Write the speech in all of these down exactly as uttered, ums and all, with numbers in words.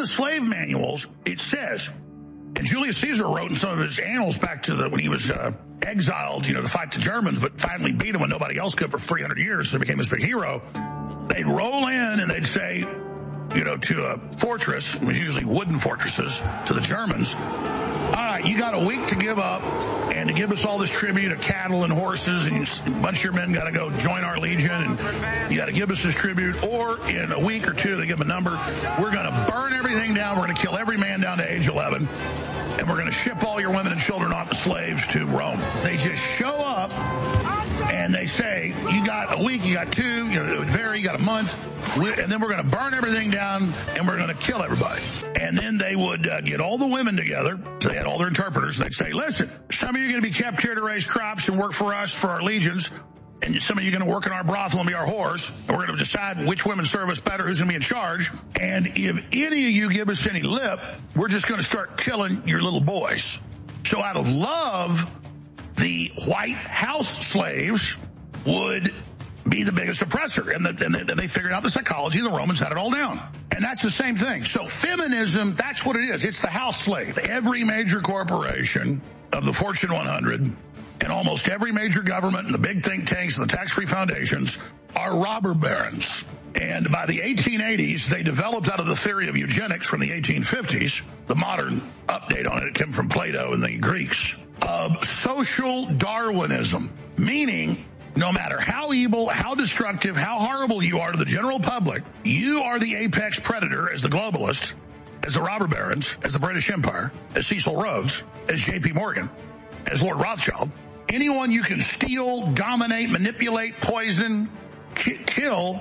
the slave manuals, it says, and Julius Caesar wrote in some of his annals back to the when he was uh, exiled, you know, to fight the Germans, but finally beat them when nobody else could for three hundred years, so he became this big hero. They'd roll in and they'd say, you know, to a fortress, it was usually wooden fortresses, to the Germans, all right, you got a week to give up and to give us all this tribute of cattle and horses, and a bunch of your men got to go join our legion, and you got to give us this tribute, or in a week or two, they give them a number, we're going to burn everything down, we're going to kill every man down to age eleven, and we're going to ship all your women and children off as slaves to Rome. They just show up, and they say, you got a week, you got two, you know, it would vary, you got a month, and then we're going to burn everything down, and we're going to kill everybody. And then they would uh, get all the women together, so they had all their interpreters, and they'd say, listen, some of you are going to be kept here to raise crops and work for us, for our legions, and some of you are going to work in our brothel and be our whores, and we're going to decide which women serve us better, who's going to be in charge, and if any of you give us any lip, we're just going to start killing your little boys. So out of love, the white house slaves would be the biggest oppressor, and, the, and they, they figured out the psychology, and the Romans had it all down. And that's the same thing. So feminism, that's what it is. It's the house slave. Every major corporation of the Fortune one hundred and almost every major government and the big think tanks and the tax-free foundations are robber barons. And by the eighteen eighties, they developed out of the theory of eugenics from the eighteen fifties, the modern update on it, it came from Plato and the Greeks, of social Darwinism, meaning no matter how evil, how destructive, how horrible you are to the general public, you are the apex predator as the globalist, as the robber barons, as the British Empire, as Cecil Rhodes, as J P Morgan, as Lord Rothschild. Anyone you can steal, dominate, manipulate, poison, ki- kill,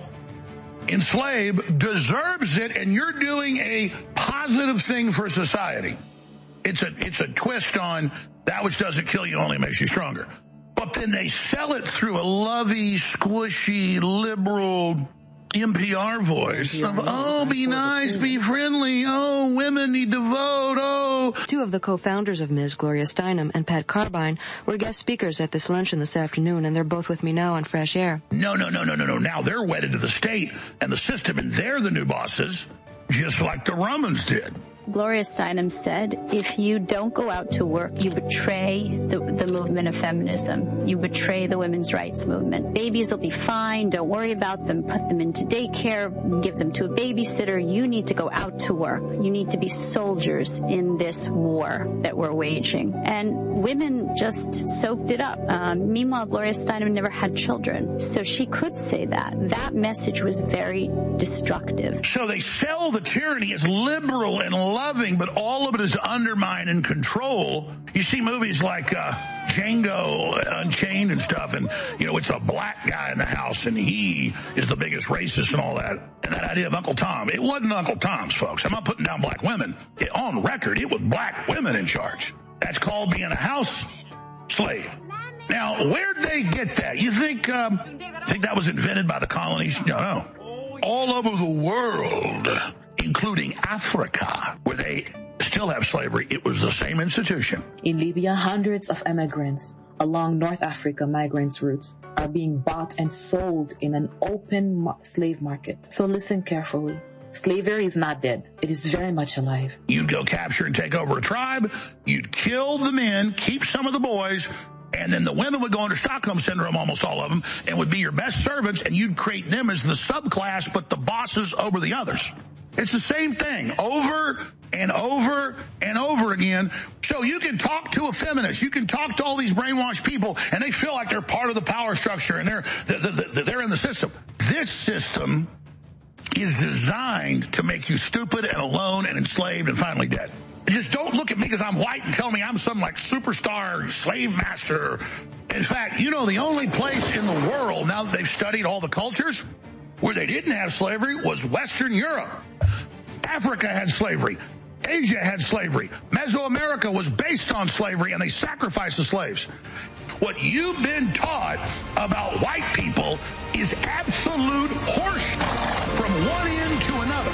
enslave, deserves it, and you're doing a positive thing for society. It's a, it's a twist on that which doesn't kill you only makes you stronger. But then they sell it through a lovey, squishy, liberal N P R voice N P R of, oh, be nice, be friendly, oh, women need to vote, oh. Two of the co-founders of Miz Gloria Steinem and Pat Carbine were guest speakers at this luncheon this afternoon, and they're both with me now on Fresh Air. No, no, no, no, no, no. Now they're wedded to the state and the system, and they're the new bosses, just like the Romans did. Gloria Steinem said, if you don't go out to work, you betray the, the movement of feminism. You betray the women's rights movement. Babies will be fine. Don't worry about them. Put them into daycare. Give them to a babysitter. You need to go out to work. You need to be soldiers in this war that we're waging. And women just soaked it up. Um, meanwhile, Gloria Steinem never had children. So she could say that. That message was very destructive. So they sell the tyranny as liberal and loving, but all of it is to undermine and control. You see movies like uh, Django Unchained and stuff, and, you know, it's a black guy in the house, and he is the biggest racist and all that. And that idea of Uncle Tom, it wasn't Uncle Tom's, folks. I'm not putting down black women. It, on record, it was black women in charge. That's called being a house slave. Now, where'd they get that? You think, um, think that was invented by the colonies? No, no. All over the world, including Africa, where they still have slavery, it was the same institution. In Libya, hundreds of immigrants along North Africa migrants' routes are being bought and sold in an open slave market. So listen carefully. Slavery is not dead. It is very much alive. You'd go capture and take over a tribe. You'd kill the men, keep some of the boys, and then the women would go under Stockholm Syndrome, almost all of them, and would be your best servants, and you'd create them as the subclass, but the bosses over the others. It's the same thing over and over and over again. So you can talk to a feminist. You can talk to all these brainwashed people, and they feel like they're part of the power structure, and they're, they're, they're in the system. This system is designed to make you stupid and alone and enslaved and finally dead. Just don't look at me because I'm white and tell me I'm some like superstar slave master. In fact, you know, the only place in the world, now that they've studied all the cultures, where they didn't have slavery was Western Europe. Africa had slavery. Asia had slavery. Mesoamerica was based on slavery, and they sacrificed the slaves. What you've been taught about white people is absolute horseshit from one end to another.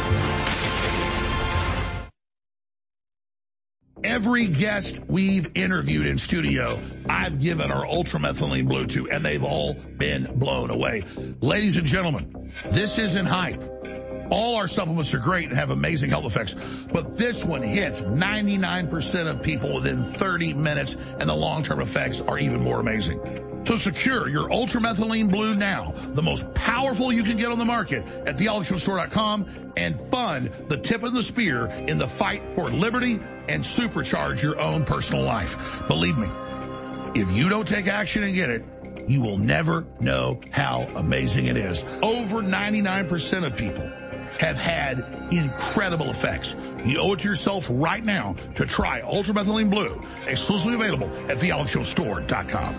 Every guest we've interviewed in studio, I've given our ultramethylene blue to, and they've all been blown away. Ladies and gentlemen, this isn't hype. All our supplements are great and have amazing health effects, but this one hits ninety-nine percent of people within thirty minutes, and the long-term effects are even more amazing. So secure your Ultramethylene Blue now, the most powerful you can get on the market at the alex jones store dot com, and fund the tip of the spear in the fight for liberty and supercharge your own personal life. Believe me, if you don't take action and get it, you will never know how amazing it is. Over ninety-nine percent of people have had incredible effects. You owe it to yourself right now to try Ultramethylene Blue, exclusively available at the alex jones store dot com.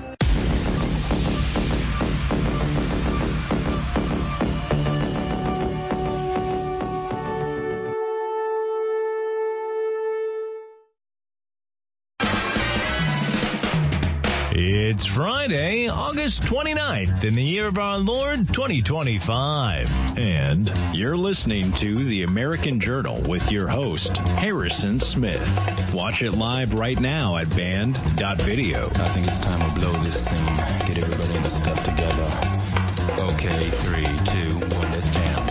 It's Friday, August twenty-ninth, in the year of our Lord, twenty twenty-five. And you're listening to The American Journal with your host, Harrison Smith. Watch it live right now at band dot video. I think it's time to blow this scene. Get everybody in the stuff together. Okay, three, two, one, let's jam.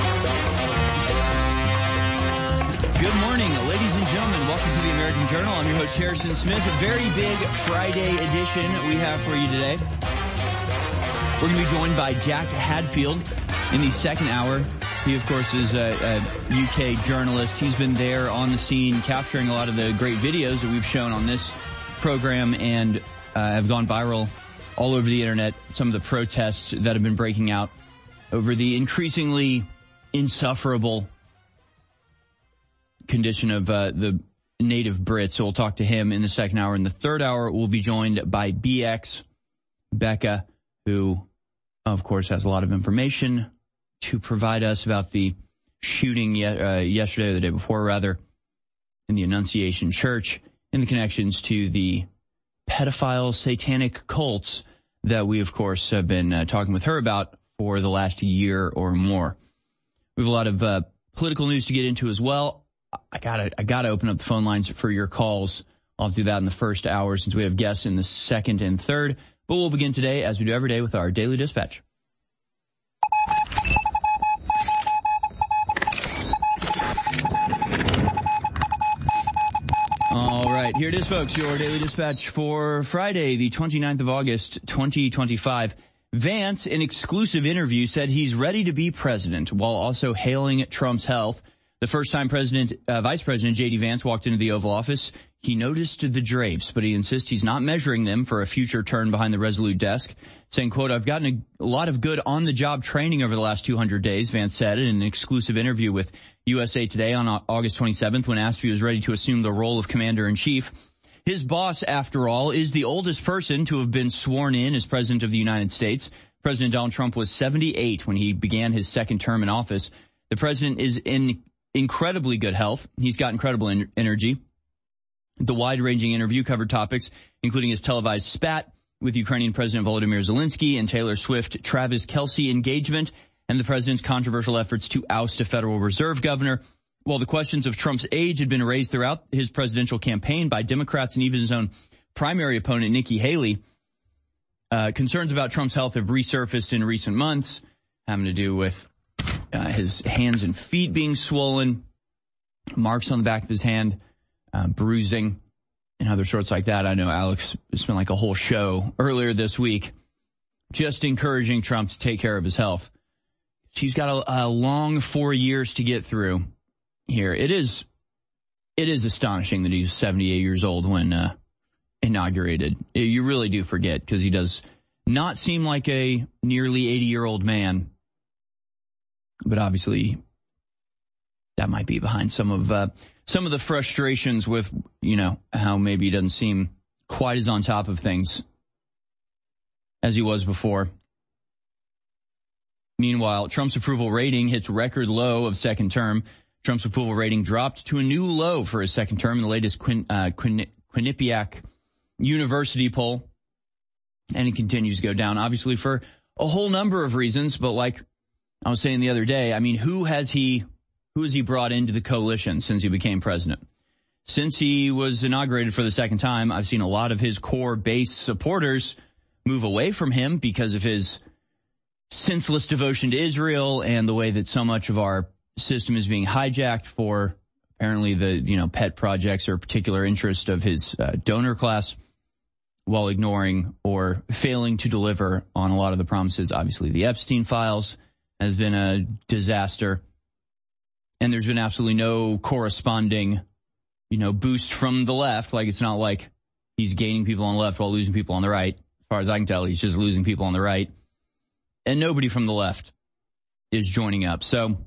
Good morning, ladies and gentlemen. Welcome to the American Journal. I'm your host, Harrison Smith. A very big Friday edition we have for you today. We're going to be joined by Jack Hadfield in the second hour. He, of course, is a, a U K journalist. He's been there on the scene capturing a lot of the great videos that we've shown on this program and uh, have gone viral all over the internet. Some of the protests that have been breaking out over the increasingly insufferable condition of uh, the native Brits. So we'll talk to him in the second hour. In the third hour, we'll be joined by B X, Becca, who, of course, has a lot of information to provide us about the shooting ye- uh, yesterday or the day before, rather, in the Annunciation Church, and the connections to the pedophile satanic cults that we, of course, have been uh, talking with her about for the last year or more. We have a lot of uh, political news to get into as well. I gotta, I gotta open up the phone lines for your calls. I'll do that in the first hour since we have guests in the second and third. But we'll begin today, as we do every day, with our Daily Dispatch. All right, here it is, folks, your Daily Dispatch for Friday, the twenty-ninth of August, twenty twenty-five. Vance, in exclusive interview, said he's ready to be president while also hailing Trump's health. The first time President, uh, Vice President J D. Vance walked into the Oval Office, he noticed the drapes, but he insists he's not measuring them for a future turn behind the Resolute desk, saying, quote, "I've gotten a, a lot of good on-the-job training over the last two hundred days, Vance said in an exclusive interview with U S A Today on August twenty-seventh when asked if he was ready to assume the role of commander-in-chief. His boss, after all, is the oldest person to have been sworn in as President of the United States. President Donald Trump was seventy-eight when he began his second term in office. The president is in incredibly good health. He's got incredible en- energy. The wide-ranging interview covered topics, including his televised spat with Ukrainian President Volodymyr Zelensky and Taylor Swift Travis Kelce engagement, and the president's controversial efforts to oust a Federal Reserve governor. While the questions of Trump's age had been raised throughout his presidential campaign by Democrats and even his own primary opponent, Nikki Haley, uh, concerns about Trump's health have resurfaced in recent months, having to do with Uh, his hands and feet being swollen, marks on the back of his hand, uh, bruising, and other sorts like that. I know Alex spent like a whole show earlier this week just encouraging Trump to take care of his health. She's got a, a long four years to get through here. It is, it is astonishing that he's seventy-eight years old when uh, inaugurated. You really do forget, because he does not seem like a nearly eighty-year-old man. But obviously, that might be behind some of uh, some of the frustrations with, you know, how maybe he doesn't seem quite as on top of things as he was before. Meanwhile, Trump's approval rating hits record low of second term. Trump's approval rating dropped to a new low for his second term in the latest Quin, uh, Quin, Quinnipiac University poll. And it continues to go down, obviously, for a whole number of reasons. But like I was saying the other day, I mean, who has he, who has he brought into the coalition since he became president? Since he was inaugurated for the second time, I've seen a lot of his core base supporters move away from him because of his senseless devotion to Israel and the way that so much of our system is being hijacked for apparently the, you know, pet projects or particular interest of his uh, donor class, while ignoring or failing to deliver on a lot of the promises. Obviously, the Epstein files has been a disaster, and there's been absolutely no corresponding, you know, boost from the left. Like, it's not like he's gaining people on the left while losing people on the right. As far as I can tell, he's just losing people on the right, and nobody from the left is joining up. So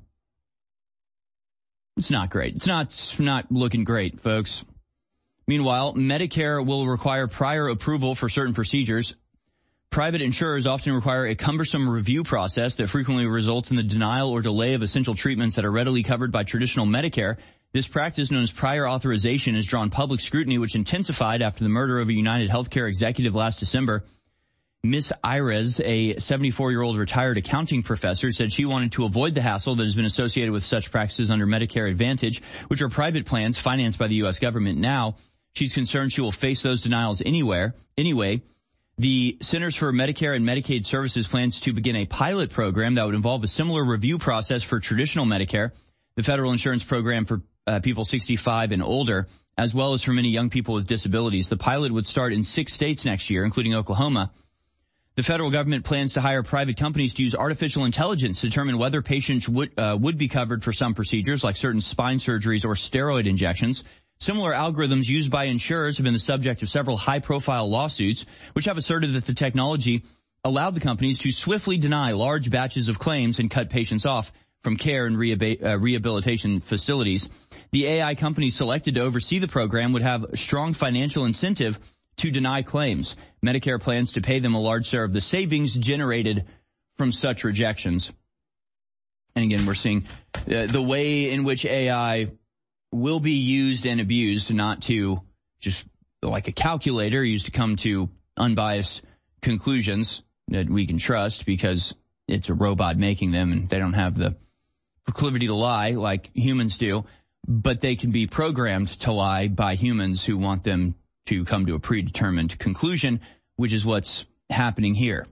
it's not great. It's not, it's not looking great, folks. Meanwhile, Medicare will require prior approval for certain procedures. Private insurers often require a cumbersome review process that frequently results in the denial or delay of essential treatments that are readily covered by traditional Medicare. This practice, known as prior authorization, has drawn public scrutiny, which intensified after the murder of a United Healthcare executive last December. Miss Ires, a seventy-four-year-old retired accounting professor, said she wanted to avoid the hassle that has been associated with such practices under Medicare Advantage, which are private plans financed by the U S government. Now, she's concerned she will face those denials anywhere. Anyway, the Centers for Medicare and Medicaid Services plans to begin a pilot program that would involve a similar review process for traditional Medicare, the federal insurance program for uh, people sixty-five and older, as well as for many young people with disabilities. The pilot would start in six states next year, including Oklahoma. The federal government plans to hire private companies to use artificial intelligence to determine whether patients would uh, would be covered for some procedures, like certain spine surgeries or steroid injections. Similar algorithms used by insurers have been the subject of several high-profile lawsuits, which have asserted that the technology allowed the companies to swiftly deny large batches of claims and cut patients off from care and rehab- uh, rehabilitation facilities. The A I companies selected to oversee the program would have a strong financial incentive to deny claims. Medicare plans to pay them a large share of the savings generated from such rejections. And again, we're seeing uh, the way in which A I will be used and abused, not to just like a calculator used to come to unbiased conclusions that we can trust because it's a robot making them and they don't have the proclivity to lie like humans do, but they can be programmed to lie by humans who want them to come to a predetermined conclusion, which is what's happening here.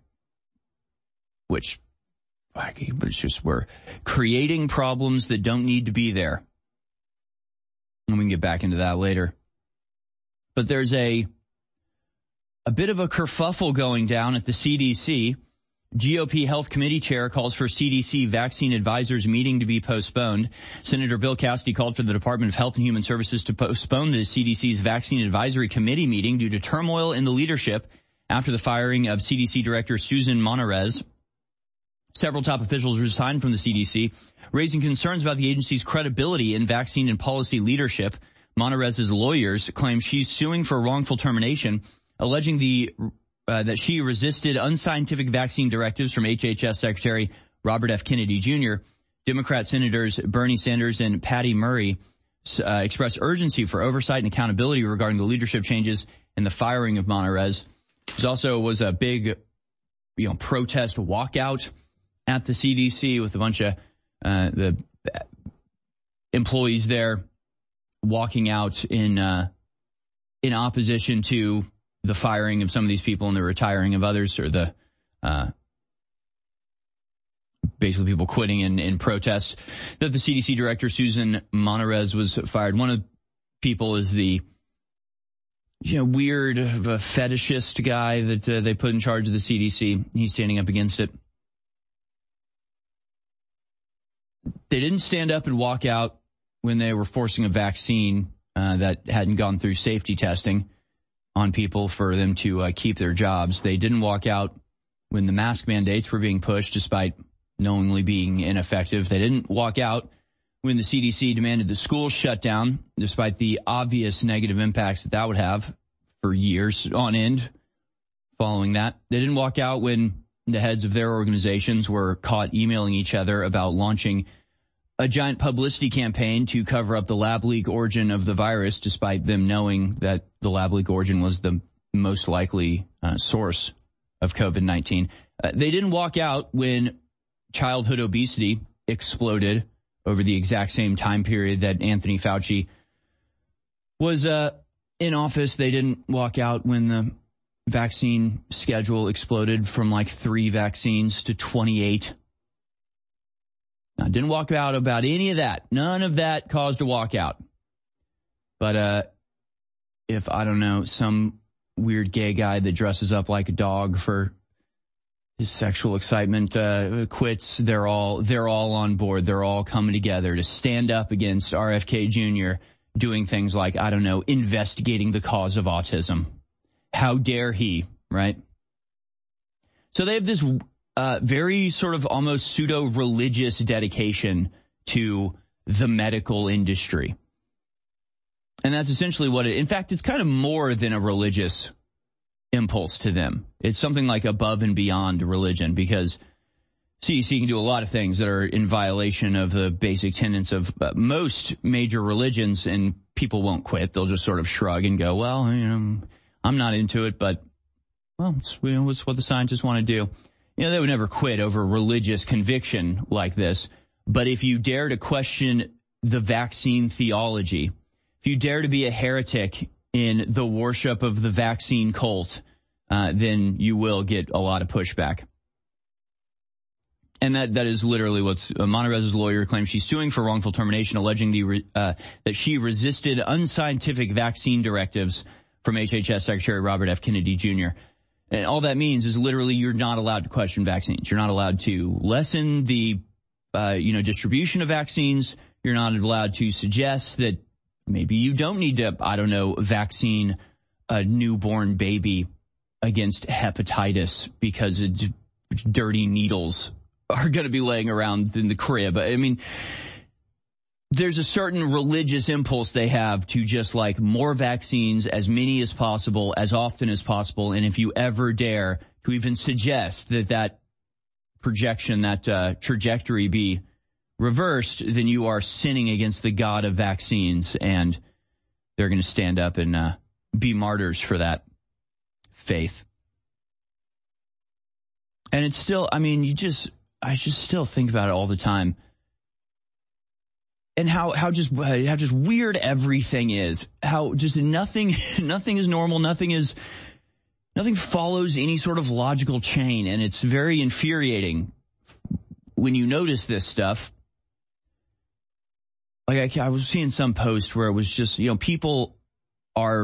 Which, it's just, we're creating problems that don't need to be there. And we can get back into that later. But there's a a bit of a kerfuffle going down at the C D C. G O P Health Committee Chair calls for C D C Vaccine Advisors meeting to be postponed. Senator Bill Cassidy called for the Department of Health and Human Services to postpone the C D C's Vaccine Advisory Committee meeting due to turmoil in the leadership after the firing of C D C Director Susan Monarez. Several top officials resigned from the C D C, raising concerns about the agency's credibility in vaccine and policy leadership. Monarez's lawyers claim she's suing for wrongful termination, alleging the uh, that she resisted unscientific vaccine directives from H H S Secretary Robert F. Kennedy Junior Democrat Senators Bernie Sanders and Patty Murray uh, expressed urgency for oversight and accountability regarding the leadership changes and the firing of Monarez. There also was a big, you know, protest walkout at the C D C with a bunch of uh, the employees there walking out in uh, in opposition to the firing of some of these people and the retiring of others, or the uh, basically people quitting in, in protest that the C D C director Susan Monarez was fired. One of the people is the you know weird uh, fetishist guy that uh, they put in charge of the C D C. He's standing up against it. They didn't stand up and walk out when they were forcing a vaccine uh, that hadn't gone through safety testing on people for them to uh, keep their jobs. They didn't walk out when the mask mandates were being pushed despite knowingly being ineffective. They didn't walk out when the C D C demanded the schools shut down despite the obvious negative impacts that that would have for years on end following that. They didn't walk out when the heads of their organizations were caught emailing each other about launching a giant publicity campaign to cover up the lab leak origin of the virus, despite them knowing that the lab leak origin was the most likely uh, source of COVID nineteen. Uh, they didn't walk out when childhood obesity exploded over the exact same time period that Anthony Fauci was uh, in office. They didn't walk out when the vaccine schedule exploded from like three vaccines to twenty-eight. I didn't walk out about any of that. None of that caused a walkout. But uh, if, I don't know, some weird gay guy that dresses up like a dog for his sexual excitement uh, quits, they're all they're all on board. They're all coming together to stand up against R F K Junior doing things like, I don't know, investigating the cause of autism. How dare he, right? So they have this uh, very sort of almost pseudo-religious dedication to the medical industry. And that's essentially what it, in fact, it's kind of more than a religious impulse to them. It's something like above and beyond religion, because C D C can do a lot of things that are in violation of the basic tenets of uh, most major religions, and people won't quit. They'll just sort of shrug and go, well, you know, I'm not into it, but, well, it's, you know, it's what the scientists want to do. You know, they would never quit over religious conviction like this. But if you dare to question the vaccine theology, if you dare to be a heretic in the worship of the vaccine cult, uh, then you will get a lot of pushback. And that, that is literally what's, uh, Monterez's lawyer claims she's suing for wrongful termination, alleging the, uh, that she resisted unscientific vaccine directives from H H S Secretary Robert F. Kennedy Junior And all that means is literally you're not allowed to question vaccines. You're not allowed to lessen the, uh, you know, distribution of vaccines. You're not allowed to suggest that maybe you don't need to, I don't know, vaccine a newborn baby against hepatitis because d- dirty needles are going to be laying around in the crib. I mean, there's a certain religious impulse they have to just like more vaccines, as many as possible, as often as possible. And if you ever dare to even suggest that that projection, that uh, trajectory be reversed, then you are sinning against the God of vaccines, and they're going to stand up and uh, be martyrs for that faith. And it's still, I mean, you just, I just still think about it all the time. And how, how just, how just weird everything is. How just nothing, nothing is normal. Nothing is, nothing follows any sort of logical chain. And it's very infuriating when you notice this stuff. Like I, I was seeing some post where it was just, you know, people are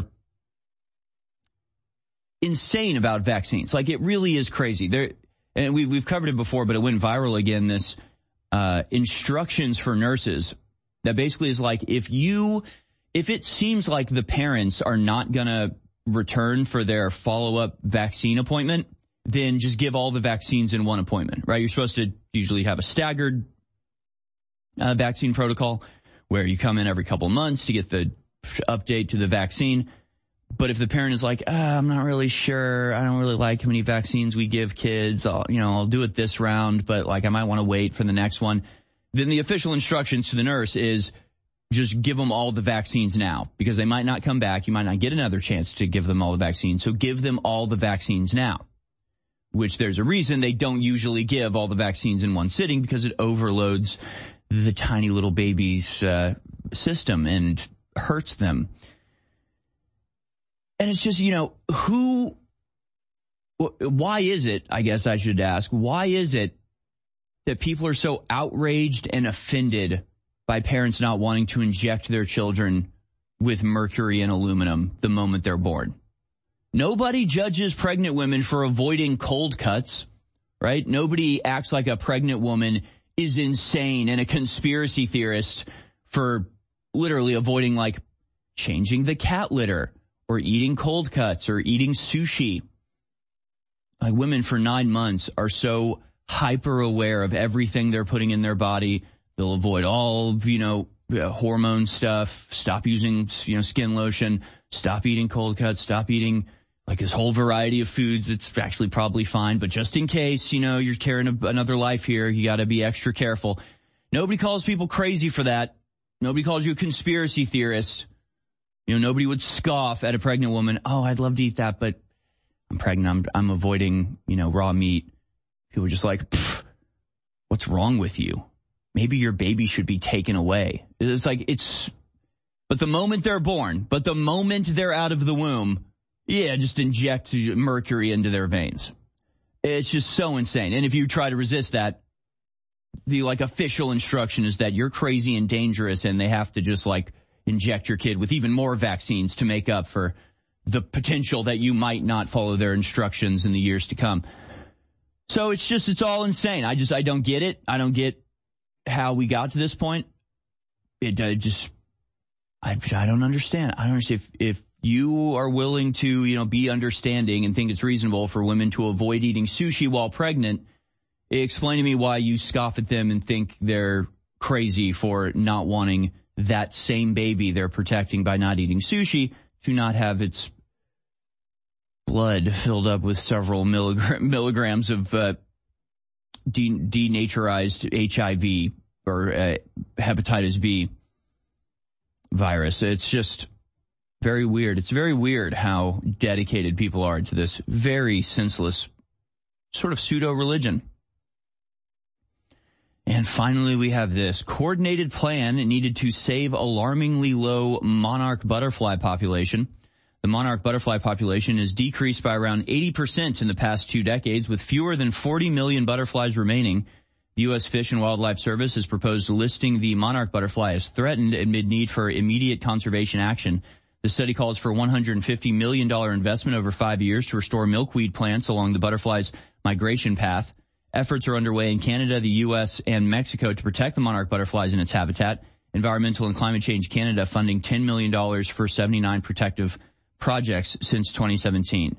insane about vaccines. Like it really is crazy. There, and we, we've covered it before, but it went viral again. This uh, instructions for nurses that basically is like, if you, if it seems like the parents are not going to return for their follow-up vaccine appointment, then just give all the vaccines in one appointment, right? You're supposed to usually have a staggered uh, vaccine protocol where you come in every couple months to get the update to the vaccine. But if the parent is like, oh, I'm not really sure, I don't really like how many vaccines we give kids, I'll, you know, I'll do it this round, but like I might want to wait for the next one, then the official instructions to the nurse is just give them all the vaccines now, because they might not come back. You might not get another chance to give them all the vaccines. So give them all the vaccines now, which there's a reason they don't usually give all the vaccines in one sitting, because it overloads the tiny little baby's uh, system and hurts them. And it's just, you know, who, why is it, I guess I should ask, why is it that people are so outraged and offended by parents not wanting to inject their children with mercury and aluminum the moment they're born? Nobody judges pregnant women for avoiding cold cuts, right? Nobody acts like a pregnant woman is insane and a conspiracy theorist for literally avoiding, like, changing the cat litter or eating cold cuts or eating sushi. Like, women for nine months are so hyper aware of everything they're putting in their body. They'll avoid all, you know, hormone stuff, stop using, you know, skin lotion, stop eating cold cuts, stop eating like this whole variety of foods. It's actually probably fine, but just in case, you know, you're carrying a, another life here, you got to be extra careful. Nobody calls people crazy for that. Nobody calls you a conspiracy theorist. You know, nobody would scoff at a pregnant woman. Oh, I'd love to eat that, but I'm pregnant. I'm, I'm avoiding, you know, raw meat. People are just like, what's wrong with you? Maybe your baby should be taken away. It's like, it's, but the moment they're born, but the moment they're out of the womb, yeah, just inject mercury into their veins. It's just so insane. And if you try to resist that, the like official instruction is that you're crazy and dangerous and they have to just like inject your kid with even more vaccines to make up for the potential that you might not follow their instructions in the years to come. So it's just, it's all insane. I just, I don't get it. I don't get how we got to this point. It uh, just, I, I don't understand. I don't understand if, if you are willing to, you know, be understanding and think it's reasonable for women to avoid eating sushi while pregnant. Explain to me why you scoff at them and think they're crazy for not wanting that same baby they're protecting by not eating sushi to not have its blood filled up with several milligram, milligrams of uh, de- denaturized H I V or uh, hepatitis B virus. It's just very weird. It's very weird how dedicated people are to this very senseless sort of pseudo-religion. And finally, we have this coordinated plan needed to save alarmingly low monarch butterfly population. The monarch butterfly population has decreased by around eighty percent in the past two decades, with fewer than forty million butterflies remaining. The U S Fish and Wildlife Service has proposed listing the monarch butterfly as threatened amid need for immediate conservation action. The study calls for a one hundred fifty million dollars investment over five years to restore milkweed plants along the butterfly's migration path. Efforts are underway in Canada, the U S, and Mexico to protect the monarch butterflies in its habitat. Environmental and Climate Change Canada funding ten million dollars for seventy-nine protective projects since twenty seventeen.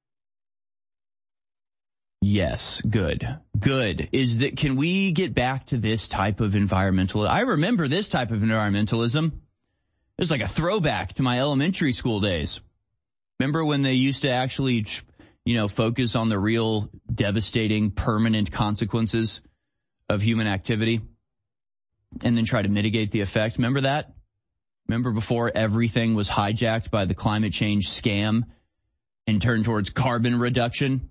Yes, good. Good. Is that, can we get back to this type of environmental? I remember this type of environmentalism. It was like a throwback to my elementary school days. Remember when they used to actually, you know, focus on the real devastating, permanent consequences of human activity and then try to mitigate the effect? Remember that? Remember before everything was hijacked by the climate change scam and turned towards carbon reduction?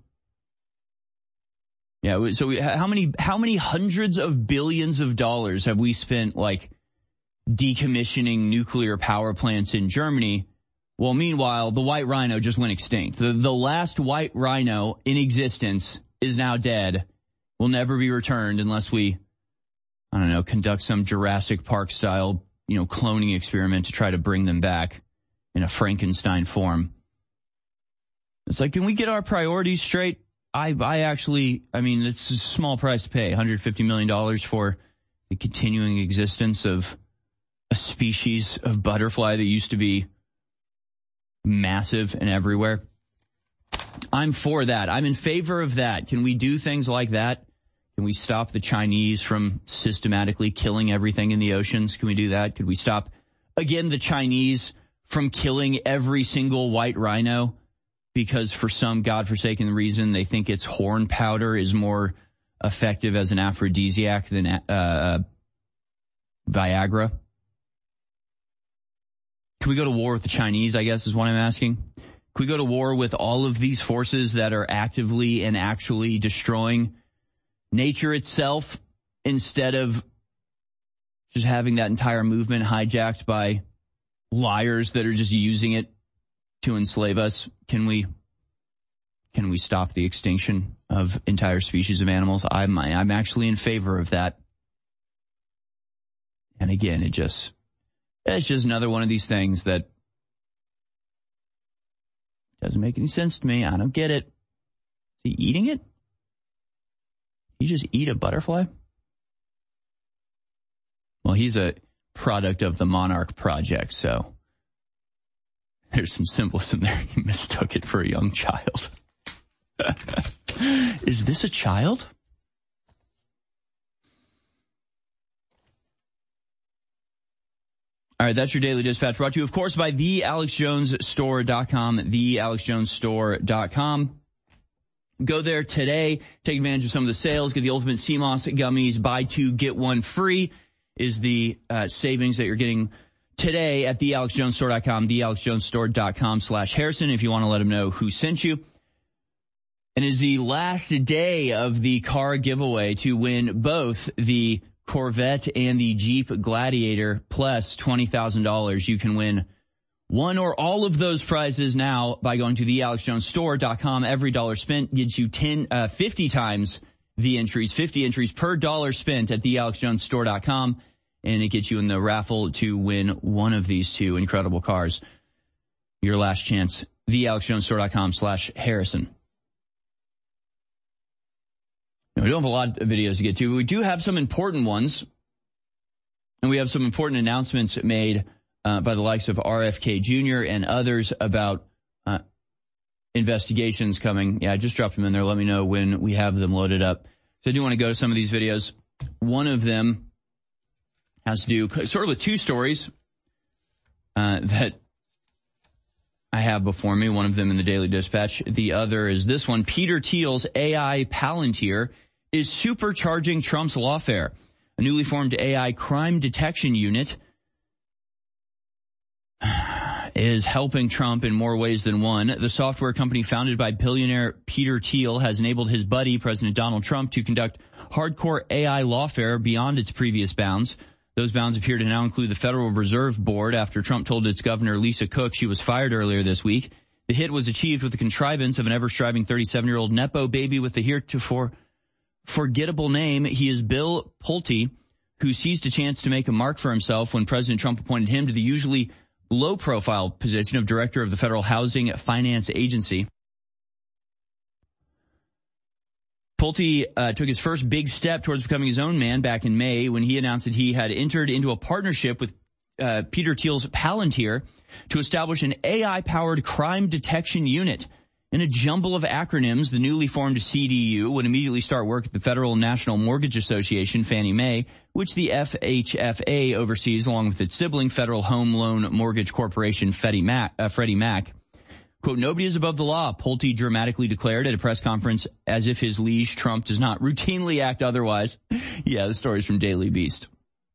Yeah, so we, how many how many hundreds of billions of dollars have we spent, like, decommissioning nuclear power plants in Germany? Well, meanwhile, the white rhino just went extinct. The, the last white rhino in existence is now dead, will never be returned unless we, I don't know, conduct some Jurassic Park-style, you know, cloning experiment to try to bring them back in a Frankenstein form. It's like, can we get our priorities straight? I, I actually, I mean, it's a small price to pay, one hundred fifty million dollars for the continuing existence of a species of butterfly that used to be massive and everywhere. I'm for that. I'm in favor of that. Can we do things like that? Can we stop the Chinese from systematically killing everything in the oceans? Can we do that? Could we stop, again, the Chinese from killing every single white rhino because for some godforsaken reason they think its horn powder is more effective as an aphrodisiac than uh, Viagra? Can we go to war with the Chinese, I guess, is what I'm asking? Can we go to war with all of these forces that are actively and actually destroying nature itself instead of just having that entire movement hijacked by liars that are just using it to enslave us? Can we can we stop the extinction of entire species of animals? I'm I'm actually in favor of that. And again, it just it's just another one of these things that doesn't make any sense to me. I don't get it. Is he eating it? You just eat a butterfly? Well, he's a product of the Monarch Project, so there's some symbolism there. He mistook it for a young child. Is this a child? All right, that's your Daily Dispatch, brought to you, of course, by the alex jones store dot com, the alex jones store dot com. Go there today, take advantage of some of the sales, get the Ultimate Sea Moss gummies, buy two, get one free is the uh, savings that you're getting today at the alex jones store dot com, the alex jones store dot com slash Harrison, if you want to let them know who sent you. And is the last day of the car giveaway to win both the Corvette and the Jeep Gladiator plus twenty thousand dollars. You can win one or all of those prizes now by going to the alex jones store dot com. Every dollar spent gets you ten, uh, fifty times the entries, fifty entries per dollar spent at the alex jones store dot com, and it gets you in the raffle to win one of these two incredible cars. Your last chance, the alex jones store dot com slash Harrison. Now, we don't have a lot of videos to get to, but we do have some important ones, and we have some important announcements made uh, by the likes of R F K Junior and others about uh, investigations coming. Yeah, I just dropped them in there. Let me know when we have them loaded up. So I do want to go to some of these videos. One of them has to do sort of with two stories uh, that I have before me. One of them in the Daily Dispatch. The other is this one. Peter Thiel's A I Palantir is supercharging Trump's lawfare. A newly formed A I crime detection unit is helping Trump in more ways than one. The software company founded by billionaire Peter Thiel has enabled his buddy, President Donald Trump, to conduct hardcore A I lawfare beyond its previous bounds. Those bounds appear to now include the Federal Reserve Board after Trump told its governor, Lisa Cook, she was fired earlier this week. The hit was achieved with the contrivance of an ever-striving thirty-seven-year-old Nepo baby with the heretofore forgettable name. He is Bill Pulte, who seized a chance to make a mark for himself when President Trump appointed him to the usually low-profile position of director of the Federal Housing Finance Agency. Pulte uh, took his first big step towards becoming his own man back in May when he announced that he had entered into a partnership with uh, Peter Thiel's Palantir to establish an A I-powered crime detection unit. In a jumble of acronyms, the newly formed C D U would immediately start work at the Federal National Mortgage Association, Fannie Mae, which the F H F A oversees along with its sibling Federal Home Loan Mortgage Corporation, Freddie Mac. Uh, Freddie Mac. Quote, nobody is above the law, Pulte dramatically declared at a press conference as if his liege Trump does not routinely act otherwise. Yeah, the story's from Daily Beast.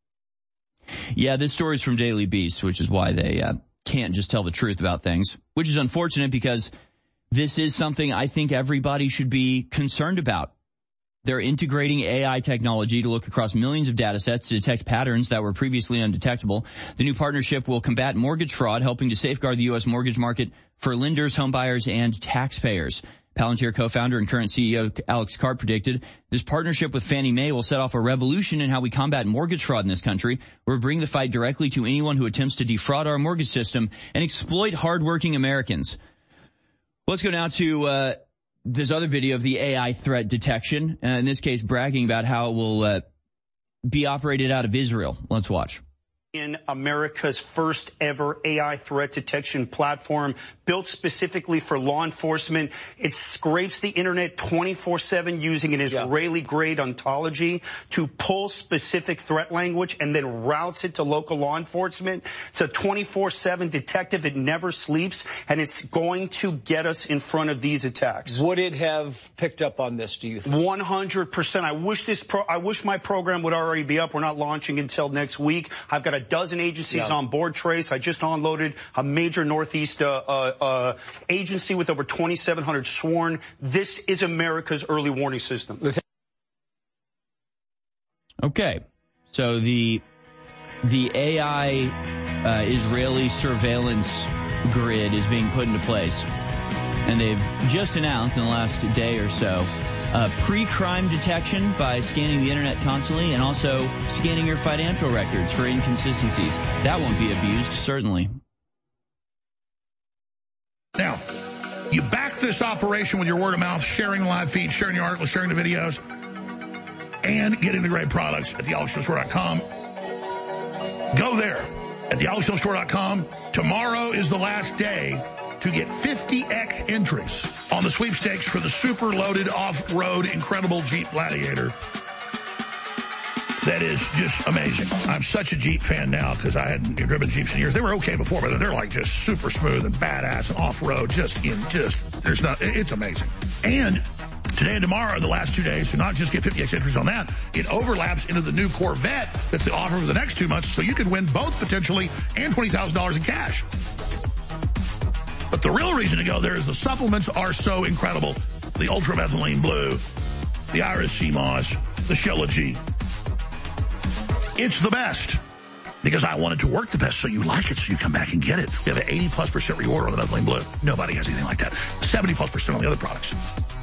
Yeah, this story's from Daily Beast, which is why they uh, can't just tell the truth about things, which is unfortunate because this is something I think everybody should be concerned about. They're integrating A I technology to look across millions of data sets to detect patterns that were previously undetectable. The new partnership will combat mortgage fraud, helping to safeguard the U S mortgage market for lenders, homebuyers, and taxpayers. Palantir co-founder and current C E O Alex Karp predicted this partnership with Fannie Mae will set off a revolution in how we combat mortgage fraud in this country. We're bringing the fight directly to anyone who attempts to defraud our mortgage system and exploit hardworking Americans. Let's go now to uh this other video of the A I threat detection, uh, in this case bragging about how it will uh, be operated out of Israel. Let's watch. In America's first ever A I threat detection platform built specifically for law enforcement. It scrapes the internet twenty-four seven using an Israeli-grade ontology to pull specific threat language and then routes it to local law enforcement. It's a twenty-four seven detective. It never sleeps, and it's going to get us in front of these attacks. Would it have picked up on this, do you think? one hundred percent. I wish this pro- I wish my program would already be up. We're not launching until next week. I've got a dozen agencies yeah. on board, Trace. I just unloaded a major Northeast uh, uh, uh, agency with over twenty-seven hundred sworn. This is America's early warning system. Okay, so the the A I uh, Israeli surveillance grid is being put into place, and they've just announced in the last day or so Uh, pre-crime detection by scanning the internet constantly and also scanning your financial records for inconsistencies. That won't be abused, certainly. Now, you back this operation with your word of mouth, sharing the live feed, sharing your articles, sharing the videos, and getting the great products at the alex jones store dot com. Go there at the alex jones store dot com. Tomorrow is the last day to get fifty X entries on the sweepstakes for the super loaded off-road incredible Jeep Gladiator. That is just amazing. I'm such a Jeep fan now because I hadn't driven Jeeps in years. They were okay before, but they're like just super smooth and badass and off-road. Just in, just, there's not, it's amazing. And today and tomorrow are the last two days to not just get fifty X entries on that. It overlaps into the new Corvette that's the offer for the next two months, so you could win both potentially and twenty thousand dollars in cash. But the real reason to go there is the supplements are so incredible. The ultramethylene blue, the iris sea moss, the Shilajit. It's the best because I want it to work the best, so you like it, so you come back and get it. We have an eighty plus percent reward on the methylene blue. Nobody has anything like that. seventy plus percent on the other products.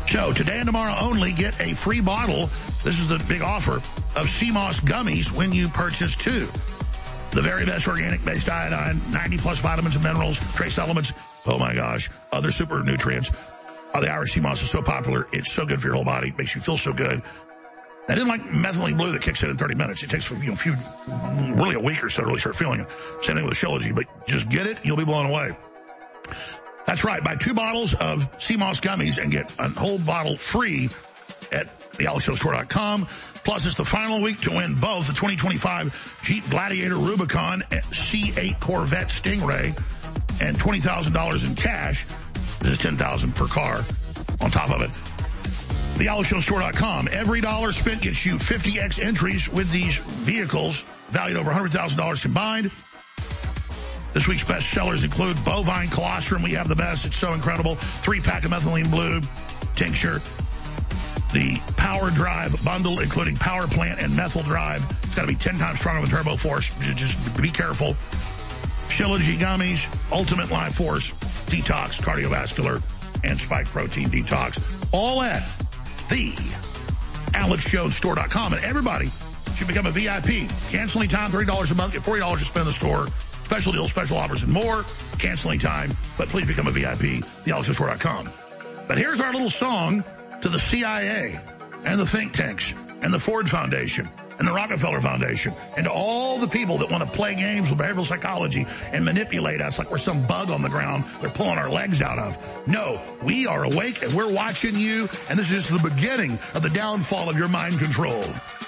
So today and tomorrow only, get a free bottle. This is the big offer of Sea Moss gummies when you purchase two. The very best organic-based iodine, ninety plus vitamins and minerals, trace elements. Oh my gosh, other super nutrients. Oh, the Irish Sea Moss is so popular. It's so good for your whole body. It makes you feel so good. I didn't like methylene blue that kicks in in thirty minutes. It takes you know, a few, really a week or so to really start feeling it. Same thing with Shilajit, but just get it, you'll be blown away. That's right. Buy two bottles of Sea Moss gummies and get a whole bottle free at the alex jones store dot com. Plus, it's the final week to win both the twenty twenty-five Jeep Gladiator Rubicon C eight Corvette Stingray and twenty thousand dollars in cash. This is ten thousand dollars per car on top of it. the alex jones store dot com. Every dollar spent gets you fifty X entries with these vehicles valued over one hundred thousand dollars combined. This week's best sellers include Bovine Colostrum. We have the best. It's so incredible. Three-pack of methylene blue tincture. The Power Drive bundle, including Power Plant and Methyl Drive. It's got to be ten times stronger than Turbo Force. Just be careful. Shilajit gummies, Ultimate Life Force Detox, Cardiovascular, and Spike Protein Detox. All at the alex jones store dot com. And everybody should become a V I P. Canceling time, thirty dollars a month, get forty dollars to spend in the store. Special deals, special offers, and more. Canceling time, but please become a V I P, the alex jones store dot com. But here's our little song to the C I A and the think tanks and the Ford Foundation and the Rockefeller Foundation and to all the people that want to play games with behavioral psychology and manipulate us like we're some bug on the ground they're pulling our legs out of. No, we are awake and we're watching you, and this is the beginning of the downfall of your mind control.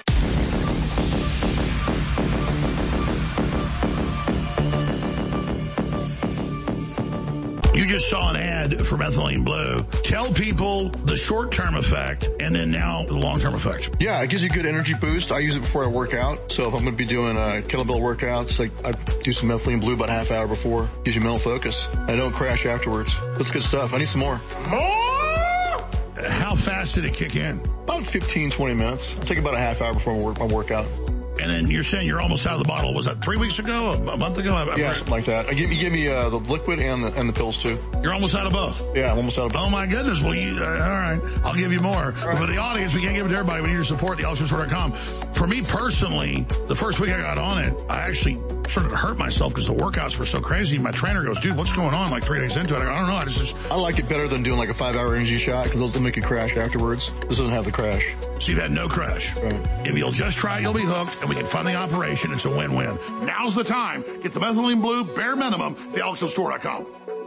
You just saw an ad for methylene blue. Tell people the short-term effect and then now the long-term effect. Yeah, it gives you a good energy boost. I use it before I work out. So if I'm going to be doing uh, kettlebell workouts, like I do some methylene blue about a half hour before. Gives you mental focus. I don't crash afterwards. That's good stuff. I need some more. More? How fast did it kick in? About fifteen, twenty minutes. I take about a half hour before my, work, my workout. And then you're saying you're almost out of the bottle. Was that three weeks ago? A month ago? I've yeah, heard. something like that. I give, you give me uh, the liquid and the, and the pills, too. You're almost out of both? Yeah, I'm almost out of both. Oh, my goodness. Well, you, uh, all right. I'll give you more. Right. For the audience, we can't give it to everybody. We need your support, the alex jones store dot com. For me personally, the first week I got on it, I actually started to hurt myself because the workouts were so crazy. My trainer goes, dude, what's going on? Like three days into it. I go, I don't know. I just, just... I like it better than doing like a five-hour energy shot because those will make you crash afterwards. This doesn't have the crash. So you've had no crash. Right. If you'll just try, you'll be hooked, and we can fund the operation. It's a win-win. Now's the time. Get the methylene blue, bare minimum, the alex jones store dot com.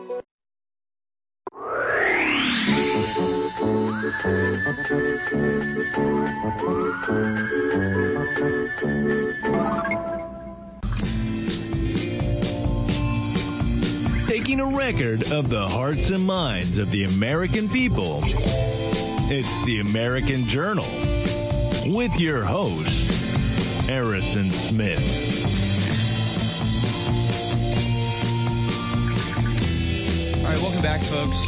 Taking a record of the hearts and minds of the American people, it's the American Journal with your host, Harrison Smith. All right, welcome back, folks.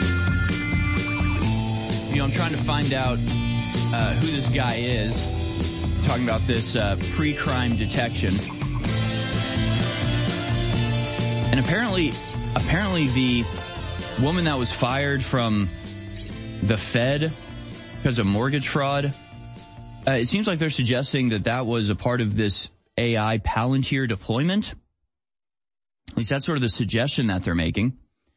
You know, I'm trying to find out uh, who this guy is. Talking about this uh, pre-crime detection. And apparently, apparently the woman that was fired from the Fed because of mortgage fraud, uh, it seems like they're suggesting that that was a part of this A I Palantir deployment. At least that's sort of the suggestion that they're making.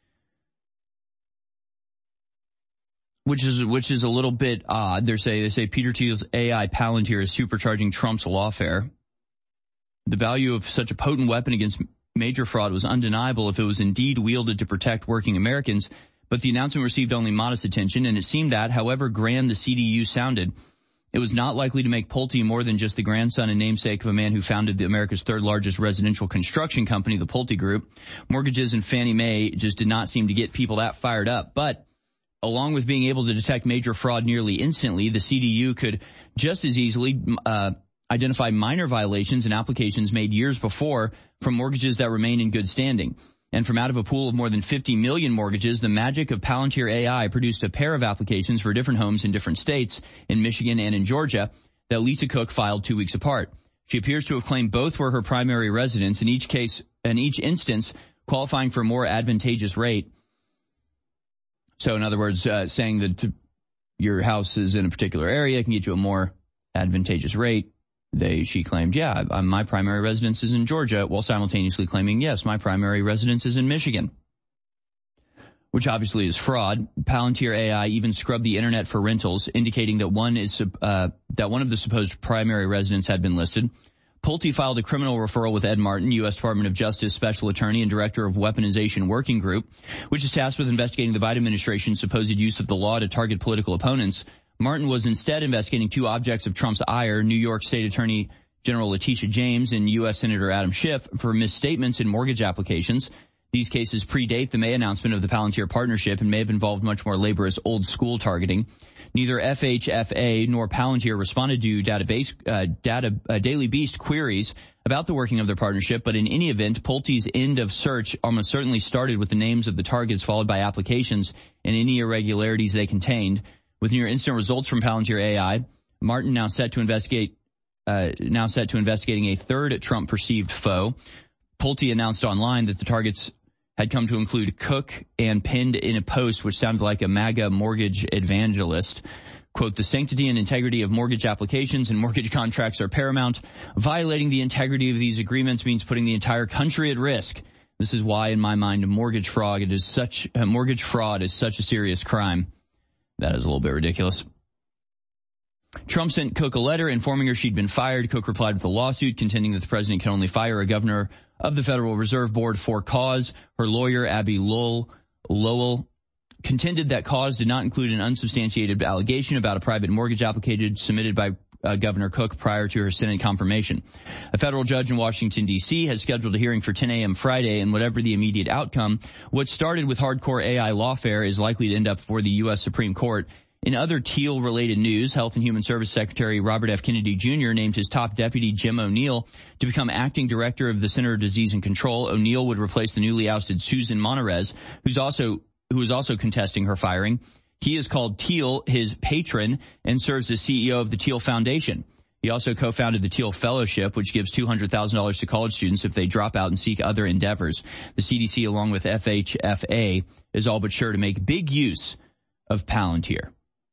Which is which is a little bit odd. They say they say Peter Thiel's A I Palantir is supercharging Trump's lawfare. The value of such a potent weapon against major fraud was undeniable if it was indeed wielded to protect working Americans, but the announcement received only modest attention, and it seemed that, however grand the C D U sounded, it was not likely to make Pulte more than just the grandson and namesake of a man who founded the America's third largest residential construction company, the Pulte Group. Mortgages and Fannie Mae just did not seem to get people that fired up, but along with being able to detect major fraud nearly instantly, the C D U could just as easily uh identify minor violations and applications made years before from mortgages that remain in good standing. And from out of a pool of more than fifty million mortgages, the magic of Palantir A I produced a pair of applications for different homes in different states, in Michigan and in Georgia, that Lisa Cook filed two weeks apart. She appears to have claimed both were her primary residence, in each case, in each instance, qualifying for a more advantageous rate. So in other words, uh, saying that your house is in a particular area, it can get you a more advantageous rate. They, she claimed, yeah, my primary residence is in Georgia, while simultaneously claiming, yes, my primary residence is in Michigan, which obviously is fraud. Palantir A I even scrubbed the internet for rentals, indicating that one is uh, that one of the supposed primary residents had been listed. Pulte filed a criminal referral with Ed Martin, U S Department of Justice Special Attorney and Director of Weaponization Working Group, which is tasked with investigating the Biden administration's supposed use of the law to target political opponents. Martin was instead investigating two objects of Trump's ire, New York State Attorney General Letitia James and U S Senator Adam Schiff, for misstatements in mortgage applications. These cases predate the May announcement of the Palantir partnership and may have involved much more laborious old-school targeting. Neither F H F A nor Palantir responded to database, uh, data, uh, Daily Beast queries about the working of their partnership, but in any event, Pulte's end of search almost certainly started with the names of the targets, followed by applications and any irregularities they contained. With near instant results from Palantir A I, Martin now set to investigate, uh, now set to investigating a third Trump perceived foe. Pulte announced online that the targets had come to include Cook and pinned in a post which sounds like a MAGA mortgage evangelist. Quote, the sanctity and integrity of mortgage applications and mortgage contracts are paramount. Violating the integrity of these agreements means putting the entire country at risk. This is why, in my mind, mortgage fraud it is such uh, mortgage fraud is such a serious crime. That is a little bit ridiculous. Trump sent Cook a letter informing her she'd been fired. Cook replied with a lawsuit contending that the president can only fire a governor of the Federal Reserve Board for cause. Her lawyer, Abby Lowell, Lowell contended that cause did not include an unsubstantiated allegation about a private mortgage application submitted by uh, Governor Cook prior to her Senate confirmation. A federal judge in Washington, D C has scheduled a hearing for ten a.m. Friday, and whatever the immediate outcome, what started with hardcore A I lawfare is likely to end up before the U S Supreme Court. In other Thiel-related news, Health and Human Service Secretary Robert F. Kennedy Junior named his top deputy, Jim O'Neill, to become acting director of the Center of Disease and Control. O'Neill would replace the newly ousted Susan Monterez, who's also who is also contesting her firing. He has called Thiel his patron and serves as C E O of the Thiel Foundation. He also co-founded the Thiel Fellowship, which gives two hundred thousand dollars to college students if they drop out and seek other endeavors. The C D C, along with F H F A, is all but sure to make big use of Palantir.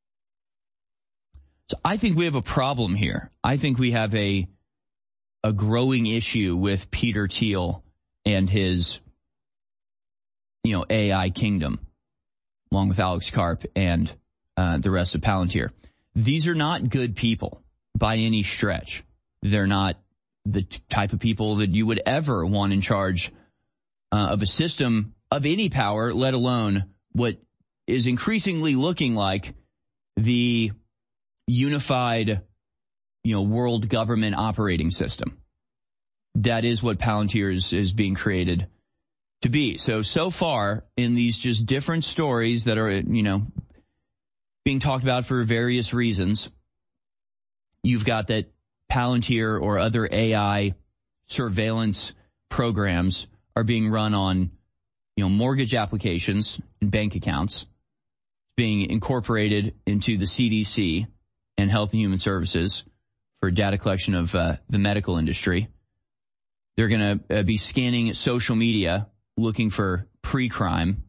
So I think we have a problem here. I think we have a a growing issue with Peter Thiel and his, you know, A I kingdom, along with Alex Karp and uh, the rest of Palantir. These are not good people by any stretch. They're not the type of people that you would ever want in charge uh, of a system of any power, let alone what is increasingly looking like the unified, you know, world government operating system. That is what Palantir is, is being created to be. So, so far in these just different stories that are, you know, being talked about for various reasons, you've got that Palantir or other A I surveillance programs are being run on, you know, mortgage applications and bank accounts, being incorporated into the C D C and Health and Human Services for data collection of uh, the medical industry. They're going to uh, be scanning social media, looking for pre-crime.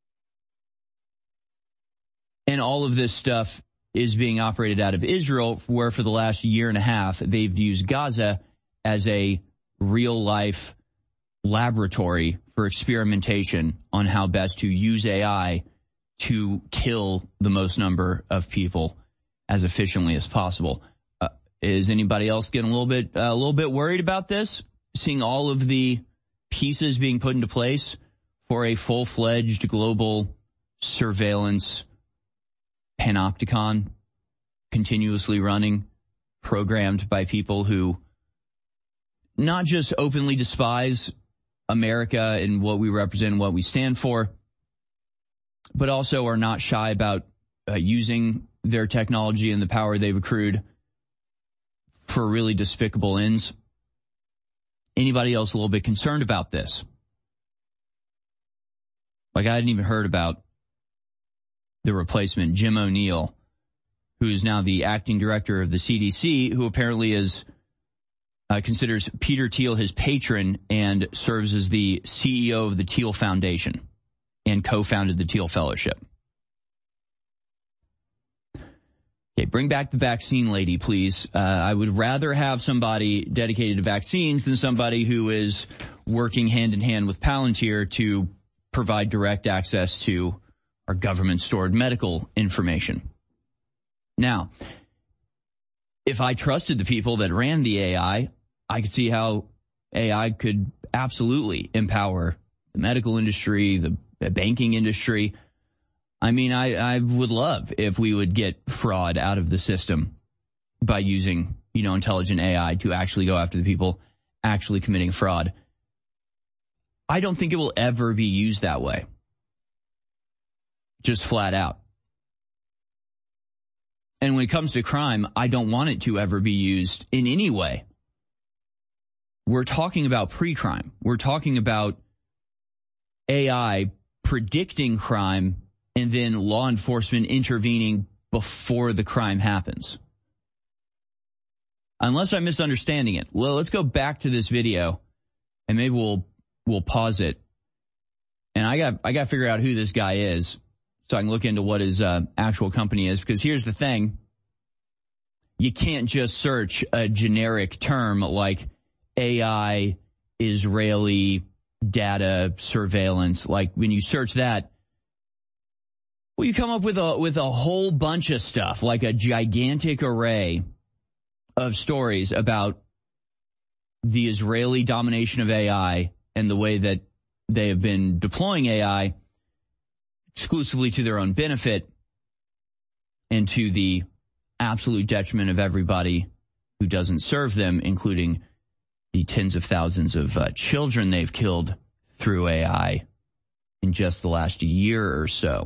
And all of this stuff is being operated out of Israel, where for the last year and a half, they've used Gaza as a real-life laboratory for experimentation on how best to use A I to kill the most number of people as efficiently as possible. Uh, is anybody else getting a little bit uh, a little bit worried about this? Seeing all of the pieces being put into place for a full-fledged global surveillance panopticon, continuously running, programmed by people who not just openly despise America and what we represent and what we stand for, but also are not shy about uh, using their technology and the power they've accrued for really despicable ends. Anybody else a little bit concerned about this? Like, I hadn't even heard about the replacement, Jim O'Neill, who is now the acting director of the C D C, who apparently is uh, considers Peter Thiel his patron and serves as the C E O of the Thiel Foundation and co-founded the Thiel Fellowship. bring back the vaccine lady, please. Uh, I would rather have somebody dedicated to vaccines than somebody who is working hand in hand with Palantir to provide direct access to our government-stored medical information. Now, if I trusted the people that ran the A I, I could see how A I could absolutely empower the medical industry, the, the banking industry. I mean, I, I would love if we would get fraud out of the system by using, you know, intelligent A I to actually go after the people actually committing fraud. I don't think it will ever be used that way. Just flat out. And when it comes to crime, I don't want it to ever be used in any way. We're talking about pre-crime. We're talking about A I predicting crime and then law enforcement intervening before the crime happens. Unless I'm misunderstanding it. Well, let's go back to this video and maybe we'll we'll pause it. And I got I got to figure out who this guy is so I can look into what his uh, actual company is, because here's the thing. You can't just search a generic term like A I Israeli data surveillance. Like when you search that, well, you come up with a with a whole bunch of stuff, like a gigantic array of stories about the Israeli domination of A I and the way that they have been deploying A I exclusively to their own benefit and to the absolute detriment of everybody who doesn't serve them, including the tens of thousands of uh, children they've killed through A I in just the last year or so.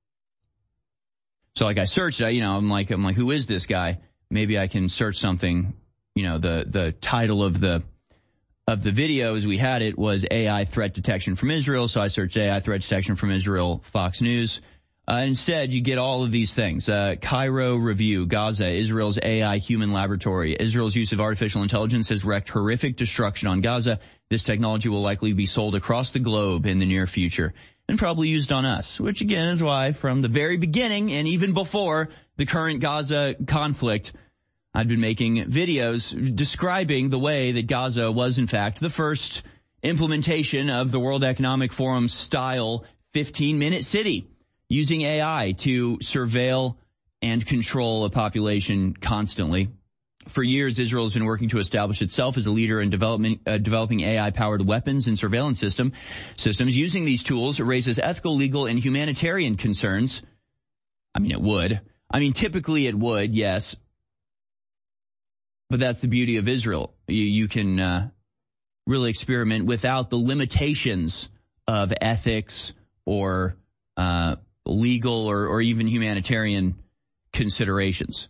So like I searched, you know, I'm like, I'm like, who is this guy? Maybe I can search something, you know, the, the title of the, of the video as we had it was A I threat detection from Israel. So I searched A I threat detection from Israel, Fox News. Uh, instead, you get all of these things. Uh, Cairo Review, Gaza, Israel's A I human laboratory. Israel's use of artificial intelligence has wreaked horrific destruction on Gaza. This technology will likely be sold across the globe in the near future and probably used on us, which again is why from the very beginning and even before the current Gaza conflict, I've been making videos describing the way that Gaza was, in fact, the first implementation of the World Economic Forum style fifteen-minute city, using A I to surveil and control a population constantly. For years, Israel has been working to establish itself as a leader in development, uh, developing A I-powered weapons and surveillance system systems. Using these tools raises ethical, legal, and humanitarian concerns. I mean, it would. I mean, typically it would, yes. But that's the beauty of Israel. You, you can uh, really experiment without the limitations of ethics or uh, legal or, or even humanitarian considerations.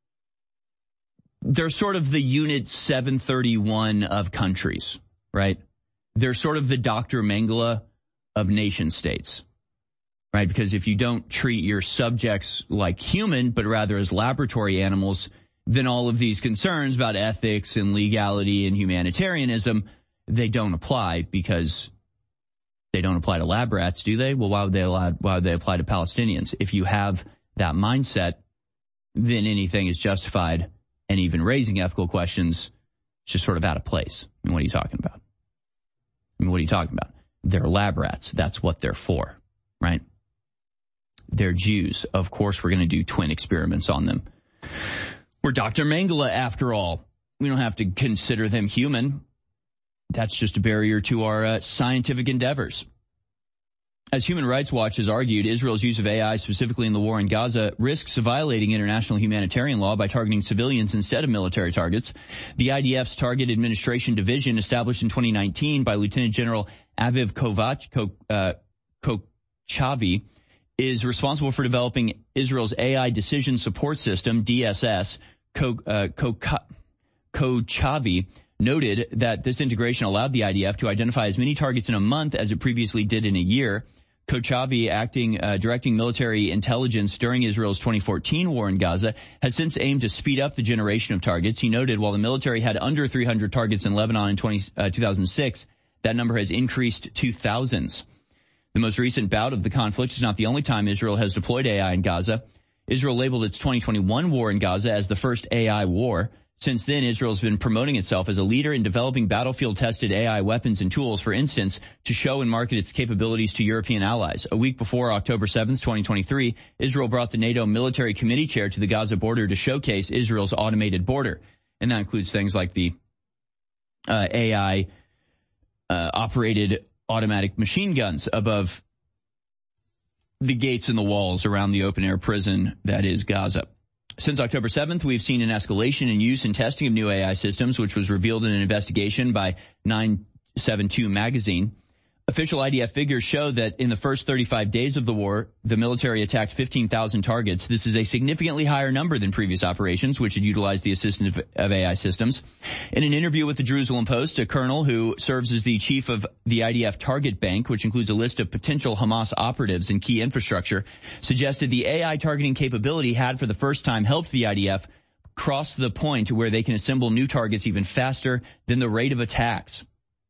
They're sort of the Unit seven thirty-one of countries, right? They're sort of the Doctor Mengele of nation states, right? Because if you don't treat your subjects like human, but rather as laboratory animals, then all of these concerns about ethics and legality and humanitarianism, they don't apply because they don't apply to lab rats, do they? Well, why would they allow, why would they apply to Palestinians? If you have that mindset, then anything is justified, and even raising ethical questions is just sort of out of place. I mean, what are you talking about? I mean, what are you talking about? They're lab rats. That's what they're for, right? They're Jews. Of course, we're going to do twin experiments on them. We're Doctor Mengele, after all. We don't have to consider them human. That's just a barrier to our uh, scientific endeavors. As Human Rights Watch has argued, Israel's use of A I, specifically in the war in Gaza, risks violating international humanitarian law by targeting civilians instead of military targets. The I D F's Target Administration Division, established in twenty nineteen by Lieutenant General Aviv Kovach, uh, Kochavi, is responsible for developing Israel's A I Decision Support System, D S S. Ko, uh, Kochavi noted that this integration allowed the I D F to identify as many targets in a month as it previously did in a year. Kochavi, acting, uh, directing military intelligence during Israel's twenty fourteen war in Gaza, has since aimed to speed up the generation of targets. He noted while the military had under three hundred targets in Lebanon in twenty, uh, two thousand six, that number has increased to thousands. The most recent bout of the conflict is not the only time Israel has deployed A I in Gaza. Israel labeled its twenty twenty-one war in Gaza as the first A I war. Since then, Israel's been promoting itself as a leader in developing battlefield-tested A I weapons and tools, for instance, to show and market its capabilities to European allies. A week before October seventh, twenty twenty-three, Israel brought the NATO military committee chair to the Gaza border to showcase Israel's automated border. And that includes things like the uh, A I uh, operated automatic machine guns above the gates and the walls around the open-air prison that is Gaza. Since October seventh, we've seen an escalation in use and testing of new A I systems, which was revealed in an investigation by nine seventy-two magazine. Official I D F figures show that in the first thirty-five days of the war, the military attacked fifteen thousand targets. This is a significantly higher number than previous operations, which had utilized the assistance of, of A I systems. In an interview with the Jerusalem Post, a colonel who serves as the chief of the I D F target bank, which includes a list of potential Hamas operatives and key infrastructure, suggested the A I targeting capability had for the first time helped the I D F cross the point where they can assemble new targets even faster than the rate of attacks.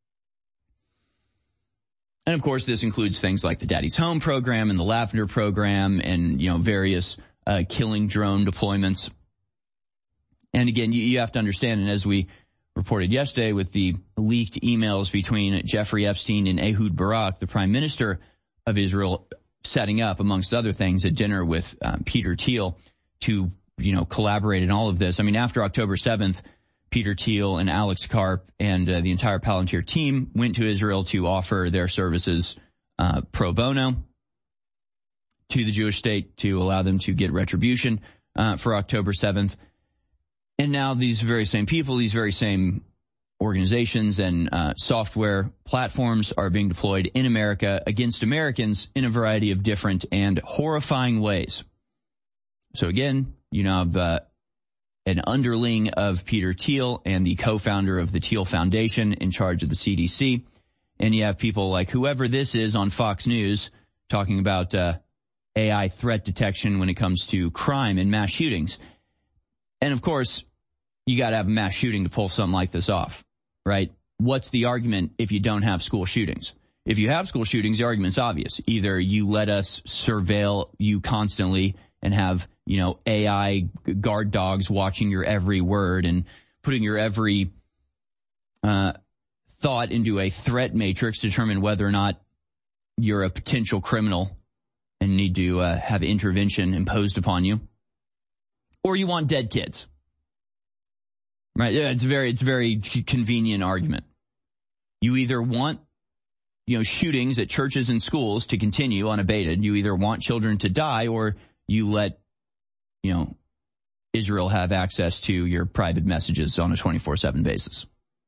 And, of course, this includes things like the Daddy's Home program and the Lavender program and, you know, various uh, killing drone deployments. And, again, you, you have to understand, and as we reported yesterday with the leaked emails between Jeffrey Epstein and Ehud Barak, the prime minister of Israel, setting up, amongst other things, a dinner with um, Peter Thiel to, you know, collaborate in all of this. I mean, after October seventh, Peter Thiel and Alex Karp and uh, the entire Palantir team went to Israel to offer their services uh, pro bono to the Jewish state to allow them to get retribution uh, for October seventh. And now these very same people, these very same organizations and uh, software platforms are being deployed in America against Americans in a variety of different and horrifying ways. So again, you know, I've uh, an underling of Peter Thiel and the co-founder of the Thiel Foundation in charge of the C D C. And you have people like whoever this is on Fox News talking about uh, A I threat detection when it comes to crime and mass shootings. And, of course, you got to have a mass shooting to pull something like this off, right? What's the argument if you don't have school shootings? If you have school shootings, the argument's obvious. Either you let us surveil you constantly and have, you know, A I guard dogs watching your every word and putting your every uh, thought into a threat matrix to determine whether or not you're a potential criminal and need to uh, have intervention imposed upon you. Or you want dead kids. Right? Yeah, it's a very, it's a very convenient argument. You either want, you know, shootings at churches and schools to continue unabated. You either want children to die or you let, you know, Israel have access to your private messages on a twenty-four seven basis.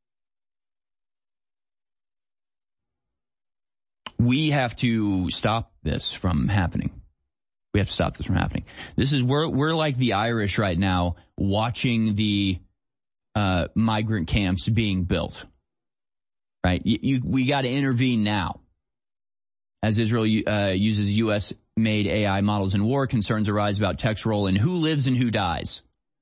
We have to stop this from happening. We have to stop this from happening. This is, we're, we're like the Irish right now watching the uh, migrant camps being built. Right? You, you, we got to intervene now. As Israel uh, uses U S made A I models in war, concerns arise about tech's role in who lives and who dies.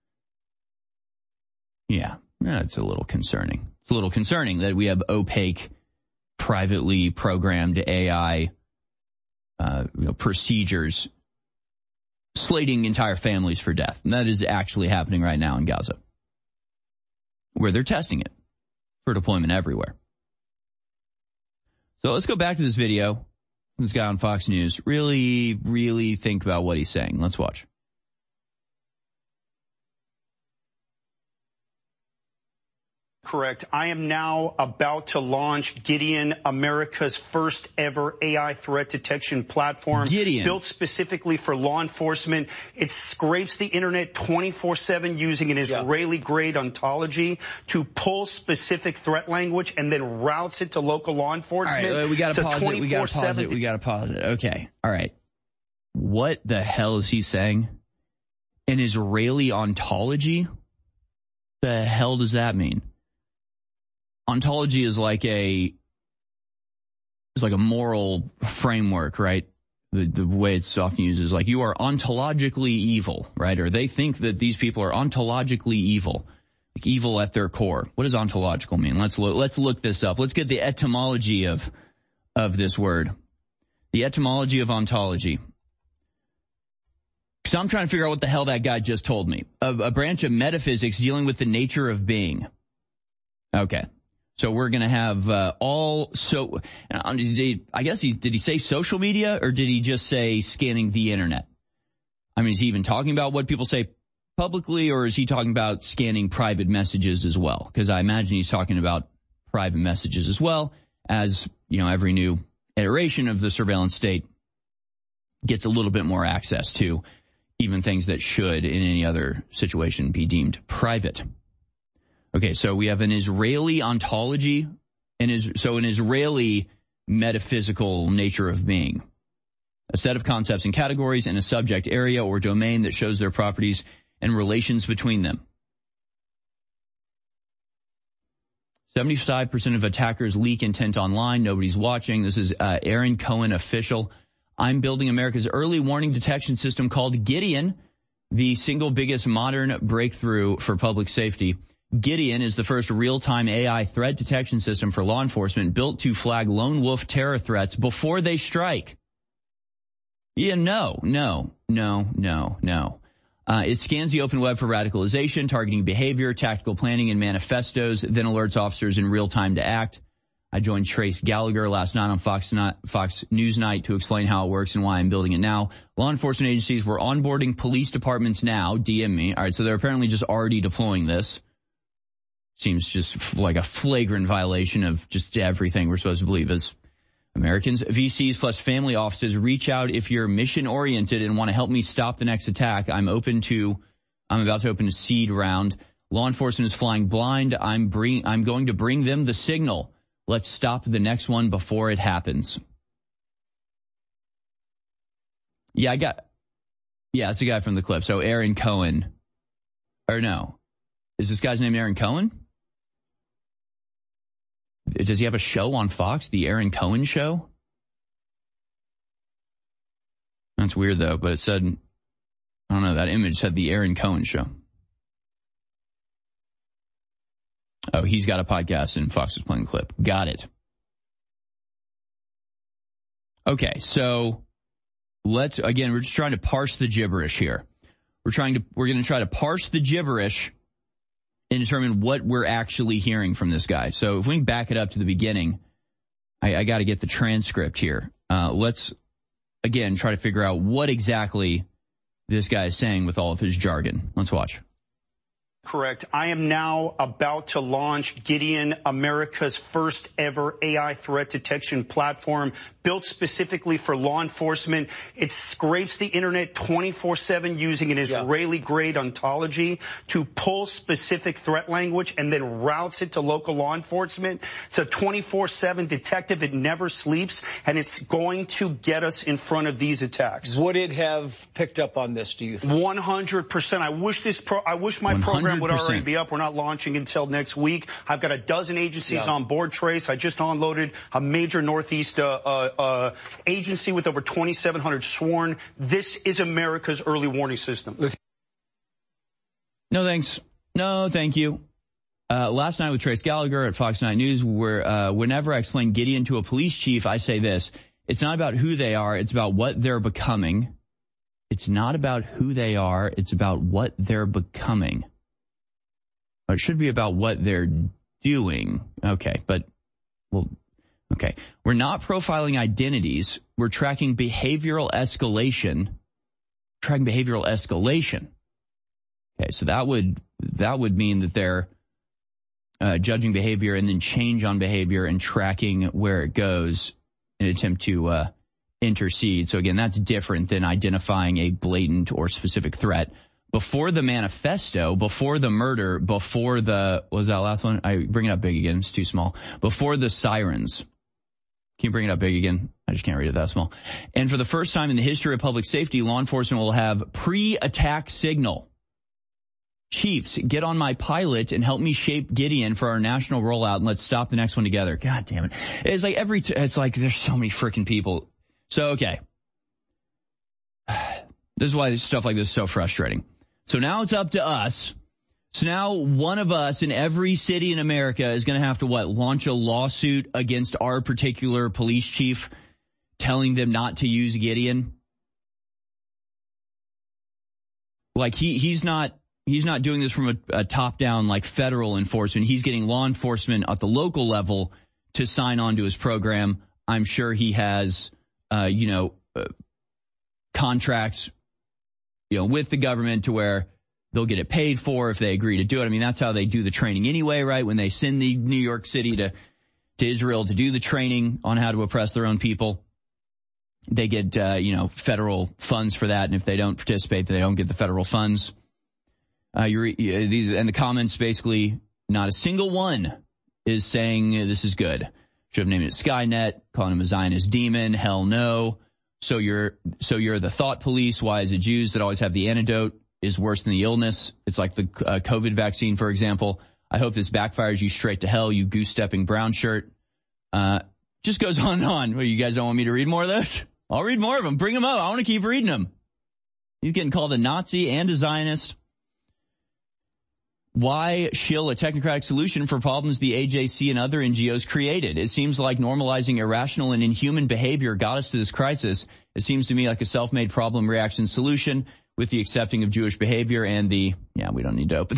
Yeah, that's a little concerning. It's a little concerning that we have opaque, privately programmed A I uh, you know, procedures slating entire families for death. And that is actually happening right now in Gaza, where they're testing it for deployment everywhere. So let's go back to this video. This guy on Fox News, really, really think about what he's saying. Let's watch. Correct. I am now about to launch Gideon, America's first ever A I threat detection platform. Gideon. Built specifically for law enforcement. It scrapes the internet twenty-four seven using an Israeli-grade ontology to pull specific threat language and then routes it to local law enforcement. All right, we got to pause it. We got to pause it. We got to pause it. Okay. All right. What the hell is he saying? An Israeli ontology? The hell does that mean? Ontology is like a is like a moral framework, right? The the way it's often used is like you are ontologically evil, right? Or they think that these people are ontologically evil, like evil at their core. What does ontological mean? Let's look. Let's look this up. Let's get the etymology of of this word. The etymology of ontology. Because I'm trying to figure out what the hell that guy just told me. A, a branch of metaphysics dealing with the nature of being. Okay. So we're going to have uh, all, so, I guess he, did he say social media or did he just say scanning the internet? I mean, is he even talking about what people say publicly or is he talking about scanning private messages as well? Because I imagine he's talking about private messages as well, as, you know, every new iteration of the surveillance state gets a little bit more access to even things that should, in any other situation, be deemed private. Okay, so we have an Israeli ontology, and is so an Israeli metaphysical nature of being. A set of concepts and categories in a subject area or domain that shows their properties and relations between them. seventy-five percent of attackers leak intent online. Nobody's watching. This is uh, Aaron Cohen official. I'm building America's early warning detection system called Gideon, the single biggest modern breakthrough for public safety. Gideon is the first real-time A I threat detection system for law enforcement built to flag lone wolf terror threats before they strike. Yeah, no, no, no, no, no. Uh, it scans the open web for radicalization, targeting behavior, tactical planning, and manifestos, then alerts officers in real time to act. I joined Trace Gallagher last night on Fox, Fox News Night to explain how it works and why I'm building it now. Law enforcement agencies were onboarding police departments now. D M me. All right, so they're apparently just already deploying this. Seems just like a flagrant violation of just everything we're supposed to believe as Americans. V Cs plus family offices, reach out if you're mission-oriented and want to help me stop the next attack. I'm open to, I'm about to open a seed round. Law enforcement is flying blind. I'm bring, I'm going to bring them the signal. Let's stop the next one before it happens. Yeah, I got, yeah, it's the guy from the clip. So Aaron Cohen, or no, is this guy's name Aaron Cohen? Does he have a show on Fox, the Aaron Cohen Show? That's weird, though, but it said, I don't know, that image said the Aaron Cohen Show. Oh, he's got a podcast and Fox is playing the clip. Got it. Okay, so let's, again, we're just trying to parse the gibberish here. We're trying to, we're going to try to parse the gibberish and determine what we're actually hearing from this guy. So if we can back it up to the beginning, I, I got to get the transcript here. Uh, let's, again, try to figure out what exactly this guy is saying with all of his jargon. Let's watch. Correct. I am now about to launch Gideon, America's first ever A I threat detection platform built specifically for law enforcement. It scrapes the internet twenty-four seven using an Israeli-grade ontology to pull specific threat language and then routes it to local law enforcement. It's a twenty-four seven detective. It never sleeps, and it's going to get us in front of these attacks. Would it have picked up on this, do you think? one hundred percent. I wish this pro- I wish my program would already be up. We're not launching until next week. I've got a dozen agencies yeah. on board, Trace. I just unloaded a major Northeast uh, uh, uh, agency with over twenty-seven hundred sworn. This is America's early warning system. No, thanks. No, thank you. Uh, last night with Trace Gallagher at Fox nine News, where uh, whenever I explain Gideon to a police chief, I say this. It's not about who they are. It's about what they're becoming. It's not about who they are. It's about what they're becoming. Or it should be about what they're doing. Okay, but, well, okay. We're not profiling identities. We're tracking behavioral escalation. Tracking behavioral escalation. Okay, so that would, that would mean that they're uh, judging behavior and then change on behavior and tracking where it goes in an attempt to uh, intercede. So again, that's different than identifying a blatant or specific threat. Before the manifesto, before the murder, before the, what was that last one? I bring it up big again. It's too small. Before the sirens. Can you bring it up big again? I just can't read it that small. And for the first time in the history of public safety, law enforcement will have pre-attack signal. Chiefs, get on my pilot and help me shape Gideon for our national rollout, and let's stop the next one together. God damn it. It's like every, t- it's like there's so many freaking people. So, okay. This is why stuff like this is so frustrating. So now it's up to us. So now one of us in every city in America is going to have to, what, launch a lawsuit against our particular police chief, telling them not to use Gideon? Like he he's not he's not doing this from a, a top-down like federal enforcement. He's getting law enforcement at the local level to sign on to his program. I'm sure he has, uh, you know, uh, contracts, you know, with the government to where they'll get it paid for if they agree to do it. I mean, that's how they do the training anyway, right? When they send the New York City to, to Israel to do the training on how to oppress their own people, they get, uh, you know, federal funds for that. And if they don't participate, they don't get the federal funds. Uh, you're, you, these, and the comments basically, not a single one is saying this is good. Should have named it Skynet, calling him a Zionist demon. Hell no. So you're, so you're the thought police. Why is it Jews that always have the antidote is worse than the illness? It's like the uh, COVID vaccine, for example. I hope this backfires you straight to hell, you goose-stepping brown shirt. Uh, just goes on and on. Well, you guys don't want me to read more of this? I'll read more of them. Bring them up. I want to keep reading them. He's getting called a Nazi and a Zionist. Why shill a technocratic solution for problems the A J C and other N G Os created? It seems like normalizing irrational and inhuman behavior got us to this crisis. It seems to me like a self-made problem reaction solution with the accepting of Jewish behavior and the, yeah, we don't need to open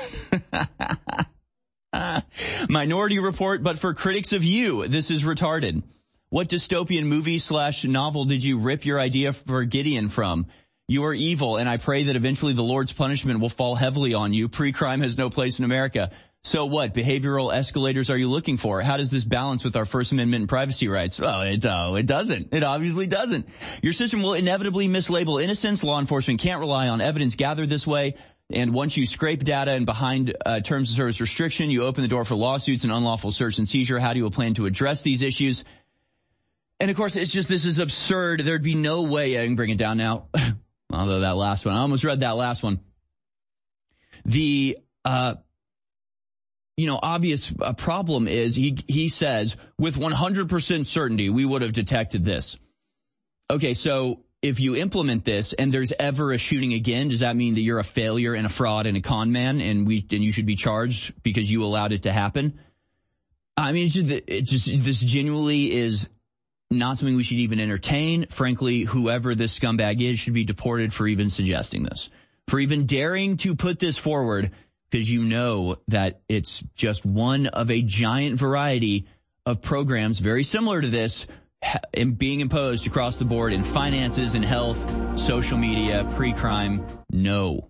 that. Minority Report, but for critics of you, this is retarded. What dystopian movie slash novel did you rip your idea for Gideon from? You are evil, and I pray that eventually the Lord's punishment will fall heavily on you. Pre-crime has no place in America. So what? Behavioral escalators are you looking for? How does this balance with our First Amendment and privacy rights? Oh, it, oh, it doesn't. It obviously doesn't. Your system will inevitably mislabel innocence. Law enforcement can't rely on evidence gathered this way. And once you scrape data and behind uh, terms of service restriction, you open the door for lawsuits and unlawful search and seizure. How do you plan to address these issues? And of course, it's just, this is absurd. There'd be no way I can bring it down now. Although that last one, I almost read that last one. The, uh, you know, obvious uh, problem is he, he says with one hundred percent certainty, we would have detected this. Okay. So if you implement this and there's ever a shooting again, does that mean that you're a failure and a fraud and a con man and we, and you should be charged because you allowed it to happen? I mean, it's just, it's just this genuinely is not something we should even entertain. Frankly, whoever this scumbag is should be deported for even suggesting this, for even daring to put this forward, because you know that it's just one of a giant variety of programs very similar to this being imposed across the board in finances and health, social media, pre-crime. No.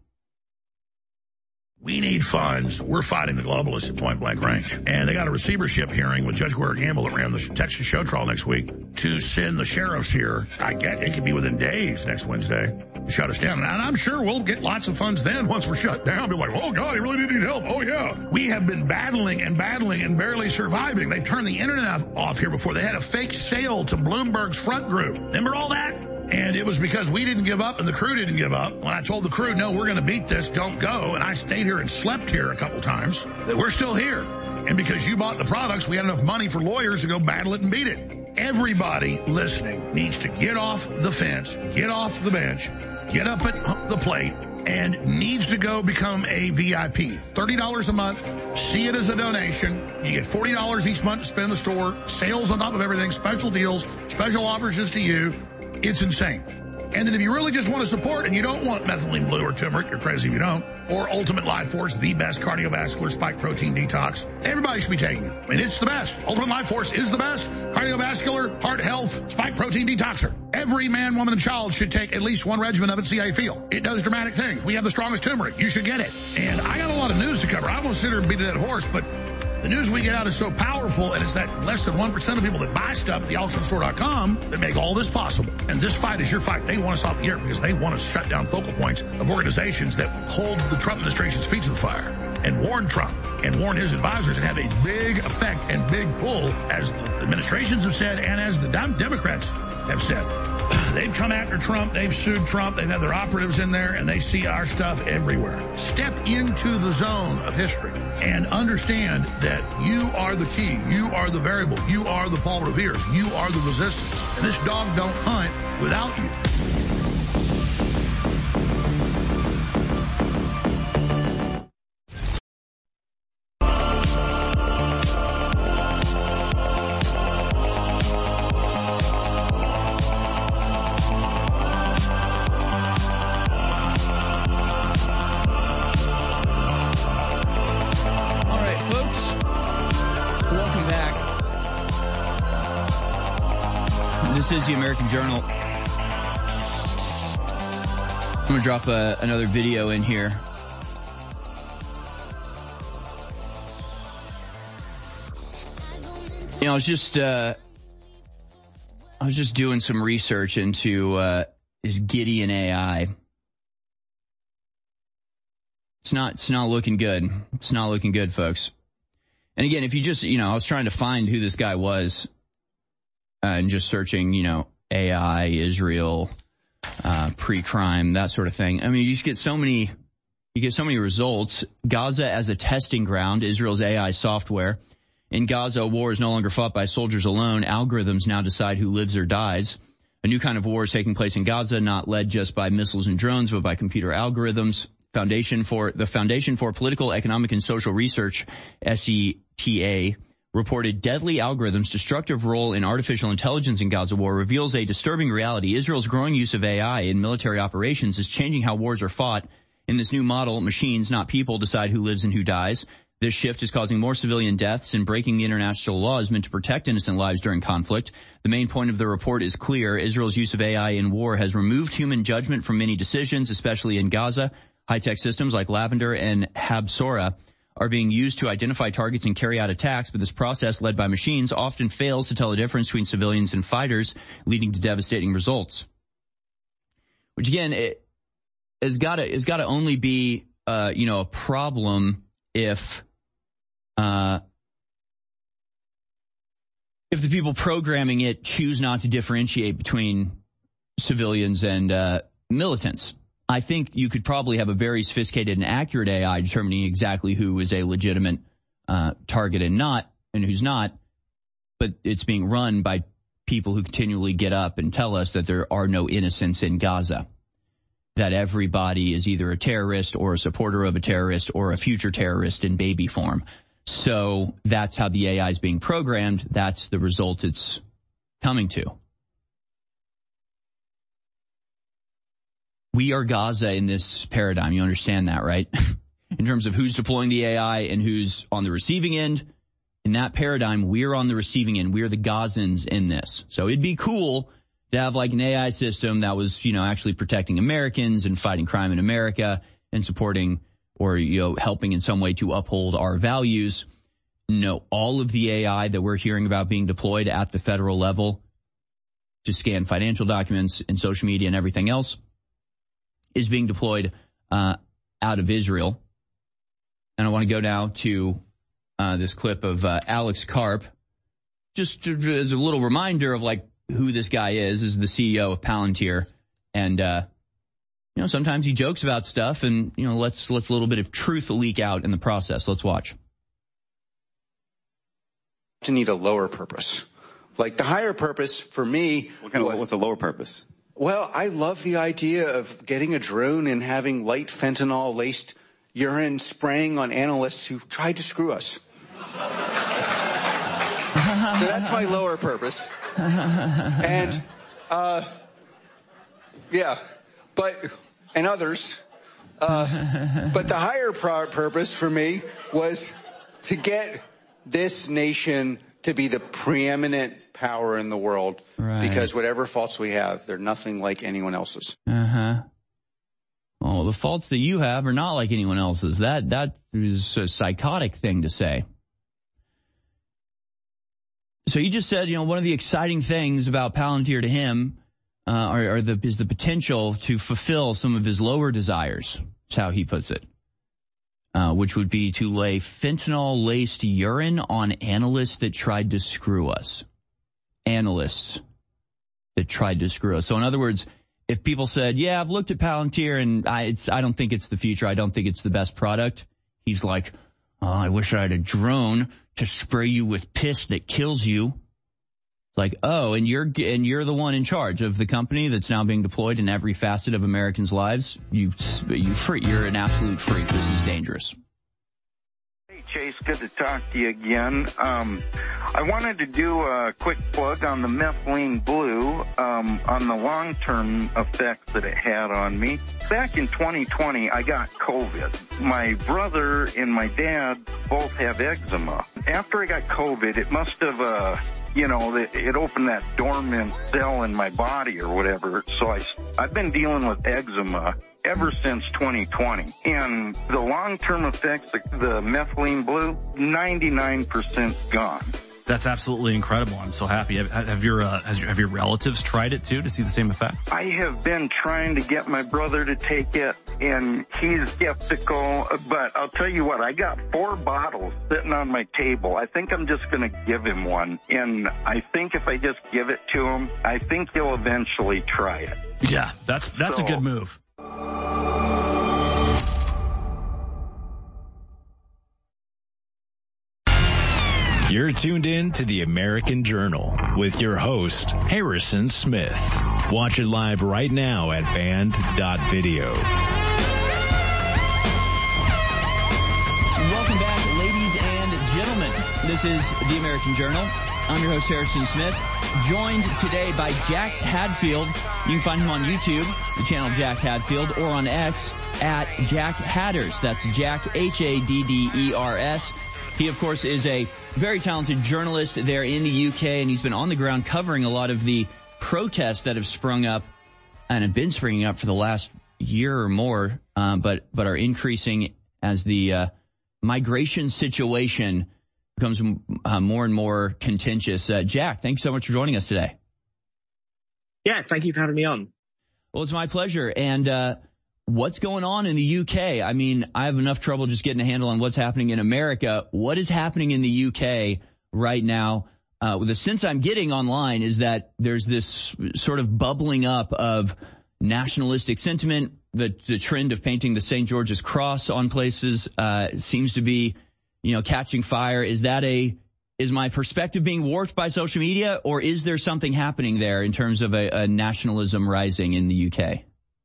We need funds. We're fighting the globalists at point blank range. And they got a receivership hearing with Judge Gloria Gamble that ran the Texas show trial next week to send the sheriffs here. I get it could be within days next Wednesday to shut us down. And I'm sure we'll get lots of funds then once we're shut down. Be like, oh God, he really did need help. Oh yeah. We have been battling and battling and barely surviving. They turned the internet off here before. They had a fake sale to Bloomberg's front group. Remember all that? And it was because we didn't give up and the crew didn't give up. When I told the crew, no, we're going to beat this, don't go, and I stayed here and slept here a couple times, that we're still here. And because you bought the products, we had enough money for lawyers to go battle it and beat it. Everybody listening needs to get off the fence, get off the bench, get up at the plate, and needs to go become a V I P. thirty dollars a month, see it as a donation. You get forty dollars each month to spend in the store, sales on top of everything, special deals, special offers just to you. It's insane. And then if you really just want to support and you don't want methylene blue or turmeric, you're crazy if you don't, or Ultimate Life Force, the best cardiovascular spike protein detox, everybody should be taking it. I mean, it's the best. Ultimate Life Force is the best cardiovascular, heart health, spike protein detoxer. Every man, woman, and child should take at least one regimen of it, see how you feel. It does dramatic things. We have the strongest turmeric. You should get it. And I got a lot of news to cover. I won't sit here and beat a dead horse, but the news we get out is so powerful, and it's that less than one percent of people that buy stuff at the auction store dot com that make all this possible. And this fight is your fight. They want us off the air because they want to shut down focal points of organizations that hold the Trump administration's feet to the fire and warn Trump and warn his advisors and have a big effect and big pull, as the administrations have said and as the Democrats have said. They've come after Trump. They've sued Trump. They've had their operatives in there, and they see our stuff everywhere. Step into the zone of history and understand that you are the key. You are the variable. You are the Paul Revere's. You are the resistance. And this dog don't hunt without you. This is the American Journal. I'm going to drop a, another video in here. You know, I was just, uh, I was just doing some research into, uh, this Gideon A I. It's not, it's not looking good. It's not looking good, folks. And again, if you just, you know, I was trying to find who this guy was, uh, and just searching, you know, A I, Israel, uh, pre-crime, that sort of thing. I mean, you just get so many, you get so many results. Gaza as a testing ground, Israel's A I software. In Gaza, war is no longer fought by soldiers alone. Algorithms now decide who lives or dies. A new kind of war is taking place in Gaza, not led just by missiles and drones, but by computer algorithms. Foundation for the Foundation for Political, Economic, and Social Research, S E T A, reported deadly algorithms' destructive role in artificial intelligence in Gaza war reveals a disturbing reality. Israel's growing use of A I in military operations is changing how wars are fought. In this new model, machines, not people, decide who lives and who dies. This shift is causing more civilian deaths and breaking the international laws meant to protect innocent lives during conflict. The main point of the report is clear. Israel's use of A I in war has removed human judgment from many decisions, especially in Gaza. High-tech systems like Lavender and Habsora are being used to identify targets and carry out attacks, but this process, led by machines, often fails to tell the difference between civilians and fighters, leading to devastating results. Which, again, it has got to has got to only be, uh, you know, a problem if, uh, if the people programming it choose not to differentiate between civilians and uh, militants. I think you could probably have a very sophisticated and accurate A I determining exactly who is a legitimate uh, target and not, and who's not. But it's being run by people who continually get up and tell us that there are no innocents in Gaza, that everybody is either a terrorist or a supporter of a terrorist or a future terrorist in baby form. So that's how the A I is being programmed. That's the result it's coming to. We are Gaza in this paradigm. You understand that, right? In terms of who's deploying the A I and who's on the receiving end. In that paradigm, we're on the receiving end. We're the Gazans in this. So it'd be cool to have like an A I system that was, you know, actually protecting Americans and fighting crime in America and supporting or, you know, helping in some way to uphold our values. No, all of the A I that we're hearing about being deployed at the federal level to scan financial documents and social media and everything else is being deployed uh, out of Israel. And I want to go now to uh, this clip of uh, Alex Karp, just to, as a little reminder of like who this guy is. This is the C E O of Palantir, and uh, you know sometimes he jokes about stuff, and you know let's let's a little bit of truth leak out in the process. Let's watch. To need a lower purpose, like the higher purpose for me. What kind of, what's a lower purpose? Well, I love the idea of getting a drone and having light fentanyl-laced urine spraying on analysts who tried to screw us. So that's my lower purpose. And, uh, yeah, but, and others. Uh, but the higher pro- purpose for me was to get this nation to be the preeminent power in the world, right. Because whatever faults we have, they're nothing like anyone else's. Uh-huh. Oh, the faults that you have are not like anyone else's. That, that is a psychotic thing to say. So you just said, you know, one of the exciting things about Palantir to him, uh, are, are the, is the potential to fulfill some of his lower desires. That's how he puts it. Uh, which would be to lay fentanyl-laced urine on analysts that tried to screw us. Analysts that tried to screw us. So in other words, if people said, yeah, I've looked at Palantir and I, it's, I don't think it's the future. I don't think it's the best product. He's like, oh, I wish I had a drone to spray you with piss that kills you. It's like, oh, and you're, and you're the one in charge of the company that's now being deployed in every facet of Americans' lives. You, you free, you're an absolute freak. This is dangerous. Hey, Chase, good to talk to you again. Um, I wanted to do a quick plug on the methylene blue, um, on the long-term effects that it had on me. Back in twenty twenty, I got COVID. My brother and my dad both have eczema. After I got COVID, it must have, uh, you know, it, it opened that dormant cell in my body or whatever. So I, I've been dealing with eczema ever since twenty twenty. And the long-term effects, the, the methylene blue, ninety-nine percent gone. That's absolutely incredible. I'm so happy. Have, have your uh, has your, have your relatives tried it too to see the same effect? I have been trying to get my brother to take it, and he's skeptical. But I'll tell you what, I got four bottles sitting on my table. I think I'm just going to give him one, and I think if I just give it to him, I think he'll eventually try it. Yeah, that's that's so, a good move. You're tuned in to the American Journal with your host, Harrison Smith. Watch it live right now at band dot video. Welcome back, ladies and gentlemen. This is the American Journal. I'm your host, Harrison Smith, joined today by Jack Hadfield. You can find him on YouTube, the channel Jack Hadfield, or on X at Jack Hadders. That's Jack, H A D D E R S. He, of course, is a very talented journalist there in the U K, and he's been on the ground covering a lot of the protests that have sprung up and have been springing up for the last year or more, uh, but but are increasing as the uh, migration situation becomes uh, more and more contentious. Uh, Jack, thanks so much for joining us today. Yeah, thank you for having me on. Well, it's my pleasure. And uh, what's going on in the U K? I mean, I have enough trouble just getting a handle on what's happening in America. What is happening in the U K right now? Uh, the sense I'm getting online is that there's this sort of bubbling up of nationalistic sentiment. The, the trend of painting the Saint George's Cross on places uh, seems to be, you know, catching fire. Is that a, is my perspective being warped by social media, or is there something happening there in terms of a, a nationalism rising in the U K?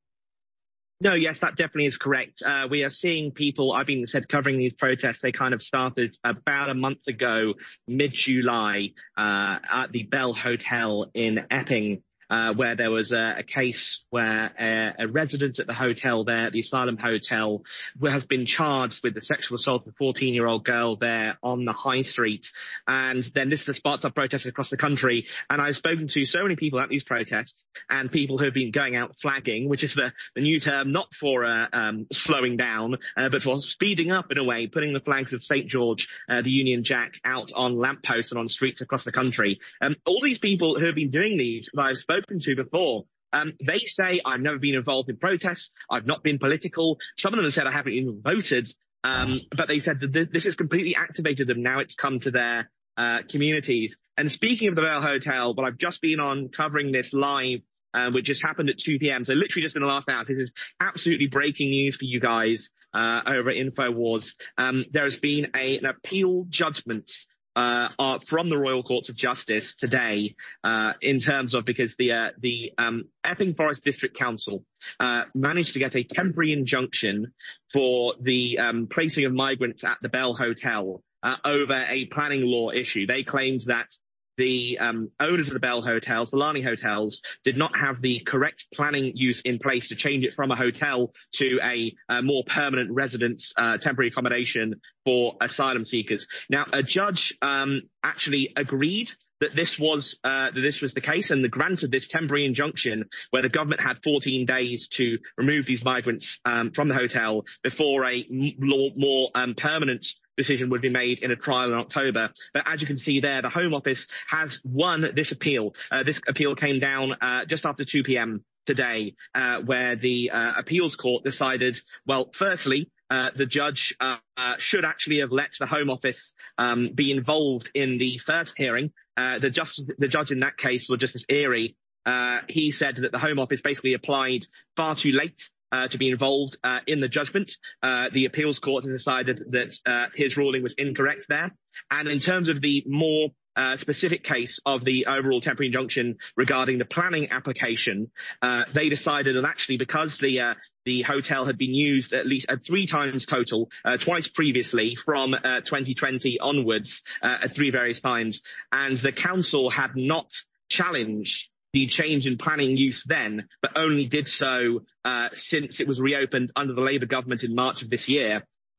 No, yes, that definitely is correct. Uh, we are seeing people, I've been said covering these protests. They kind of started about a month ago, mid-July, uh, at the Bell Hotel in Epping, uh, where there was a, a case where a, a resident at the hotel there, the Asylum Hotel, has been charged with the sexual assault of a fourteen-year-old girl there on the high street. And then this has sparked up protests across the country. And I've spoken to so many people at these protests and people who have been going out flagging, which is the, the new term, not for uh, um, slowing down, uh, but for speeding up in a way, putting the flags of Saint George, uh, the Union Jack, out on lampposts and on streets across the country. Um, all these people who have been doing these that I've spoken to before, um, they say, I've never been involved in protests, I've not been political. Some of them have said I haven't even voted, um, but they said that th- this has completely activated them. Now it's come to their uh, communities. And speaking of the Bell Hotel, well, I've just been on covering this live, uh, which just happened at two p.m. So literally just in the last hour. This is absolutely breaking news for you guys uh, over at InfoWars. Um, there has been a, an appeal judgment Uh, uh, from the Royal Courts of Justice today, uh, in terms of because the uh, the um, Epping Forest District Council uh, managed to get a temporary injunction for the um, placing of migrants at the Bell Hotel uh, over a planning law issue. They claimed that the um, owners of the Bell Hotels, the Lani Hotels, did not have the correct planning use in place to change it from a hotel to a, a more permanent residence, uh, temporary accommodation for asylum seekers. Now, a judge um, actually agreed that this was uh, that this was the case, and the grant of this temporary injunction, where the government had fourteen days to remove these migrants um, from the hotel before a m- more um, permanent decision would be made in a trial in October. But as you can see there, the Home Office has won this appeal. Uh, this appeal came down uh, just after two p.m. today, uh, where the uh, appeals court decided, well, firstly, Uh, the judge uh, uh, should actually have let the Home Office um, be involved in the first hearing. Uh, the, just, the judge in that case, was Justice Erie. Uh, he said that the Home Office basically applied far too late uh, to be involved uh, in the judgment. Uh, the appeals court has decided that uh, his ruling was incorrect there. And in terms of the more Uh, specific case of the overall temporary injunction regarding the planning application, uh, they decided that actually because the uh, the hotel had been used at least uh, three times total, uh, twice previously from uh, twenty twenty onwards uh, at three various times, and the council had not challenged the change in planning use then, but only did so uh, since it was reopened under the Labour government in March of this year.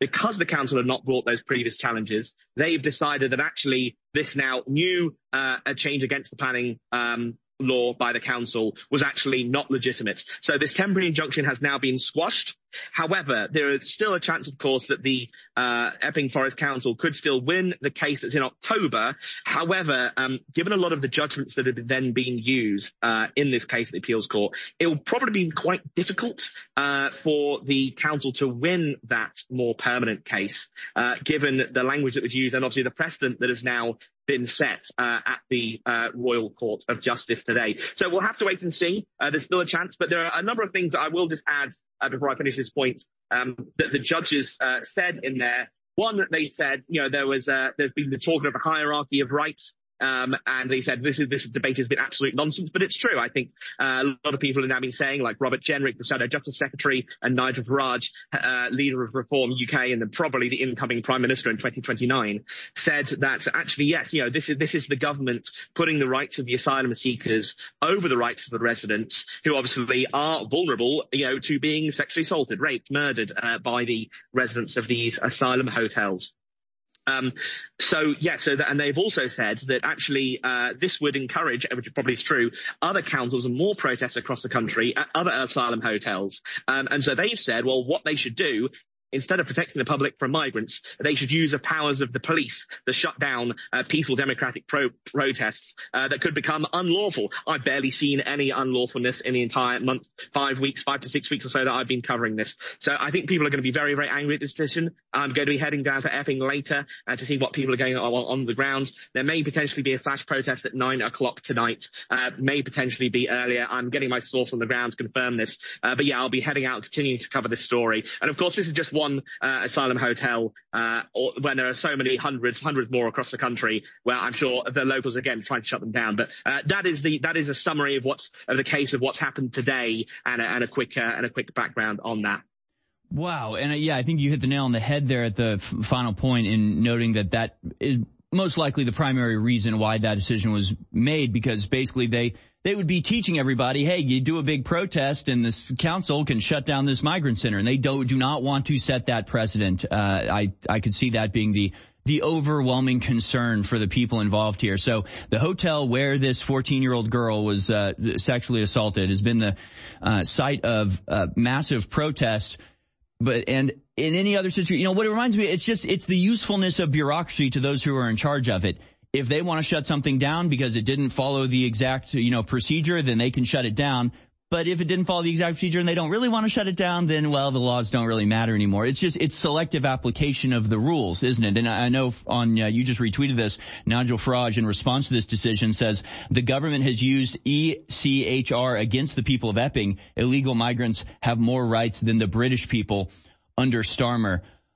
because the council had not brought those previous challenges, they've decided that actually this now new uh, a change against the planning um, law by the council was actually not legitimate. So this temporary injunction has now been squashed. However, there is still a chance, of course, that the uh, Epping Forest Council could still win the case that's in October. However, um, given a lot of the judgments that have then been used uh, in this case at the appeals court, it will probably be quite difficult uh, for the council to win that more permanent case, uh, given the language that was used and obviously the precedent that has now been set uh, at the uh, Royal Court of Justice today. So we'll have to wait and see. Uh, there's still a chance, but there are a number of things that I will just add uh, before I finish this point um, that the judges uh, said in there. One, that they said, you know, there was uh, there's been the talk of a hierarchy of rights. Um, and they said this is this debate has been absolute nonsense, but it's true. I think uh, a lot of people have now been saying, like Robert Jenrick, the Shadow Justice Secretary, and Nigel Farage, uh, leader of Reform U K, and then probably the incoming Prime Minister in twenty twenty-nine, said that actually, yes, you know, this is this is the government putting the rights of the asylum seekers over the rights of the residents, who obviously are vulnerable, you know, to being sexually assaulted, raped, murdered uh, by the residents of these asylum hotels. Um, so, yeah, so that, and they've also said that actually, uh, this would encourage, which probably is true, other councils and more protests across the country at other asylum hotels. Um, and so they've said, well, what they should do, instead of protecting the public from migrants, they should use the powers of the police to shut down uh, peaceful democratic pro- protests uh, that could become unlawful. I've barely seen any unlawfulness in the entire month, five weeks, five to six weeks or so that I've been covering this. So I think people are going to be very, very angry at this decision. I'm going to be heading down to Epping later uh, to see what people are going on, on the ground. There may potentially be a flash protest at nine o'clock tonight, uh, may potentially be earlier. I'm getting my source on the ground to confirm this. Uh, but yeah, I'll be heading out, continuing to cover this story. And of course, this is just one One uh, asylum hotel, uh, or, when there are so many hundreds, hundreds more across the country, where I'm sure the locals again trying to shut them down. But uh, that is the that is a summary of what's of the case of what's happened today, and a, and a quick uh, and a quick background on that. Wow, and uh, yeah, I think you hit the nail on the head there at the f- final point in noting that that is most likely the primary reason why that decision was made, because basically they. They would be teaching everybody, hey, you do a big protest and this council can shut down this migrant center. And they do, do not want to set that precedent. Uh, I, I could see that being the, the overwhelming concern for the people involved here. So the hotel where this fourteen-year-old girl was uh, sexually assaulted has been the uh, site of uh, massive protests. But, and in any other situation, you know, what it reminds me, it's just, it's the usefulness of bureaucracy to those who are in charge of it. If they want to shut something down because it didn't follow the exact, you know, procedure, then they can shut it down. But if it didn't follow the exact procedure and they don't really want to shut it down, then, well, the laws don't really matter anymore. It's just, it's selective application of the rules, isn't it? And I know on, uh, you just retweeted this, Nigel Farage in response to this decision says, the government has used E C H R against the people of Epping. Illegal migrants have more rights than the British people under Starmer.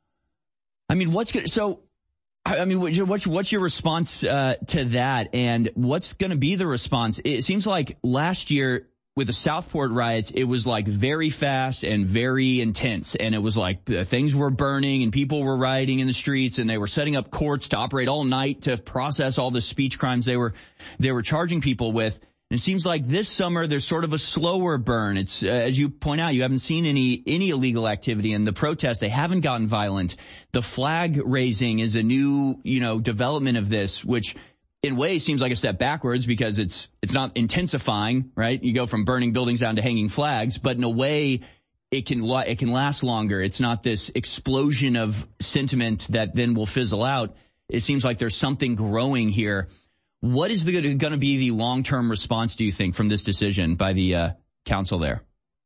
I mean, what's good? So, I mean, what's, what's your response uh, to that, and what's going to be the response? It seems like last year with the Southport riots, it was like very fast and very intense, and it was like uh, things were burning and people were rioting in the streets, and they were setting up courts to operate all night to process all the speech crimes they were they were charging people with. And it seems like this summer there's sort of a slower burn. It's, uh, as you point out, you haven't seen any, any illegal activity in the protests. They haven't gotten violent. The flag raising is a new, you know, development of this, which in ways seems like a step backwards because it's, it's not intensifying, right? You go from burning buildings down to hanging flags, but in a way it can, it can last longer. It's not this explosion of sentiment that then will fizzle out. It seems like there's something growing here. What is going to be the long-term response, do you think, from this decision by the uh, council there?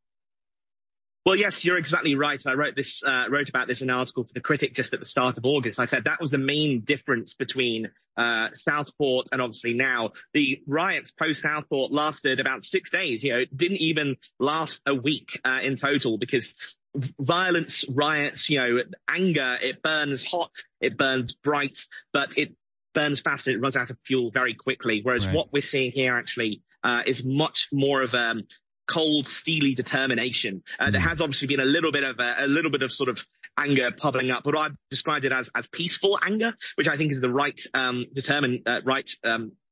Well, yes, you're exactly right. I wrote this, uh, wrote about this in an article for The Critic just at the start of August. I said that was the main difference between uh, Southport and obviously now. The riots post-Southport lasted about six days. You know, it didn't even last a week uh, in total because violence, riots, you know, anger, it burns hot, it burns bright, but it burns fast and it runs out of fuel very quickly. Whereas right. what we're seeing here actually uh, is much more of a um, cold, steely determination. Uh, mm. There has obviously been a little bit of a, a little bit of sort of anger bubbling up, but I've described it as as peaceful anger, which I think is the right um, determined uh, right um,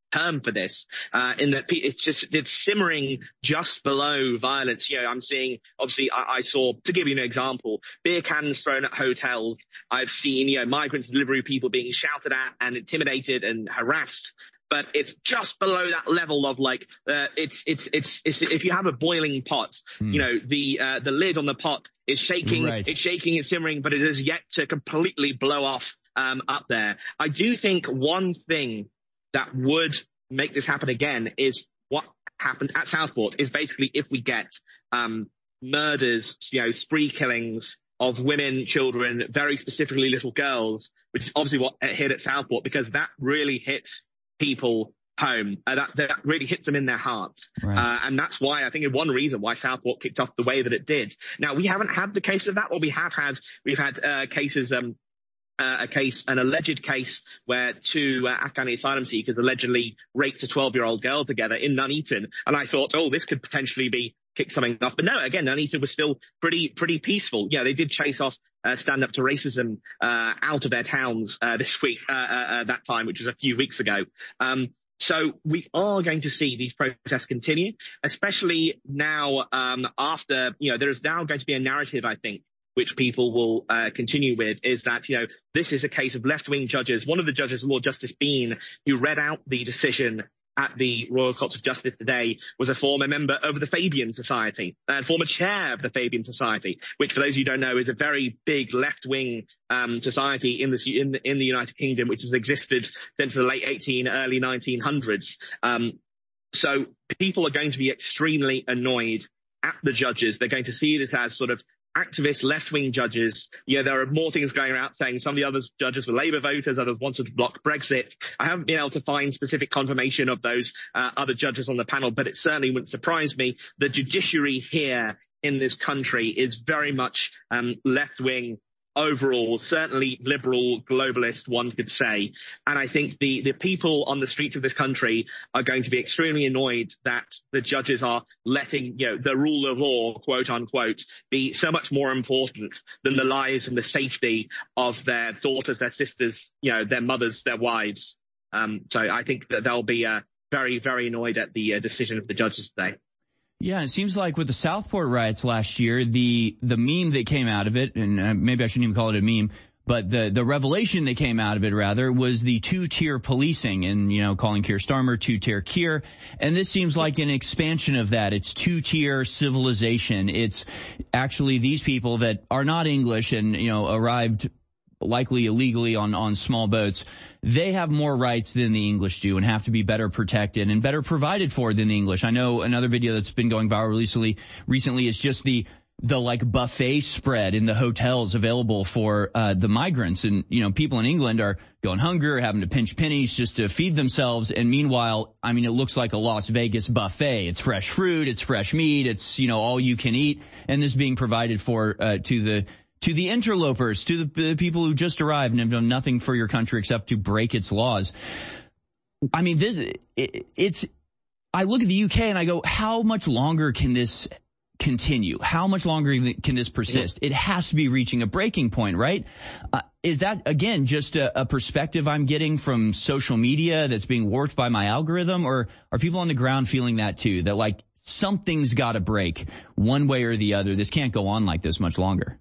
term for this, uh, in that it's just, it's simmering just below violence. You know, I'm seeing, obviously, I, I saw, to give you an example, beer cans thrown at hotels. I've seen, you know, migrant delivery people being shouted at and intimidated and harassed. But it's just below that level of like, uh, it's, it's, it's, it's, if you have a boiling pot, hmm. you know, the, uh, the lid on the pot is shaking, right. it's shaking, it's simmering, but it is yet to completely blow off, um, up there. I do think one thing that would make this happen again is what happened at Southport is basically if we get, um, murders, you know, spree killings of women, children, very specifically little girls, which is obviously what hit at Southport, because that really hits people home. Uh, that, that really hits them in their hearts. Right. Uh, and that's why I think one reason why Southport kicked off the way that it did. Now, we haven't had the case of that, or we have had, we've had uh, cases, um, uh, a case, an alleged case where two uh, Afghani asylum seekers allegedly raped a twelve-year-old girl together in Nuneaton. And I thought, oh, this could potentially be kick something off. But no, again, Nuneaton was still pretty, pretty peaceful. Yeah, they did chase off Uh, stand up to racism uh, out of their towns uh, this week, uh, uh, that time, which was a few weeks ago. Um, so we are going to see these protests continue, especially now um, after, you know, there is now going to be a narrative, I think, which people will uh, continue with, is that, you know, this is a case of left-wing judges. One of the judges, Lord Justice Bean, who read out the decision at the Royal Courts of Justice today, was a former member of the Fabian Society and former chair of the Fabian Society, which, for those of you who don't know, is a very big left-wing um, society in the, in the in the United Kingdom, which has existed since the late eighteen, early nineteen hundreds. Um, so people are going to be extremely annoyed at the judges. They're going to see this as sort of activist left-wing judges. Yeah, there are more things going around saying some of the other judges were Labour voters, others wanted to block Brexit. I haven't been able to find specific confirmation of those uh, other judges on the panel, but it certainly wouldn't surprise me. The judiciary here in this country is very much um, left-wing overall, certainly liberal, globalist, one could say. And I think the, the people on the streets of this country are going to be extremely annoyed that the judges are letting, you know, the rule of law, quote unquote, be so much more important than the lives and the safety of their daughters, their sisters, you know, their mothers, their wives. Um, so I think that they'll be uh, very, very annoyed at the uh, decision of the judges today. Yeah, it seems like with the Southport riots last year, the the meme that came out of it, and uh, maybe I shouldn't even call it a meme, but the the revelation that came out of it, rather, was the two-tier policing and, you know, calling Keir Starmer two-tier Keir. And this seems like an expansion of that. It's two-tier civilization. It's actually these people that are not English and, you know, arrived likely illegally on, on small boats. They have more rights than the English do and have to be better protected and better provided for than the English. I know another video that's been going viral recently, recently is just the, the like buffet spread in the hotels available for, uh, the migrants. And, you know, people in England are going hungry, having to pinch pennies just to feed themselves. And meanwhile, I mean, it looks like a Las Vegas buffet. It's fresh fruit, it's fresh meat, it's, you know, all you can eat. And this being provided for, uh, to the, to the interlopers, to the, the people who just arrived and have done nothing for your country except to break its laws. I mean, this, it, it's, I look at the U K and I go, how much longer can this continue? How much longer can this persist? It has to be reaching a breaking point, right? Uh, is that, again, just a, a perspective I'm getting from social media that's being warped by my algorithm? Or are people on the ground feeling that too? That like something's got to break one way or the other. This can't go on like this much longer.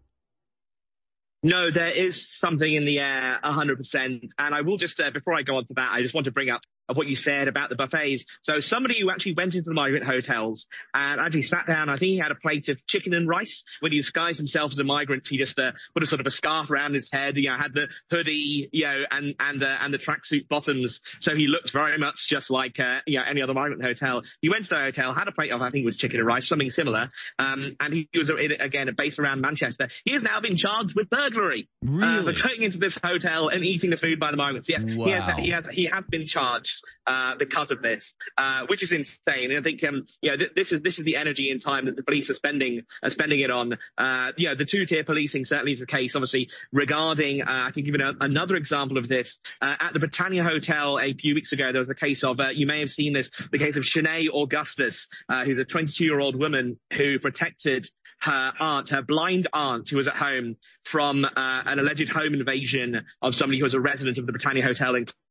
No, there is something in the air, one hundred percent. And I will just, uh, before I go on to that, I just want to bring up of what you said about the buffets. So somebody who actually went into the migrant hotels and actually sat down, I think he had a plate of chicken and rice. When he disguised himself as a migrant, he just uh, put a sort of a scarf around his head, you know, had the hoodie, you know, and, and, uh, and the tracksuit bottoms. So he looked very much just like, uh, you know, any other migrant hotel. He went to the hotel, had a plate of, I think it was chicken and rice, something similar. Um, and he was, again, based around Manchester. He has now been charged with burglary. Really? Uh, for going into this hotel and eating the food by the migrants. Yeah, wow. he has, he has, he has been charged. Uh, because of this, uh, which is insane. And I think, um, yeah, th- this is, this is the energy and time that the police are spending, are spending it on. Uh, yeah, the two-tier policing certainly is the case, obviously, regarding, uh, I can give you a, another example of this. Uh, at the Britannia Hotel a few weeks ago, there was a case of, uh, you may have seen this, the case of Sinead Augustus, uh, who's a twenty-two-year-old woman who protected her aunt, her blind aunt, who was at home from, uh, an alleged home invasion of somebody who was a resident of the Britannia Hotel in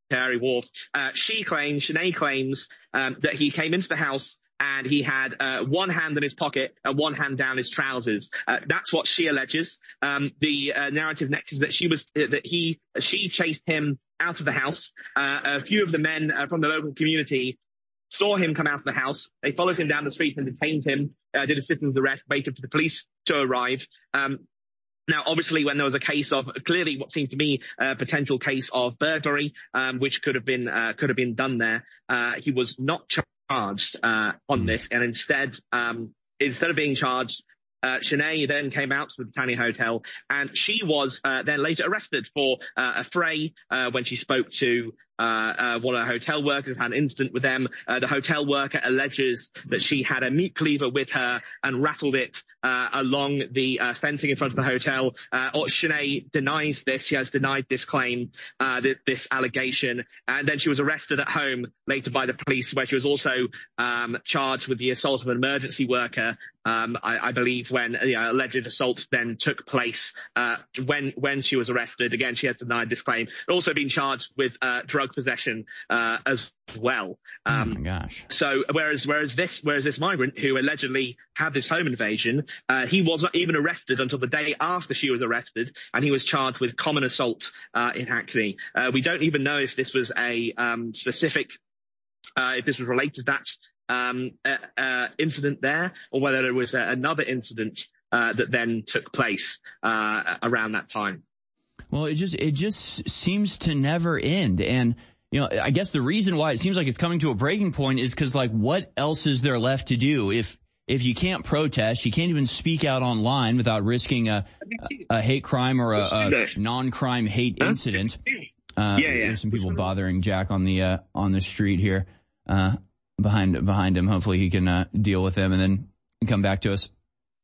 Canary Wharf. Uh, she claims, Sinead claims, um, that he came into the house and he had uh, one hand in his pocket and one hand down his trousers. Uh, that's what she alleges. Um, the uh, narrative next is that she was uh, that he she chased him out of the house. Uh, a few of the men uh, from the local community saw him come out of the house. They followed him down the street and detained him. Uh, did a citizen's arrest, waited for the police to arrive. Um, Now, obviously, when there was a case of clearly what seemed to me a potential case of burglary, um, which could have been uh, could have been done there, uh, he was not charged uh, on this, and instead, um, instead of being charged, uh, Sinead then came out to the Britannia Hotel, and she was uh, then later arrested for uh, a fray uh, when she spoke to uh, uh, one of the hotel workers, had an incident with them. Uh, the hotel worker alleges that she had a meat cleaver with her and rattled it uh, along the uh, fencing in front of the hotel. Uh, or Sinead denies this. She has denied this claim, uh, th- this allegation. And then she was arrested at home later by the police, where she was also um, charged with the assault of an emergency worker. Um, I, I believe when you know, alleged assault then took place uh, when when she was arrested. Again, she has denied this claim. Also been charged with uh, drug possession uh, as well. Um, oh my gosh! So whereas whereas this whereas this migrant who allegedly had this home invasion, uh, he was not even arrested until the day after she was arrested, and he was charged with common assault uh, in Hackney. Uh, we don't even know if this was a um, specific, uh, if this was related to that um, uh, uh, incident there, or whether there was uh, another incident uh, that then took place uh, around that time. Well, it just it just seems to never end, and you know, I guess the reason why it seems like it's coming to a breaking point is because, like, what else is there left to do if if you can't protest, you can't even speak out online without risking a a hate crime or a, a non-crime hate incident. Uh, yeah, yeah. There's some people bothering Jack on the uh, on the street here uh, behind behind him. Hopefully, he can uh, deal with them and then come back to us.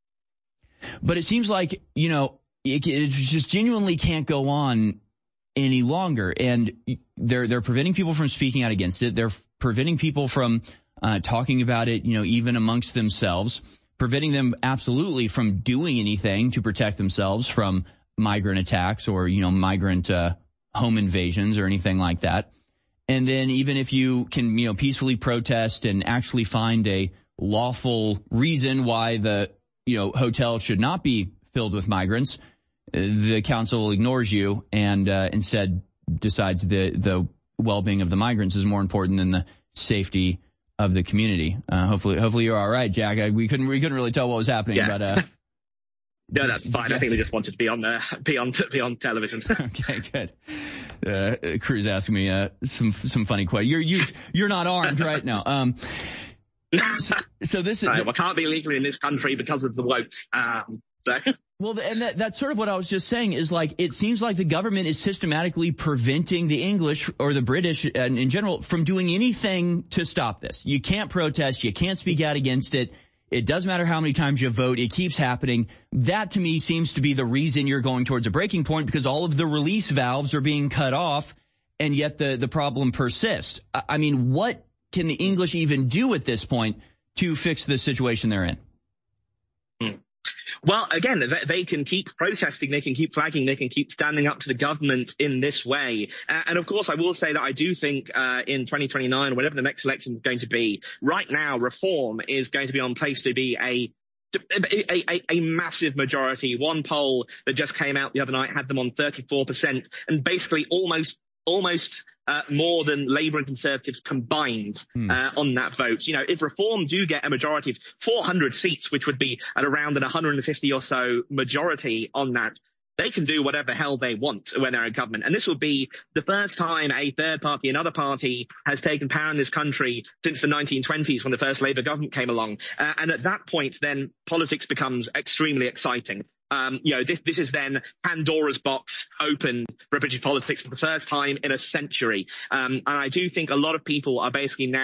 But it seems like, you know, it, it just genuinely can't go on any longer, and they're they're preventing people from speaking out against it. They're preventing people from uh, talking about it, you know, even amongst themselves, preventing them absolutely from doing anything to protect themselves from migrant attacks or, you know, migrant uh, home invasions or anything like that. And then even if you can, you know, peacefully protest and actually find a lawful reason why the, you know, hotel should not be filled with migrants, the council ignores you and uh, instead decides the the well-being of the migrants is more important than the safety of the community. Uh, hopefully, hopefully you're all right, Jack. I, we couldn't we couldn't really tell what was happening, yeah. but uh, no, that's fine. I think they just wanted to be on uh, be on be on television. Okay, good. Uh, Crew's asking me uh, some some funny questions. You're you you're not armed right now. Um, so, so this is uh, well, can't be legal in this country because of the woke. Um, so. Well, and that, that's sort of what I was just saying is, like, it seems like the government is systematically preventing the English or the British and in general from doing anything to stop this. You can't protest. You can't speak out against it. It doesn't matter how many times you vote. It keeps happening. That to me seems to be the reason you're going towards a breaking point, because all of the release valves are being cut off and yet the, the problem persists. I, I mean, what can the English even do at this point to fix the situation they're in? Hmm. Well, again, they can keep protesting, they can keep flagging, they can keep standing up to the government in this way. Uh, and of course, I will say that I do think uh, in twenty twenty-nine, or whatever the next election is going to be, right now, Reform is going to be on pace to be a A, a, a massive majority. One poll that just came out the other night had them on thirty-four percent, and basically almost almost uh, more than Labour and Conservatives combined hmm. uh, on that vote. You know, if Reform do get a majority of four hundred seats, which would be at around an one hundred fifty or so majority on that, they can do whatever hell they want when they're in government. And this will be the first time a third party, another party, has taken power in this country since the nineteen twenties, when the first Labour government came along. Uh, and at that point, then politics becomes extremely exciting. Um, you know, this, this is then Pandora's box open for British politics for the first time in a century. Um, and I do think a lot of people are basically now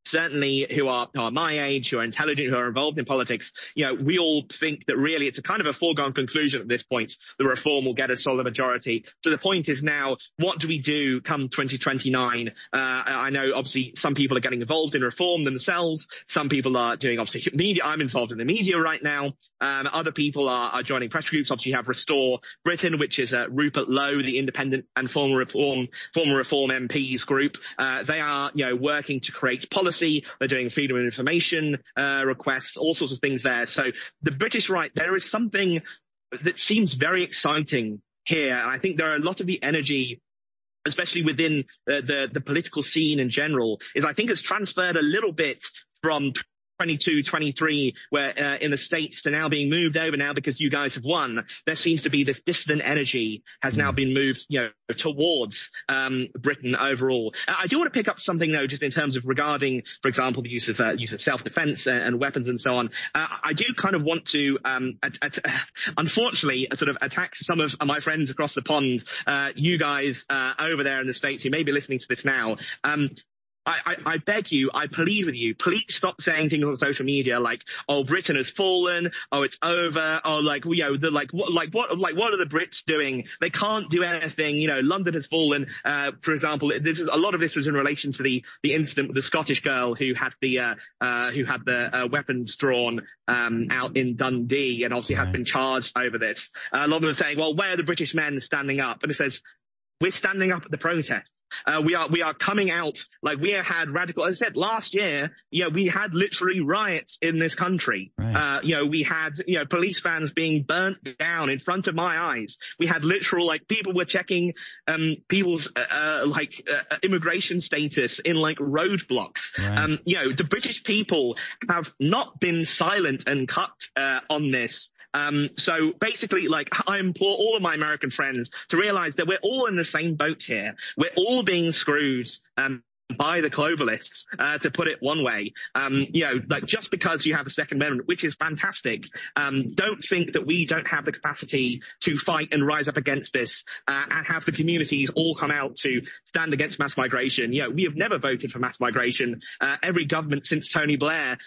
certainly who are, who are my age, who are intelligent, who are involved in politics, you know, we all think that really it's a kind of a foregone conclusion at this point. The reform will get a solid majority. So the point is now, what do we do come twenty twenty-nine? Uh, I know obviously some people are getting involved in reform themselves. Some people are doing obviously media. I'm involved in the media right now. Um, other people are, are joining press groups. Obviously, you have Restore Britain, which is uh, Rupert Lowe, the independent and former reform, former reform M Ps group. Uh, they are, you know, working to create policy. They're doing freedom of information uh, requests, all sorts of things there. So the British right, there is something that seems very exciting here. And I think there are a lot of the energy, especially within uh, the, the political scene in general, is I think it's transferred a little bit from twenty-two, twenty-three, where uh, in the States they're now being moved over now because you guys have won. There seems to be this dissident energy has now been moved, you know, towards um, Britain overall. I do want to pick up something though, just in terms of regarding, for example, the use of uh, use of self-defense and, and weapons and so on. Uh, I do kind of want to, um, at, at, uh, unfortunately, sort of attack some of my friends across the pond, uh, you guys uh, over there in the States who may be listening to this now. Um, I, I, I beg you, I plead with you, please stop saying things on social media like, "Oh, Britain has fallen," "Oh, it's over," "Oh, like, you know, the like, what, like, what, like, what are the Brits doing? They can't do anything." You know, London has fallen. Uh, for example, this is a lot of this was in relation to the the incident with the Scottish girl who had the uh, uh who had the uh, weapons drawn um out in Dundee, and obviously right. had been charged over this. Uh, a lot of them are saying, "Well, where are the British men standing up?" And it says, we're standing up at the protest. Uh, we are, we are coming out, like we had radical, as I said, last year, you know, we had literally riots in this country. Right. Uh, you know, we had, you know, police vans being burnt down in front of my eyes. We had literal, like, people were checking, um, people's, uh, uh like, uh, immigration status in, like, roadblocks. Right. Um, you know, the British people have not been silent and cut, uh, on this. Um, so basically, like, I implore all of my American friends to realize that we're all in the same boat here. We're all being screwed, um, by the globalists, uh, to put it one way. Um, you know, like, just because you have a Second Amendment, which is fantastic, um, don't think that we don't have the capacity to fight and rise up against this, uh, and have the communities all come out to stand against mass migration. You know, we have never voted for mass migration. Uh, every government since Tony Blair,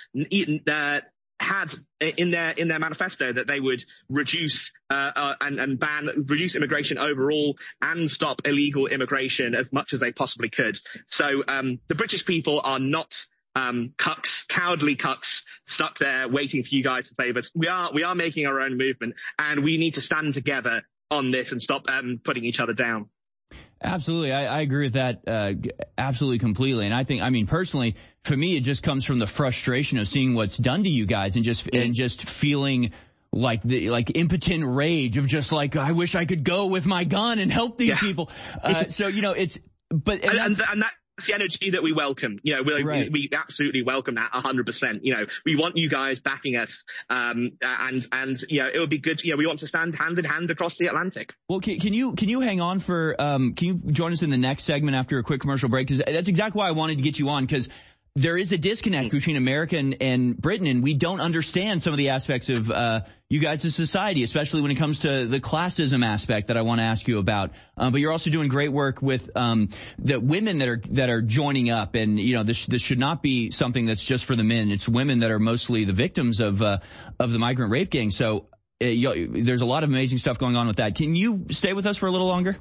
uh, had in their in their manifesto that they would reduce uh, uh, and, and ban reduce immigration overall and stop illegal immigration as much as they possibly could. So um, the British people are not um, cucks, cowardly cucks, stuck there waiting for you guys to save us. We are we are making our own movement, and we need to stand together on this and stop um, putting each other down. Absolutely. I, I agree with that uh, absolutely completely. And I think, I mean, personally, for me, it just comes from the frustration of seeing what's done to you guys and just and just feeling like the like impotent rage of just like, I wish I could go with my gun and help these yeah. people. Uh, so, you know, it's but and, and, and that. The energy that we welcome, you know, we, right. we, we absolutely welcome that a hundred percent. You know, we want you guys backing us, um, and and you know, it would be good. You know, we want to stand hand in hand across the Atlantic. Well, can, can you can you hang on for um, can you join us in the next segment after a quick commercial break? Because that's exactly why I wanted to get you on, because there is a disconnect between America and, and Britain, and we don't understand some of the aspects of uh you guys as society, especially when it comes to the classism aspect that I want to ask you about. Um, but you're also doing great work with um the women that are that are joining up, and you know this this should not be something that's just for the men. It's women that are mostly the victims of uh of the migrant rape gang. So uh, you, there's a lot of amazing stuff going on with that. Can you stay with us for a little longer?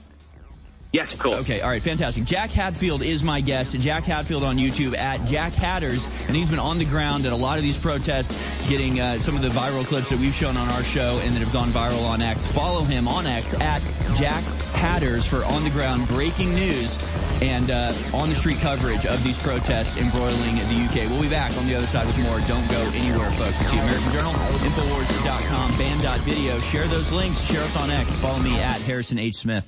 Yes, of course. Okay, all right, fantastic. Jack Hadfield is my guest. Jack Hadfield on YouTube at Jack Hatters, and he's been on the ground at a lot of these protests, getting uh, some of the viral clips that we've shown on our show and that have gone viral on X. Follow him on X at Jack Hatters for on-the-ground breaking news and uh, on-the-street coverage of these protests embroiling the U K. We'll be back on the other side with more. Don't go anywhere, folks. It's the American Journal, Infowars dot com, band dot video. Share those links. Share us on X. Follow me at Harrison H. Smith.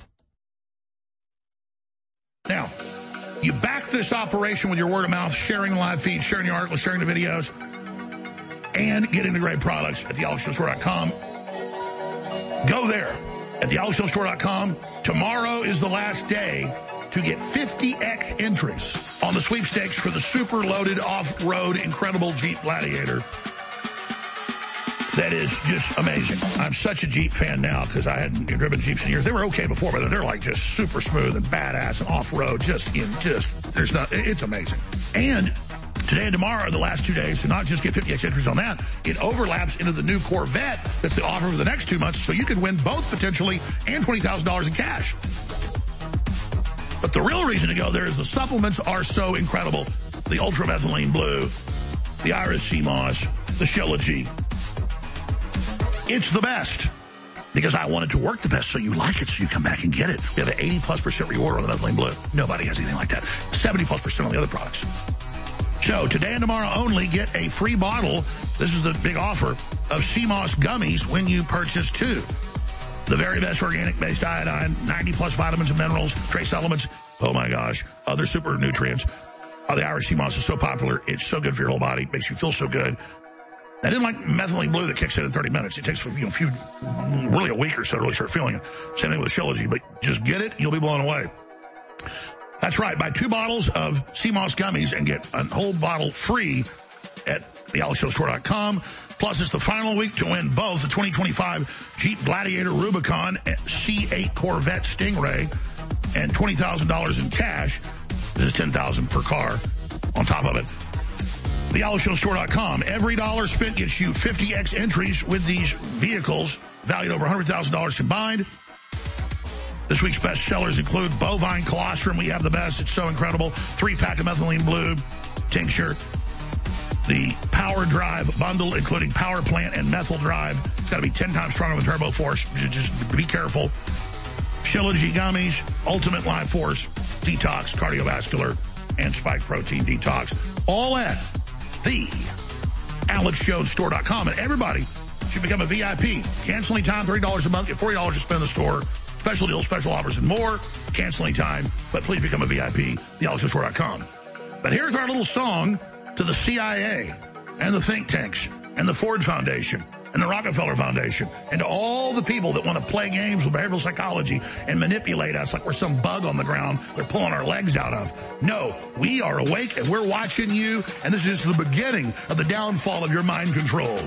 Now, you back this operation with your word of mouth, sharing the live feed, sharing the articles, sharing the videos, and getting the great products at the alex jones store dot com. Go there at the alex jones store dot com. Tomorrow is the last day to get fifty X entries on the sweepstakes for the super loaded off-road incredible Jeep Gladiator. That is just amazing. I'm such a Jeep fan now because I hadn't driven Jeeps in years. They were okay before, but they're like just super smooth and badass and off-road. Just in, just, there's not, it's amazing. And Today and tomorrow are the last two days, so not just get fifty X entries on that, it overlaps into the new Corvette that's the offer for the next two months, so you could win both potentially and twenty thousand dollars in cash. But the real reason to go there is the supplements are so incredible. The Ultramethylene Blue, the Iris Sea Moss, the Shilajit. It's the best. Because I want it to work the best, so you like it, so you come back and get it. We have an eighty plus percent reward on the Methylene Blue. Nobody has anything like that. seventy plus percent on the other products. So today and tomorrow only, get a free bottle. This is the big offer of Sea Moss gummies when you purchase two. The very best organic-based iodine, ninety plus vitamins and minerals, trace elements. Oh my gosh, other super nutrients. Oh, the Irish Sea Moss is so popular. It's so good for your whole body. Makes you feel so good. I didn't like Methylene Blue that kicks in in thirty minutes. It takes you know, a few, really a week or so to really start feeling it. Same thing with the Shilajit, but just get it, you'll be blown away. That's right. Buy two bottles of Sea Moss gummies and get a whole bottle free at the alex jones store dot com. Plus, it's the final week to win both the twenty twenty-five Jeep Gladiator Rubicon C eight Corvette Stingray and twenty thousand dollars in cash. This is ten thousand dollars per car on top of it. the alex jones store dot com. Every dollar spent gets you fifty X entries with these vehicles valued over one hundred thousand dollars combined. This week's best sellers include Bovine Colostrum. We have the best. It's so incredible. Three-pack of Methylene Blue tincture. The Power Drive bundle, including Power Plant and Methyl Drive. It's got to be ten times stronger than Turbo Force. Just be careful. Shilajit gummies, Ultimate Life Force, Detox, Cardiovascular, and Spike Protein Detox. All at the alex jones store dot com. And everybody should become a V I P. Canceling time, thirty dollars a month, get forty dollars to spend in the store. Special deals, special offers, and more. Canceling time, but please become a V I P, the alex jones store dot com. But here's our little song to the C I A and the think tanks and the Ford Foundation and the Rockefeller Foundation and to all the people that want to play games with behavioral psychology and manipulate us like we're some bug on the ground they're pulling our legs out of. No, we are awake and we're watching you, and this is the beginning of the downfall of your mind control.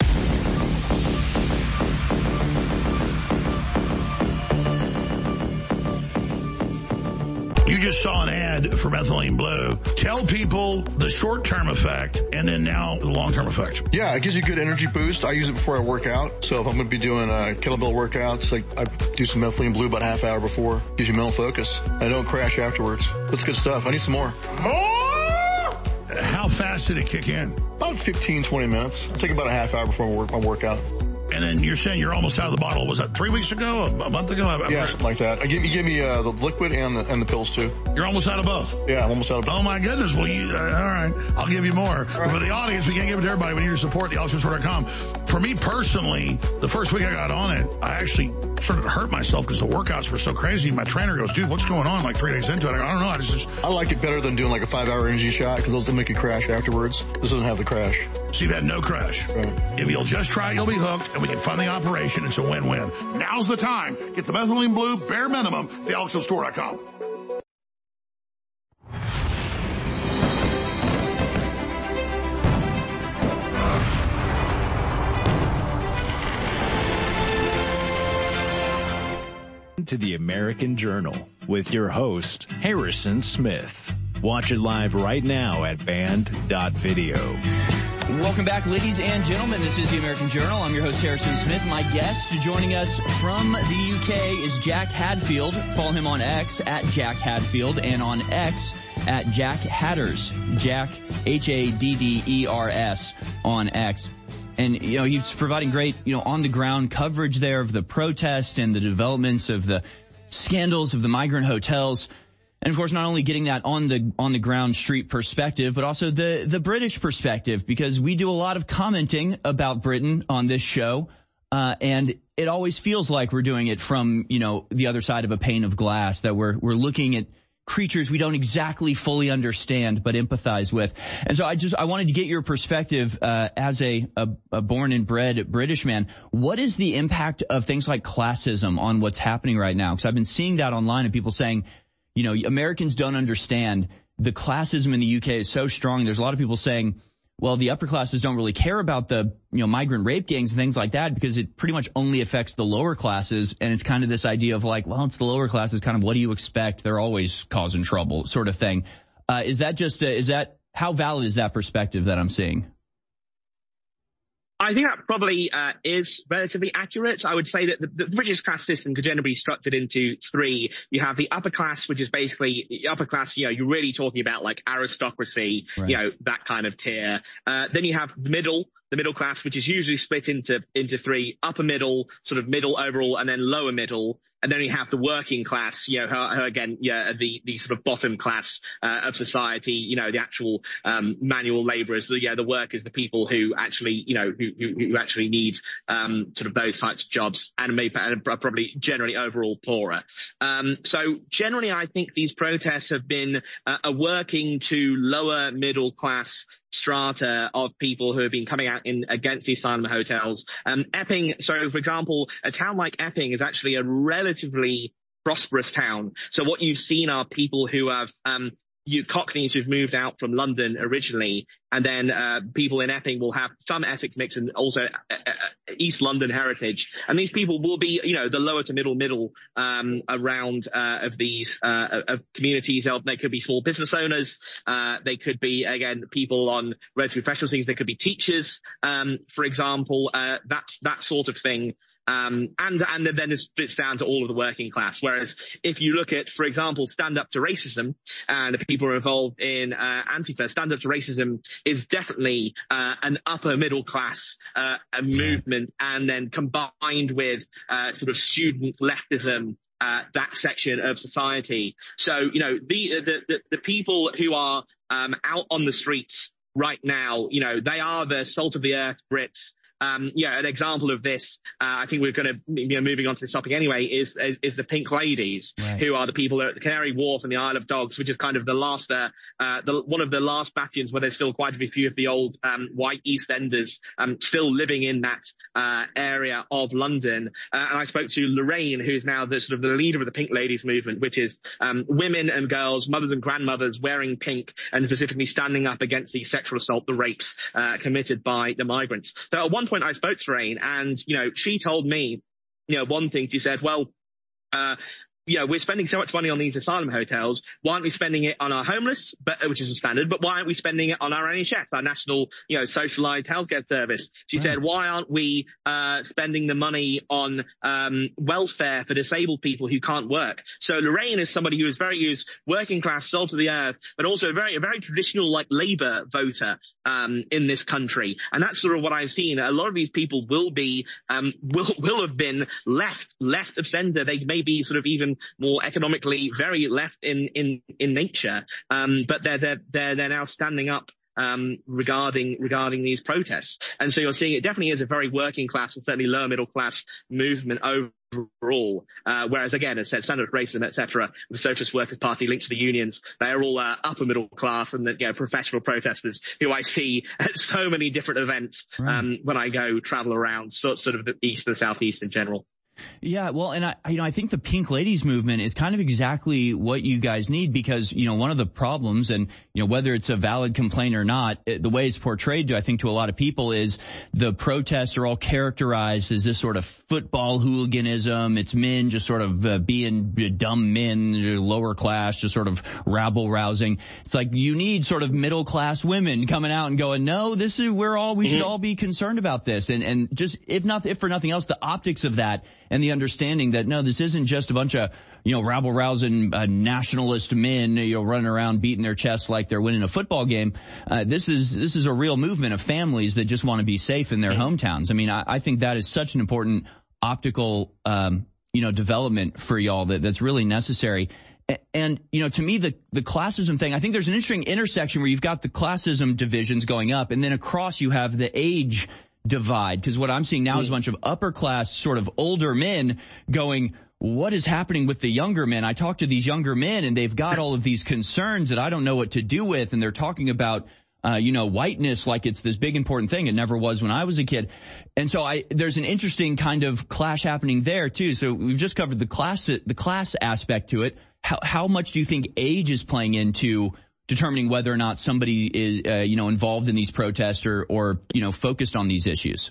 You just saw an ad for Methylene Blue. Tell people the short-term effect and then now the long-term effect. Yeah, it gives you a good energy boost. I use it before I work out. So if I'm going to be doing uh, kettlebell workouts, like I do some Methylene Blue about a half hour before. Gives you mental focus. I don't crash afterwards. That's good stuff. I need some more. How fast did it kick in? About fifteen, twenty minutes. I'll take about a half hour before work, my workout. And then you're saying you're almost out of the bottle. Was that three weeks ago? A month ago? I've yeah, heard. something like that. I give, you give me uh, the liquid and the, and the pills, too. You're almost out of both? Yeah, I'm almost out of both. Oh, my goodness. Well, you, uh, all right. I'll give you more. Right. For the audience, we can't give it to everybody. We need your support, the alex jones store dot com. For me personally, the first week I got on it, I actually started to hurt myself because the workouts were so crazy. My trainer goes, dude, what's going on? Like three days into it. I go, I don't know. I just, I like it better than doing like a five-hour energy shot because those will make you crash afterwards. This doesn't have the crash. So you've had no crash. Right. If you'll just try, you'll be hooked, and we can fund the operation. It's a win-win. Now's the time. Get the Methylene Blue bare minimum at the alex jones store dot com. To the American Journal with your host, Harrison Smith. Watch it live right now at band dot video. Welcome back, ladies and gentlemen. This is the American Journal. I'm your host, Harrison Smith. My guest joining us from the U K is Jack Hadfield. Follow him on X at Jack Hadfield and on X at Jack Hadders. Jack, H A D D E R S on X. And, you know, he's providing great, you know, on-the-ground coverage there of the protest and the developments of the scandals of the migrant hotels. And, of course, not only getting that on the on the ground street perspective, but also the, the British perspective, because we do a lot of commenting about Britain on this show. Uh, and it always feels like we're doing it from, you know, the other side of a pane of glass, that we're we're looking at creatures we don't exactly fully understand but empathize with. And so I just I wanted to get your perspective uh, as a, a, a born and bred British man. What is the impact of things like classism on what's happening right now? Because I've been seeing that online and people saying, you know, Americans don't understand. The classism in the U K is so strong. There's a lot of people saying, well, the upper classes don't really care about the, you know, migrant rape gangs and things like that because it pretty much only affects the lower classes. And it's kind of this idea of like, well, it's the lower classes, kind of what do you expect? They're always causing trouble sort of thing. Uh, is that just, a, is that how valid is that perspective that I'm seeing? I think that probably uh, is relatively accurate. I would say that the, the British class system could generally be structured into three. You have the upper class, which is basically the upper class, you know, you're really talking about like aristocracy, right. you know, that kind of tier. Uh, then you have the middle, the middle class, which is usually split into, into three, upper middle, sort of middle overall, and then lower middle. And then you have the working class, you know, who, who again, yeah, the, the sort of bottom class, uh, of society, you know, the actual, um, manual laborers, the, yeah, the workers, the people who actually, you know, who, who, who actually need, um, sort of those types of jobs and maybe and probably generally overall poorer. Um, so generally, I think these protests have been uh, a working to lower middle class strata of people who have been coming out in against the asylum hotels. Um, Epping, so for example, a town like Epping is actually a relatively prosperous town. So what you've seen are people who have, um, you Cockneys who've moved out from London originally, and then uh, people in Epping will have some Essex mix and also uh, uh, East London heritage. And these people will be, you know, the lower to middle middle um, around uh, of these uh, of communities. They could be small business owners. Uh, they could be, again, people on relatively professional things. They could be teachers, um, for example. Uh, that that sort of thing. Um, and, and then it splits down to all of the working class. Whereas if you look at, for example, Stand Up to Racism and the people who are involved in, uh, Antifa, Stand Up to Racism is definitely, uh, an upper middle class, uh, a movement, and then combined with, uh, sort of student leftism, uh, that section of society. So, you know, the, the, the, the people who are, um, out on the streets right now, you know, they are the salt of the earth Brits. Um, yeah, an example of this, uh, I think we're going to, you know, moving on to this topic anyway, is, is, is the Pink Ladies, right. who are the people at the Canary Wharf and the Isle of Dogs, which is kind of the last, uh, uh, the, one of the last bastions where there's still quite a few of the old, um, white East Enders, um, still living in that, uh, area of London. Uh, and I spoke to Lorraine, who's now the sort of the leader of the Pink Ladies movement, which is, um, women and girls, mothers and grandmothers wearing pink and specifically standing up against the sexual assault, the rapes, uh, committed by the migrants. So at one point I spoke to Rain, and, you know, she told me, you know, one thing. She said, well, uh, you know, we're spending so much money on these asylum hotels. Why aren't we spending it on our homeless, but, which is a standard, but why aren't we spending it on our N H S, our national, you know, socialized healthcare service? She right. said, why aren't we, uh, spending the money on, um, welfare for disabled people who can't work? So Lorraine is somebody who is very, who's working class, salt of the earth, but also a very, a very traditional, like, labor voter, um, in this country. And that's sort of what I've seen. A lot of these people will be, um, will, will have been left, left of center. They may be sort of even more economically very left in, in, in nature. Um, but they're, they're, they're, they're now standing up, um, regarding, regarding these protests. And so you're seeing it definitely is a very working class and certainly lower middle class movement overall. Uh, whereas again, as I said, Stand Up to Racism, et cetera, the Socialist Workers' Party linked to the unions, they're all, uh, upper middle class and the, you know, professional protesters who I see at so many different events, right. um, when I go travel around sort, sort of the east and southeast in general. Yeah, well, and I, you know, I think the Pink Ladies movement is kind of exactly what you guys need because, you know, one of the problems and, you know, whether it's a valid complaint or not, it, the way it's portrayed to, I think, to a lot of people is the protests are all characterized as this sort of football hooliganism. It's men just sort of uh, being dumb men, lower class, just sort of rabble rousing. It's like you need sort of middle class women coming out and going, no, this is, we're all, we mm-hmm. should all be concerned about this. And, and just, if not, if for nothing else, the optics of that and the understanding that, no, this isn't just a bunch of, you know, rabble-rousing uh, nationalist men, you know, running around beating their chests like they're winning a football game. Uh, this is this is a real movement of families that just want to be safe in their hometowns. I mean, I, I think that is such an important optical, um, you know, development for y'all that, that's really necessary. And, you know, to me, the, the classism thing, I think there's an interesting intersection where you've got the classism divisions going up, and then across you have the age divide, because what I'm seeing now is a bunch of upper class sort of older men going, what is happening with the younger men? I talk to these younger men and they've got all of these concerns that I don't know what to do with, and they're talking about uh you know whiteness like it's this big important thing. It never was when I was a kid. And so I there's an interesting kind of clash happening there too. So we've just covered the class the class aspect to it. How how much do you think age is playing into determining whether or not somebody is, uh, you know, involved in these protests or, or, you know, focused on these issues?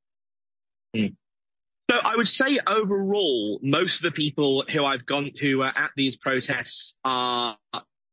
So I would say overall, most of the people who I've gone to uh, at these protests are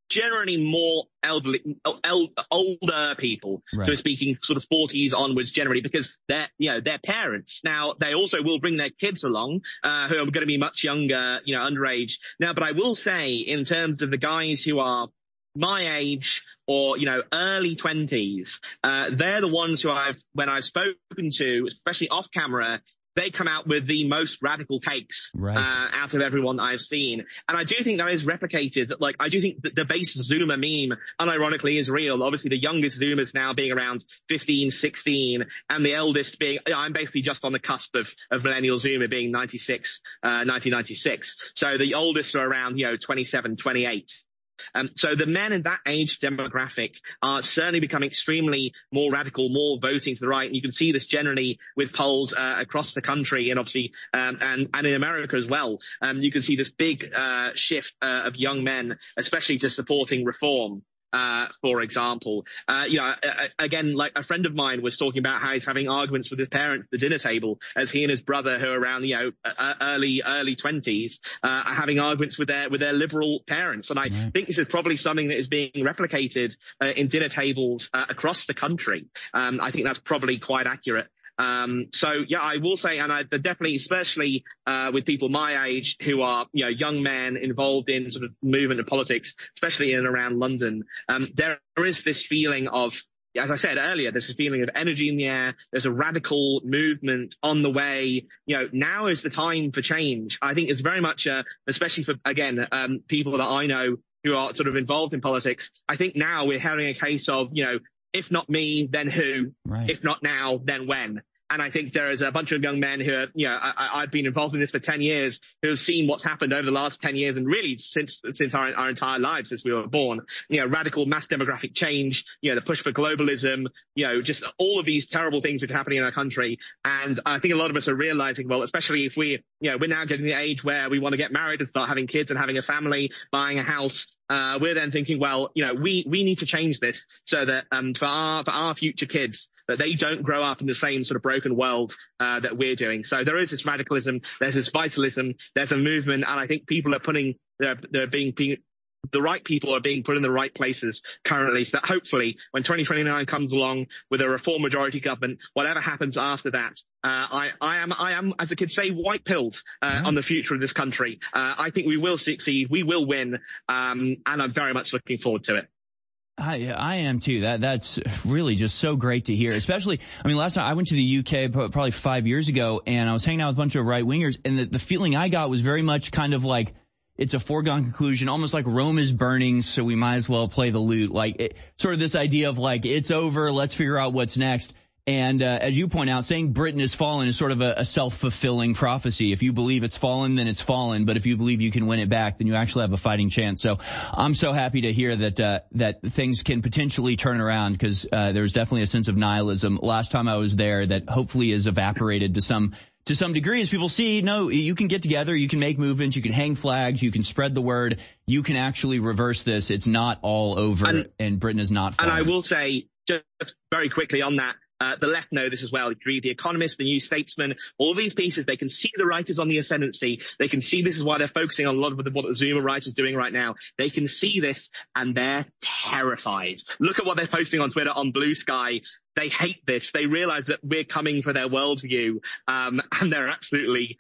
generally more elderly, el- older people, right. so speaking sort of forties onwards generally, because they're, you know, they're parents. Now, they also will bring their kids along, uh, who are going to be much younger, you know, underage. Now, but I will say, in terms of the guys who are my age or, you know, early twenties, uh, they're the ones who I've, when I've spoken to, especially off camera, they come out with the most radical takes right. uh, out of everyone I've seen. And I do think that is replicated. Like, I do think that the base Zoomer meme, unironically, is real. Obviously, the youngest Zoomers now being around fifteen, sixteen, and the eldest being, you know, I'm basically just on the cusp of, of millennial Zoomer being ninety-six, uh, nineteen ninety-six. So the oldest are around, you know, twenty-seven, twenty-eight. Um, so the men in that age demographic are certainly becoming extremely more radical, more voting to the right. And you can see this generally with polls uh, across the country and obviously um, and, and in America as well. Um, you can see this big uh, shift uh, of young men, especially to supporting reform. Uh, for example, uh, you know, again, like a friend of mine was talking about how he's having arguments with his parents at the dinner table as he and his brother, who are around, you know, early, early twenties, uh, are having arguments with their, with their liberal parents. And I right. think this is probably something that is being replicated uh, in dinner tables uh, across the country. Um, I think that's probably quite accurate. Um, so yeah, I will say, and I definitely, especially, uh, with people my age who are, you know, young men involved in sort of movement of politics, especially in and around London, um, there is this feeling of, as I said earlier, there's a feeling of energy in the air. There's a radical movement on the way. You know, now is the time for change. I think it's very much, uh, especially for, again, um, people that I know who are sort of involved in politics. I think now we're having a case of, you know, if not me, then who? Right. If not now, then when? And I think there is a bunch of young men who are, you know, I, I've been involved in this for ten years, who have seen what's happened over the last ten years and really since, since our, our entire lives since we were born. You know, radical mass demographic change, you know, the push for globalism, you know, just all of these terrible things which are happening in our country. And I think a lot of us are realizing, well, especially if we, you know, we're now getting the age where we want to get married and start having kids and having a family, buying a house. Uh, we're then thinking, well, you know, we, we need to change this so that, um, for our, for our future kids, that they don't grow up in the same sort of broken world, uh, that we're doing. So there is this radicalism, there's this vitalism, there's a movement, and I think people are putting, they're, they're being, being, the right people are being put in the right places currently, so that hopefully when twenty twenty-nine comes along with a reform majority government, whatever happens after that, uh, I, I am, I am, as the kids say, white pilled, uh, mm-hmm. on the future of this country. Uh, I think we will succeed. We will win. Um, and I'm very much looking forward to it. I, I am too. That, that's really just so great to hear. Especially, I mean, last time I went to the U K probably five years ago and I was hanging out with a bunch of right wingers, and the, the feeling I got was very much kind of like, it's a foregone conclusion, almost like Rome is burning, so we might as well play the lute. Like, it, sort of this idea of like, it's over, let's figure out what's next. And uh, as you point out, saying Britain has fallen is sort of a, a self-fulfilling prophecy. If you believe it's fallen, then it's fallen. But if you believe you can win it back, then you actually have a fighting chance. So I'm so happy to hear that uh, that things can potentially turn around, because uh, there's definitely a sense of nihilism last time I was there that hopefully is evaporated to some to some degree, as people see, no, you can get together, you can make movements, you can hang flags, you can spread the word, you can actually reverse this. It's not all over, and, and Britain is not fallen. And I will say, just very quickly on that, Uh, the left know this as well. If you read The Economist, The New Statesman, all of these pieces, they can see the right is on the ascendancy. They can see this is why they're focusing on a lot of the, what the Zoomer right is doing right now. They can see this and they're terrified. Look at what they're posting on Twitter, on Blue Sky. They hate this. They realize that we're coming for their worldview, um, and they're absolutely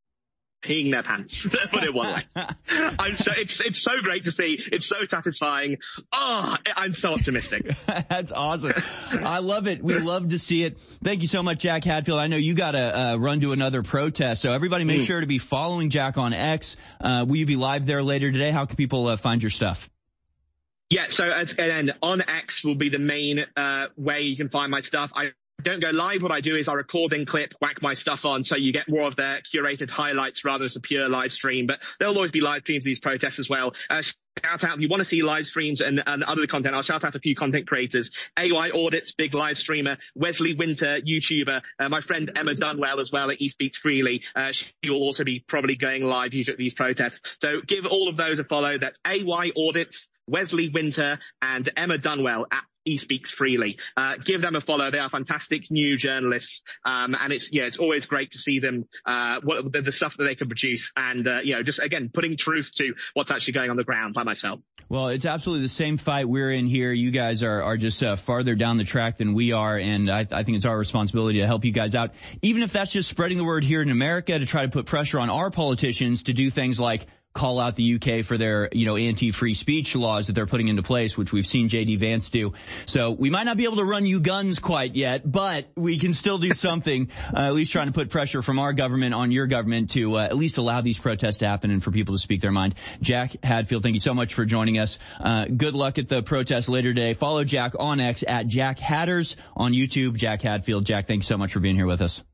peeing their pants, to put it one way. I'm so, it's, it's so great to see. It's so satisfying. Oh, I'm so optimistic. That's awesome. I love it. We love to see it. Thank you so much, Jack Hadfield. I know you got to uh, run to another protest, so everybody make mm. sure to be following Jack on X. Uh, will you be live there later today? How can people uh, find your stuff? Yeah, so and on X will be the main uh, way you can find my stuff. I don't go live. What I do is I record and clip, whack my stuff on, so you get more of their curated highlights rather than a pure live stream. But there'll always be live streams of these protests as well. Uh, shout out, if you want to see live streams and, and other content, I'll shout out a few content creators. A Y Audits, big live streamer. Wesley Winter, YouTuber. Uh, my friend Emma Dunwell as well at He Speaks Freely. Uh, she will also be probably going live at these protests. So give all of those a follow. That's A Y Audits. Wesley Winter and Emma Dunwell at He Speaks Freely. Uh, give them a follow. They are fantastic new journalists. Um, and it's, yeah, it's always great to see them, uh, what, the, the stuff that they can produce. And, uh, you know, just again, putting truth to what's actually going on the ground by myself. Well, it's absolutely the same fight we're in here. You guys are, are just uh, farther down the track than we are. And I, I think it's our responsibility to help you guys out, even if that's just spreading the word here in America to try to put pressure on our politicians to do things like call out the U K for their, you know, anti-free speech laws that they're putting into place, which we've seen J D Vance do. So we might not be able to run you guns quite yet, but we can still do something, uh, at least trying to put pressure from our government on your government to uh, at least allow these protests to happen and for people to speak their mind. Jack Hadfield, thank you so much for joining us. Uh, good luck at the protest later today. Follow Jack on X at Jack Hatters, on YouTube, Jack Hadfield. Jack, thank you so much for being here with us.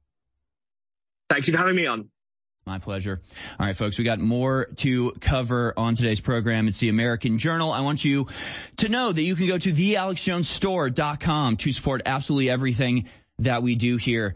Thank you for having me on. My pleasure. All right, folks, we got more to cover on today's program. It's the American Journal. I want you to know that you can go to the alex jones store dot com to support absolutely everything that we do here.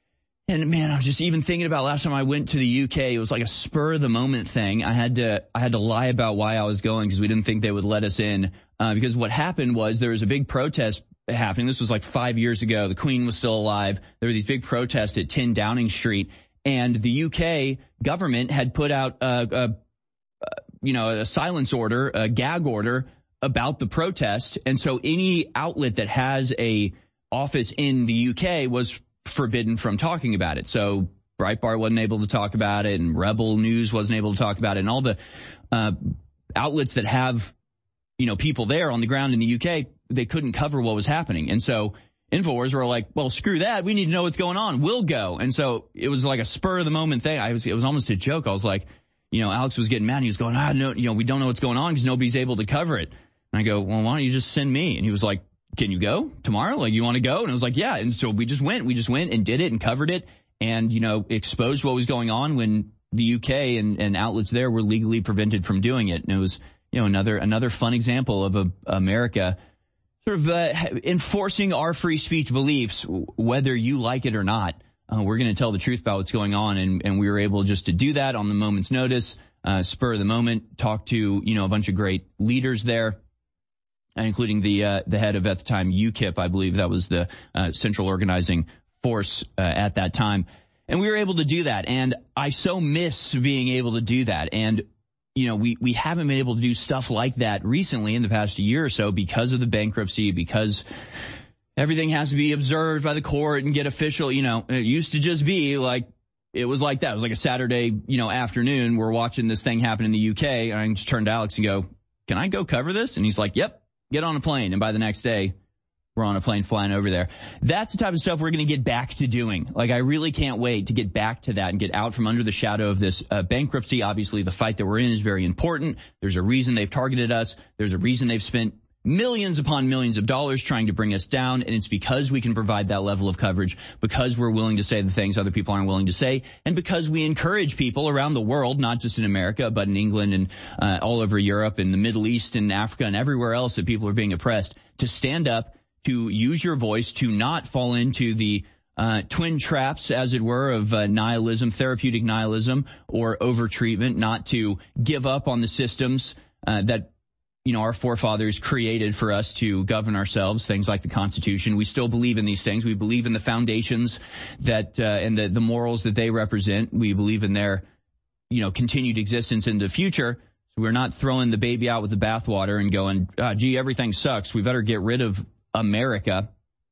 And man, I was just even thinking about last time I went to the U K, it was like a spur of the moment thing. I had to, I had to lie about why I was going because we didn't think they would let us in. Uh, because what happened was there was a big protest happening. This was like five years ago. The Queen was still alive. There were these big protests at ten Downing Street. And the U K government had put out a, a, a, you know, a silence order, a gag order about the protest. And so any outlet that has a office in the U K was forbidden from talking about it. So Breitbart wasn't able to talk about it, and Rebel News wasn't able to talk about it, and all the uh, outlets that have, you know, people there on the ground in the U K, they couldn't cover what was happening. And so InfoWars were like, well, screw that. We need to know what's going on. We'll go. And so it was like a spur of the moment thing. I was, it was almost a joke. I was like, you know, Alex was getting mad. He was going, ah, no, you know, we don't know what's going on because nobody's able to cover it. And I go, well, why don't you just send me? And he was like, can you go tomorrow? Like, you want to go? And I was like, yeah. And so we just went, we just went and did it and covered it and, you know, exposed what was going on when the U K and, and outlets there were legally prevented from doing it. And it was, you know, another, another fun example of a, America sort of uh, enforcing our free speech beliefs, whether you like it or not. Uh, we're going to tell the truth about what's going on, and, and we were able just to do that on the moment's notice, uh, spur of the moment, talk to, you know, a bunch of great leaders there, including the uh, the head of, at the time, U KIP, I believe that was the uh, central organizing force uh, at that time. And we were able to do that, and I so miss being able to do that. And you know, we, we haven't been able to do stuff like that recently in the past year or so because of the bankruptcy, because everything has to be observed by the court and get official. You know, it used to just be like, it was like that. It was like a Saturday, you know, afternoon. We're watching this thing happen in the U K. And I just turned to Alex and go, can I go cover this? And he's like, yep, get on a plane. And by the next day, we're on a plane flying over there. That's the type of stuff we're going to get back to doing. Like, I really can't wait to get back to that and get out from under the shadow of this uh, bankruptcy. Obviously, the fight that we're in is very important. There's a reason they've targeted us. There's a reason they've spent millions upon millions of dollars trying to bring us down. And it's because we can provide that level of coverage, because we're willing to say the things other people aren't willing to say, and because we encourage people around the world, not just in America, but in England and uh, all over Europe and the Middle East and Africa and everywhere else that people are being oppressed, to stand up, to use your voice, to not fall into the uh, twin traps, as it were, of uh, nihilism, therapeutic nihilism, or overtreatment, not to give up on the systems uh, that, you know, our forefathers created for us to govern ourselves, things like the Constitution. We still believe in these things. We believe in the foundations that uh, and the, the morals that they represent. We believe in their, you know, continued existence in the future. So we're not throwing the baby out with the bathwater and going, ah, gee, everything sucks. We better get rid of America.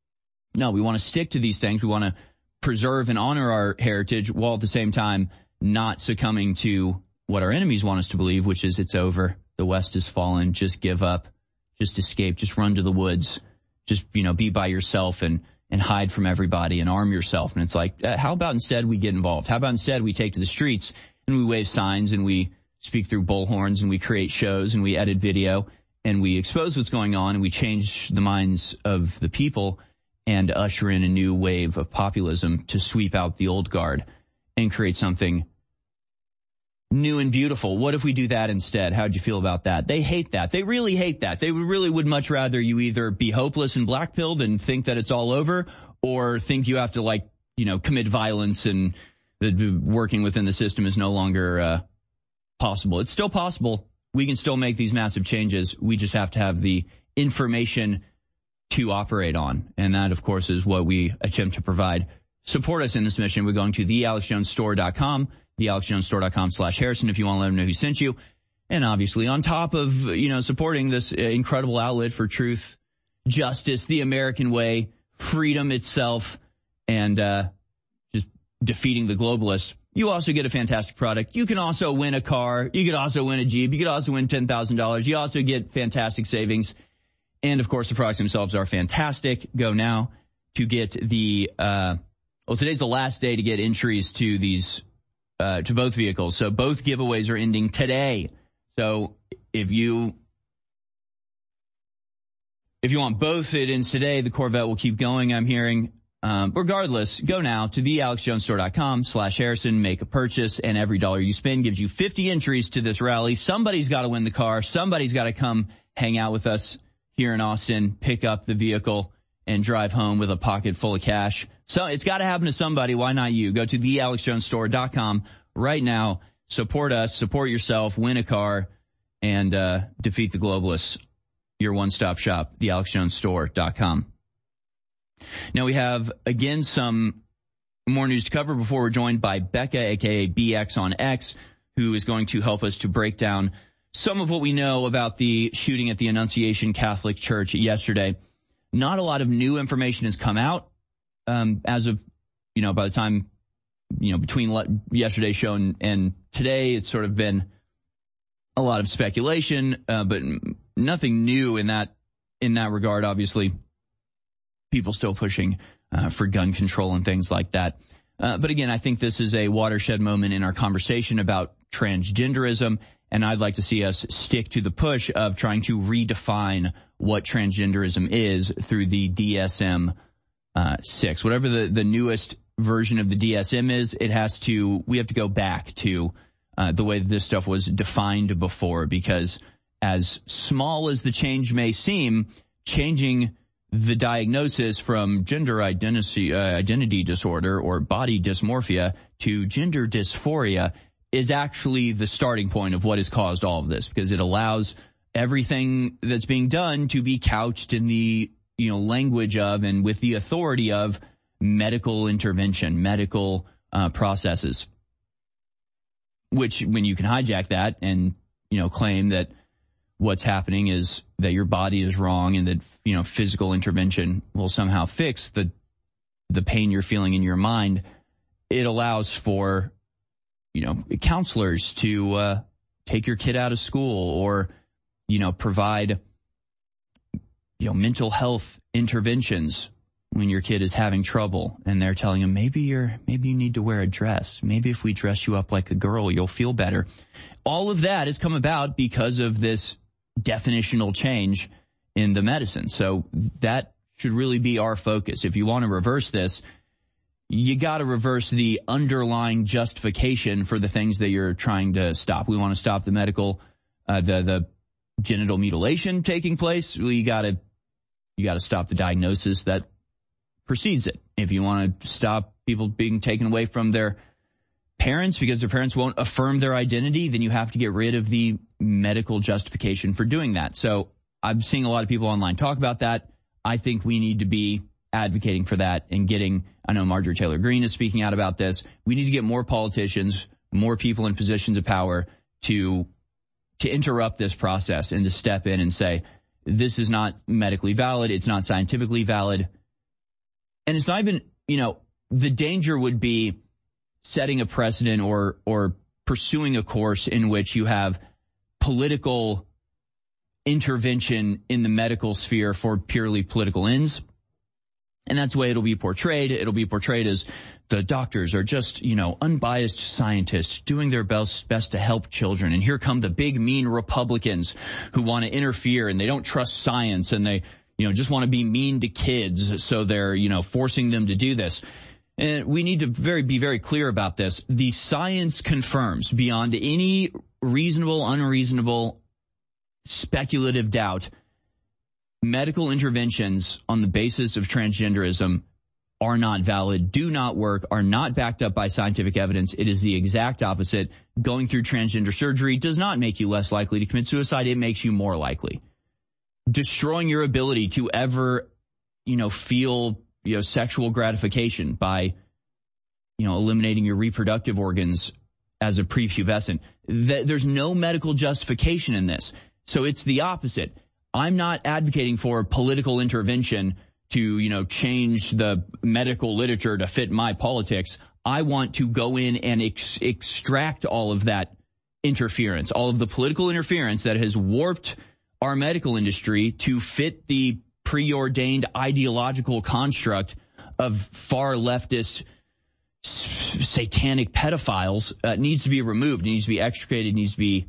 No, we want to stick to these things. We want to preserve and honor our heritage while at the same time not succumbing to what our enemies want us to believe, which is it's over. The West has fallen. Just give up. Just escape. Just run to the woods. Just, you know, be by yourself and, and hide from everybody and arm yourself. And it's like, uh, how about instead we get involved? How about instead we take to the streets and we wave signs and we speak through bullhorns and we create shows and we edit video and we expose what's going on and we change the minds of the people and usher in a new wave of populism to sweep out the old guard and create something new and beautiful. What if we do that instead? How'd you feel about that? They hate that. They really hate that. They really would much rather you either be hopeless and black-pilled and think that it's all over, or think you have to, like, you know, commit violence and that working within the system is no longer uh, possible. It's still possible. we can still make these massive changes. We just have to have the information to operate on. And that, of course, is what we attempt to provide. Support us in this mission. We're going to the alex jones store dot com, the alex jones store dot com slash Harrison if you want to let them know who sent you. And obviously, on top of, you know, supporting this incredible outlet for truth, justice, the American way, freedom itself, and uh, just defeating the globalists, you also get a fantastic product. You can also win a car. You could also win a Jeep. You could also win ten thousand dollars. You also get fantastic savings. And, of course, the products themselves are fantastic. Go now to get the, uh, well, today's the last day to get entries to these, uh, to both vehicles. So both giveaways are ending today. So if you, if you want both, it ends today. The Corvette will keep going, I'm hearing. Um, regardless, go now to the alex jones store dot com slash Harrison, make a purchase, and every dollar you spend gives you fifty entries to this rally. Somebody's got to win the car. Somebody's got to come hang out with us here in Austin, pick up the vehicle, and drive home with a pocket full of cash. So it's got to happen to somebody. Why not you? Go to the alex jones store dot com right now. Support us, support yourself, win a car, and uh, defeat the globalists. Your one-stop shop, the alex jones store dot com. Now we have, again, some more news to cover before we're joined by Becca, a k a. B X on X, who is going to help us to break down some of what we know about the shooting at the Annunciation Catholic Church yesterday. Not a lot of new information has come out um, as of, you know, by the time, you know, between le- yesterday's show and, and today, it's sort of been a lot of speculation, uh, but nothing new in that in that regard. Obviously, people still pushing uh, for gun control and things like that. Uh, but again, I think this is a watershed moment in our conversation about transgenderism. And I'd like to see us stick to the push of trying to redefine what transgenderism is through the D S M six. Whatever the, the newest version of the D S M is, it has to, we have to go back to uh, the way that this stuff was defined before, because as small as the change may seem, changing the diagnosis from gender identity, uh, identity disorder or body dysmorphia to gender dysphoria is actually the starting point of what has caused all of this, because it allows everything that's being done to be couched in the, you know, language of and with the authority of medical intervention, medical uh, processes, which when you can hijack that and, you know, claim that what's happening is that your body is wrong and that, you know, physical intervention will somehow fix the the pain you're feeling in your mind, it allows for, you know, counselors to uh, take your kid out of school or, you know, provide, you know, mental health interventions when your kid is having trouble and they're telling them, maybe you're, maybe you need to wear a dress. Maybe if we dress you up like a girl, you'll feel better. All of that has come about because of this definitional change in the medicine. So that should really be our focus. If you want to reverse this, you got to reverse the underlying justification for the things that you're trying to stop. We want to stop the medical, uh, the the genital mutilation taking place. Well, you got to you got to stop the diagnosis that precedes it. If you want to stop people being taken away from their parents because their parents won't affirm their identity, then you have to get rid of the medical justification for doing that. So I'm seeing a lot of people online talk about that. I think we need to be advocating for that and getting, I know Marjorie Taylor Greene is speaking out about this. We need to get more politicians, more people in positions of power to, to interrupt this process and to step in and say, this is not medically valid. It's not scientifically valid. And it's not even, you know, the danger would be setting a precedent or, or pursuing a course in which you have political intervention in the medical sphere for purely political ends. And that's the way it'll be portrayed. It'll be portrayed as the doctors are just, you know, unbiased scientists doing their best, best to help children. And here come the big, mean Republicans who want to interfere and they don't trust science and they, you know, just want to be mean to kids. So they're, you know, forcing them to do this. And we need to very be very clear about this. The science confirms beyond any reasonable, unreasonable, speculative doubt, medical interventions on the basis of transgenderism are not valid, do not work, are not backed up by scientific evidence. It is the exact opposite. Going through transgender surgery does not make you less likely to commit suicide. It makes you more likely. Destroying your ability to ever, you know, feel, you know, sexual gratification by, you know, eliminating your reproductive organs as a prepubescent. There's no medical justification in this. So it's the opposite. I'm not advocating for political intervention to, you know, change the medical literature to fit my politics. I want to go in and ex- extract all of that interference, all of the political interference that has warped our medical industry to fit the preordained ideological construct of far leftist s- satanic pedophiles. Uh, needs to be removed, needs to be extricated, needs to be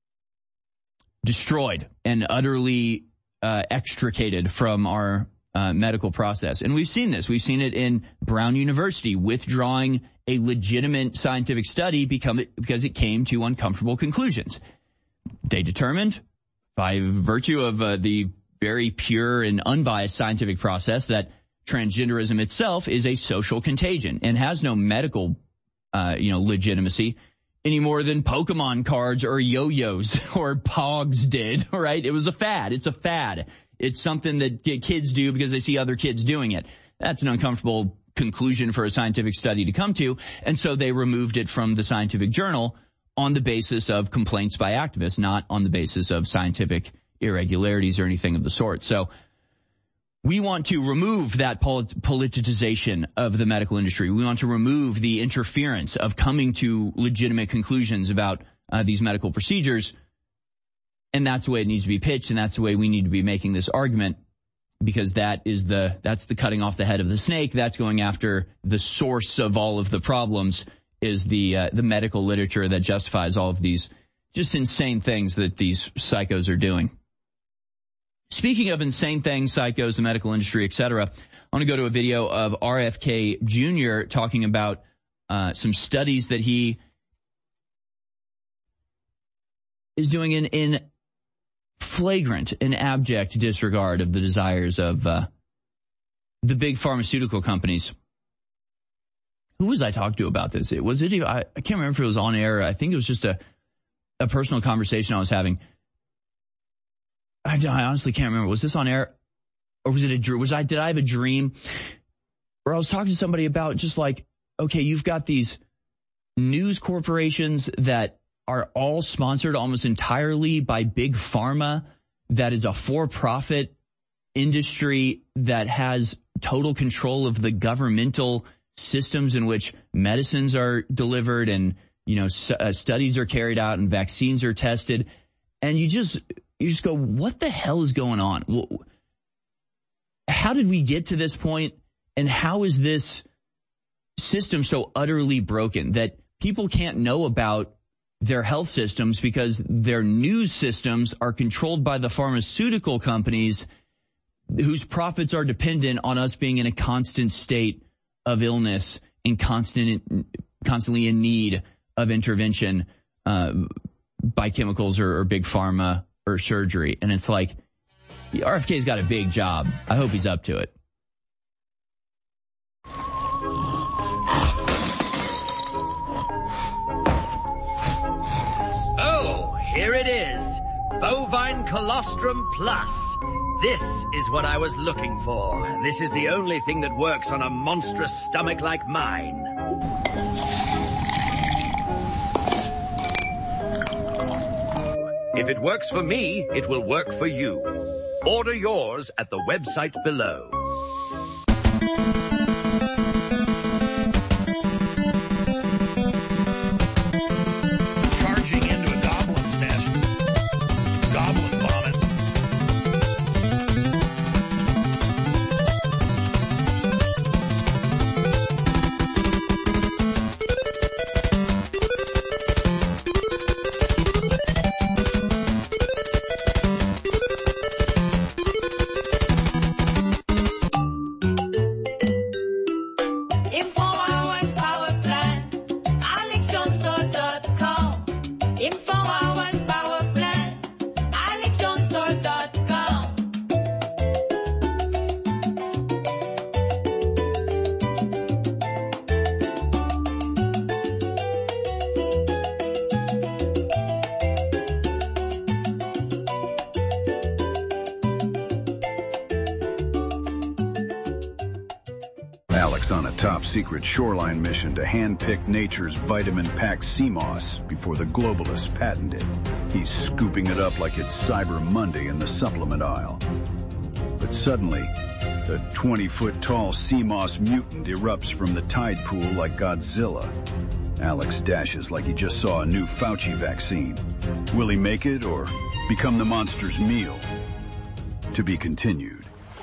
destroyed and utterly uh, extricated from our Uh, medical process. And we've seen this. We've seen it in Brown University withdrawing a legitimate scientific study become, because it came to uncomfortable conclusions. They determined, by virtue of uh, the very pure and unbiased scientific process, that transgenderism itself is a social contagion and has no medical, uh, you know, legitimacy any more than Pokemon cards or yo-yos or Pogs did, right? It was a fad. It's a fad. It's something that kids do because they see other kids doing it. That's an uncomfortable conclusion for a scientific study to come to. And so they removed it from the scientific journal on the basis of complaints by activists, not on the basis of scientific irregularities or anything of the sort. So we want to remove that polit- politicization of the medical industry. We want to remove the interference of coming to legitimate conclusions about uh, these medical procedures. And that's the way it needs to be pitched, and that's the way we need to be making this argument, because that is the that's the cutting off the head of the snake. That's going after the source of all of the problems, is the uh, the medical literature that justifies all of these just insane things that these psychos are doing. Speaking of insane things, psychos, the medical industry, et cetera, I want to go to a video of R F K Junior talking about uh, some studies that he is doing in in flagrant and abject disregard of the desires of uh, the big pharmaceutical companies. Who was I talking to about this? It was it. I, I can't remember if it was on air. I think it was just a a personal conversation I was having. I, I honestly can't remember. Was this on air, or was it a dream? Was I? Did I have a dream? Or I was talking to somebody about just like, okay, you've got these news corporations that are all sponsored almost entirely by big pharma, that is a for-profit industry that has total control of the governmental systems in which medicines are delivered and, you know, uh, studies are carried out and vaccines are tested. And you just, you just go, what the hell is going on? Well, how did we get to this point? And how is this system so utterly broken that people can't know about their health systems because their news systems are controlled by the pharmaceutical companies whose profits are dependent on us being in a constant state of illness and constant, constantly in need of intervention uh, by chemicals or, or big pharma or surgery. And it's like, the R F K's got a big job. I hope he's up to it. Here it is, Bovine Colostrum Plus. This is what I was looking for. This is the only thing that works on a monstrous stomach like mine. If it works for me, it will work for you. Order yours at the website below. Alex on a top-secret shoreline mission to handpick nature's vitamin-packed sea moss before the globalists patent it. He's scooping it up like it's Cyber Monday in the supplement aisle. But suddenly, the twenty-foot-tall sea moss mutant erupts from the tide pool like Godzilla. Alex dashes like he just saw a new Fauci vaccine. Will he make it or become the monster's meal? To be continued.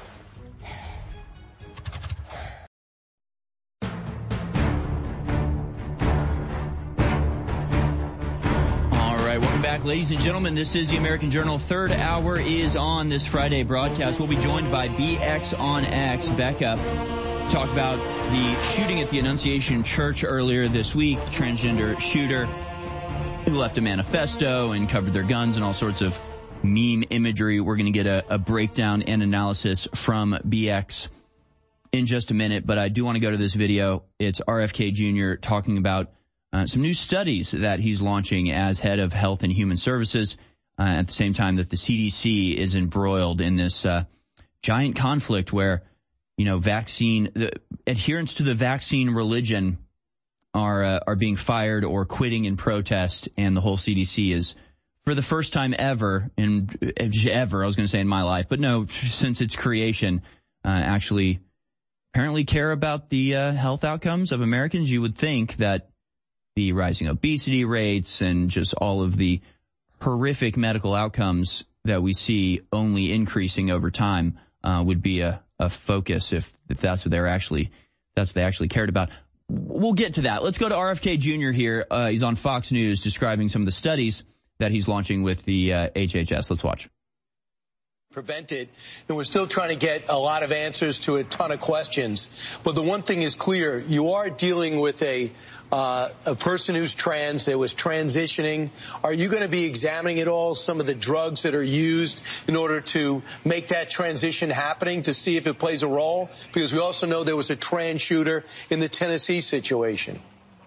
Back, ladies and gentlemen, this is the American Journal. Third hour is on this Friday broadcast. We'll be joined by B X on X, Becca, talk about the shooting at the Annunciation Church earlier this week, the transgender shooter who left a manifesto and covered their guns and all sorts of meme imagery. We're going to get a, a breakdown and analysis from B X in just a minute, but I do want to go to this video. It's R F K Junior talking about Uh, some new studies that he's launching as head of Health and Human Services uh, at the same time that the C D C is embroiled in this uh, giant conflict where, you know, vaccine, the adherents to the vaccine religion are uh, are being fired or quitting in protest, and the whole C D C is, for the first time ever, in ever, I was going to say in my life, but no, since its creation, uh, actually apparently care about the uh, health outcomes of Americans. You would think that the rising obesity rates and just all of the horrific medical outcomes that we see only increasing over time uh, would be a, a focus if, if that's what they're actually that's what they actually cared about. We'll get to that. Let's go to R F K Junior here. Uh, he's on Fox News describing some of the studies that he's launching with the uh, H H S. Let's watch. Prevented, and we're still trying to get a lot of answers to a ton of questions. But the one thing is clear: you are dealing with a uh, a person who's trans, that was transitioning. Are you going to be examining at all some of the drugs that are used in order to make that transition happening, to see if it plays a role? Because we also know there was a trans shooter in the Tennessee situation.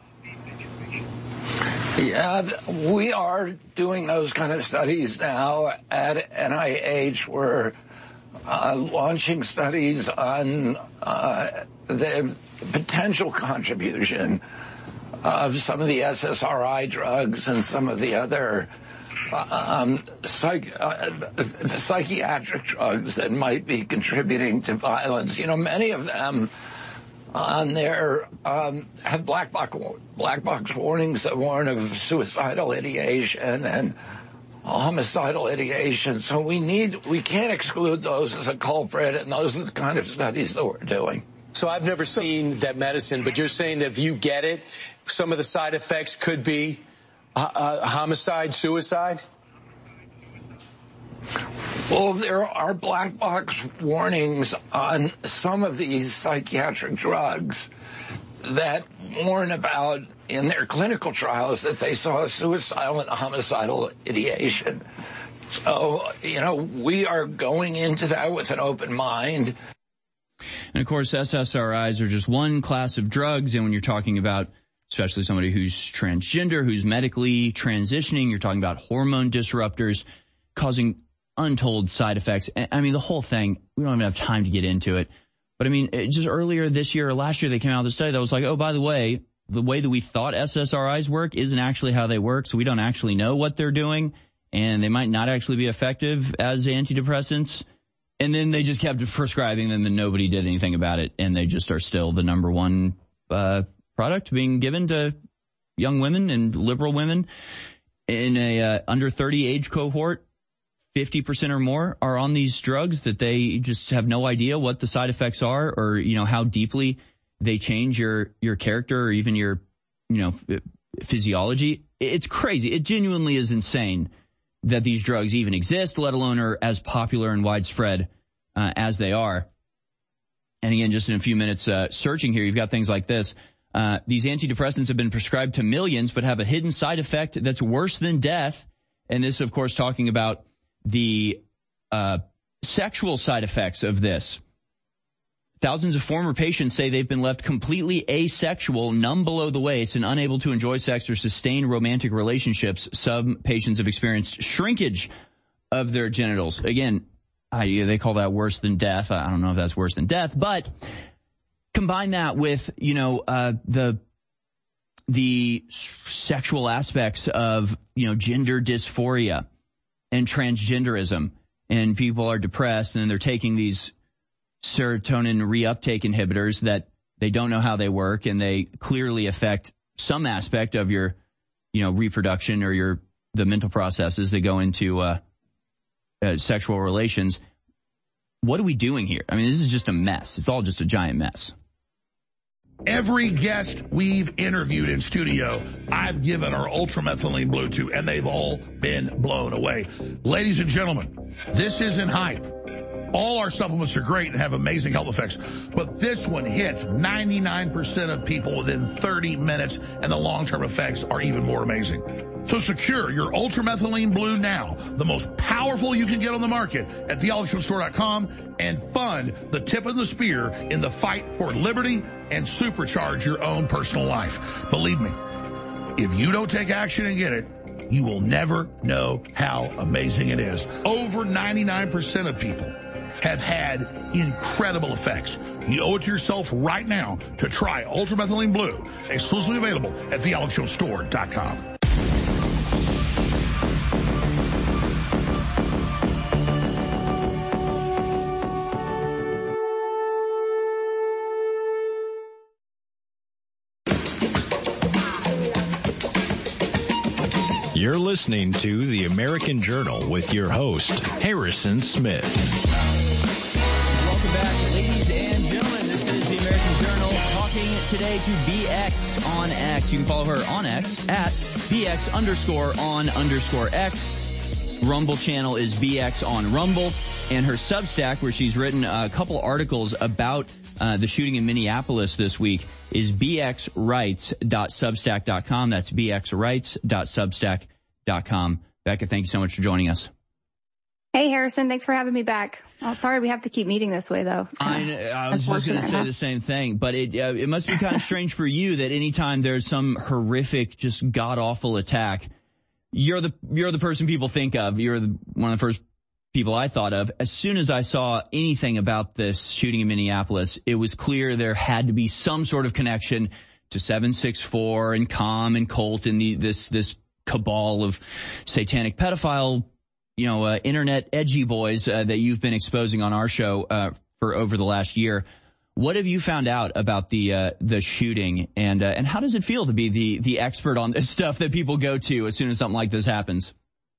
Yeah, we are doing those kind of studies now at N I H. We're uh, launching studies on uh, the potential contribution of some of the S S R I drugs and some of the other um, psych, uh, psychiatric drugs that might be contributing to violence. You know, many of them on there um, have black box, black box warnings that warn of suicidal ideation and homicidal ideation. So we need, we can't exclude those as a culprit, and those are the kind of studies that we're doing. So I've never seen that medicine, but you're saying that if you get it, some of the side effects could be uh, homicide, suicide? Well, there are black box warnings on some of these psychiatric drugs that warn about, in their clinical trials, that they saw suicidal and homicidal ideation. So, you know, we are going into that with an open mind. And, of course, S S R Is are just one class of drugs, and when you're talking about especially somebody who's transgender, who's medically transitioning, you're talking about hormone disruptors causing untold side effects. I mean, the whole thing, we don't even have time to get into it. But I mean, just earlier this year or last year, they came out with a study that was like, oh, by the way, the way that we thought S S R Is work isn't actually how they work. So we don't actually know what they're doing, and they might not actually be effective as antidepressants. And then they just kept prescribing them and nobody did anything about it. And they just are still the number one uh, product being given to young women and liberal women in a uh, under thirty age cohort. fifty percent or more are on these drugs that they just have no idea what the side effects are, or, you know, how deeply they change your, your character or even your, you know, physiology. It's crazy. It genuinely is insane that these drugs even exist, let alone are as popular and widespread uh, as they are. And again, just in a few minutes uh, searching here, you've got things like this. Uh, these antidepressants have been prescribed to millions, but have a hidden side effect that's worse than death. And this, of course, talking about the uh, sexual side effects of this. Thousands of former patients say they've been left completely asexual, numb below the waist, and unable to enjoy sex or sustain romantic relationships. Some patients have experienced shrinkage of their genitals. Again, I, they call that worse than death. I don't know if that's worse than death, but combine that with, you know, uh, the, the sexual aspects of, you know, gender dysphoria and transgenderism, and people are depressed and they're taking these serotonin reuptake inhibitors that they don't know how they work, and they clearly affect some aspect of your, you know, reproduction or your, the mental processes that go into, uh, uh sexual relations. What are we doing here? I mean, this is just a mess. It's all just a giant mess. Every guest we've interviewed in studio, I've given our ultramethylene blue to, and they've all been blown away. Ladies and gentlemen, this isn't hype. All our supplements are great and have amazing health effects, but this one hits ninety-nine percent of people within thirty minutes, and the long-term effects are even more amazing. So secure your ultramethylene blue now, the most powerful you can get on the market, at the alex jones store dot com, and fund the tip of the spear in the fight for liberty and supercharge your own personal life. Believe me, if you don't take action and get it, you will never know how amazing it is. Over ninety-nine percent of people have had incredible effects. You owe it to yourself right now to try ultramethylene blue, exclusively available at the alex jones store dot com. You're listening to The American Journal with your host, Harrison Smith. Welcome back, ladies and gentlemen. This is The American Journal, talking today to B X on X. You can follow her on X at B X underscore on underscore X. Rumble channel is B X on Rumble. And her Substack, where she's written a couple articles about uh, the shooting in Minneapolis this week, is b x rights dot substack dot com. That's b x rights dot substack dot com. Becca, thank you so much for joining us. Hey, Harrison, thanks for having me back. Oh, sorry we have to keep meeting this way, though. I, I was just going to say huh? the same thing, but it uh, it must be kind of strange for you that anytime there's some horrific, just god-awful attack, you're the you're the person people think of. You're the, one of the first people I thought of. As soon as I saw anything about this shooting in Minneapolis, it was clear there had to be some sort of connection to seven six four and Calm and Colt and the, this this cabal of satanic pedophile, you know, uh, internet edgy boys uh, that you've been exposing on our show uh, for over the last year. What have you found out about the uh, the shooting, and uh, and how does it feel to be the the expert on this stuff that people go to as soon as something like this happens?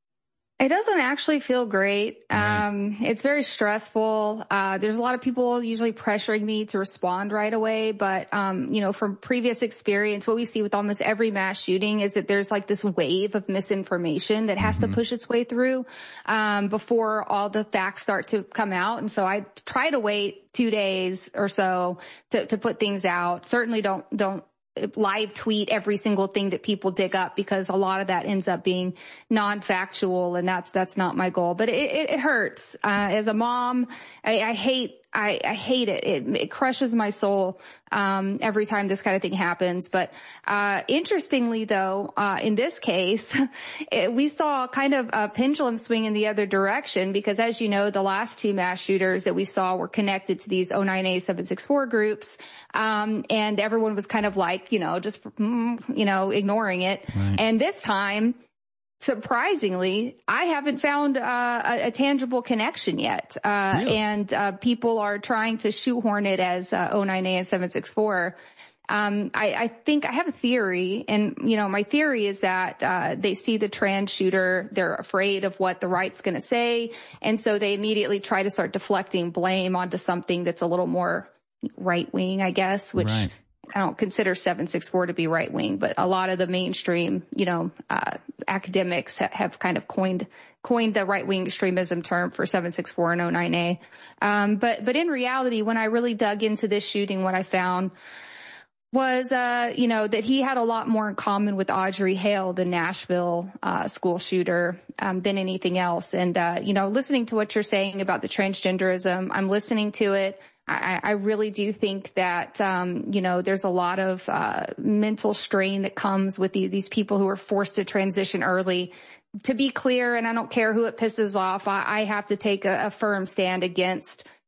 It doesn't actually feel great. Right. Um, it's very stressful. Uh, there's a lot of people usually pressuring me to respond right away. But, um, you know, from previous experience, what we see with almost every mass shooting is that there's like this wave of misinformation that has mm-hmm. to push its way through, um, before all the facts start to come out. And so I try to wait two days or so to, to put things out. Certainly don't, don't, live tweet every single thing that people dig up, because a lot of that ends up being non-factual, and that's that's not my goal. But it, it, it hurts. Uh, as a mom, I, I hate I, I hate it. It, it crushes my soul um, every time this kind of thing happens. But uh, interestingly, though, uh, in this case, it, we saw kind of a pendulum swing in the other direction, because, as you know, the last two mass shooters that we saw were connected to these oh nine A seven six four groups, um, and everyone was kind of like, you know, just you know, ignoring it. Right. And this time, surprisingly, I haven't found uh, a, a tangible connection yet. Uh, really? And uh, people are trying to shoehorn it as uh, oh nine A and seven six four. Um, I, I think I have a theory, and, you know, my theory is that uh, they see the trans shooter, they're afraid of what the right's going to say, and so they immediately try to start deflecting blame onto something that's a little more right-wing, I guess, which... Right. I don't consider seven six four to be right wing, but a lot of the mainstream, you know, uh, academics ha- have kind of coined, coined the right wing extremism term for seven six four and oh nine A. Um, but, but in reality, when I really dug into this shooting, what I found was, uh, you know, that he had a lot more in common with Audrey Hale, the Nashville, uh, school shooter, um, than anything else. And, uh, you know, listening to what you're saying about the transgenderism, I'm listening to it. I, I really do think that, um, you know, there's a lot of, uh, mental strain that comes with these, these people who are forced to transition early. To be clear, and I don't care who it pisses off, I, I have to take a, a firm stand against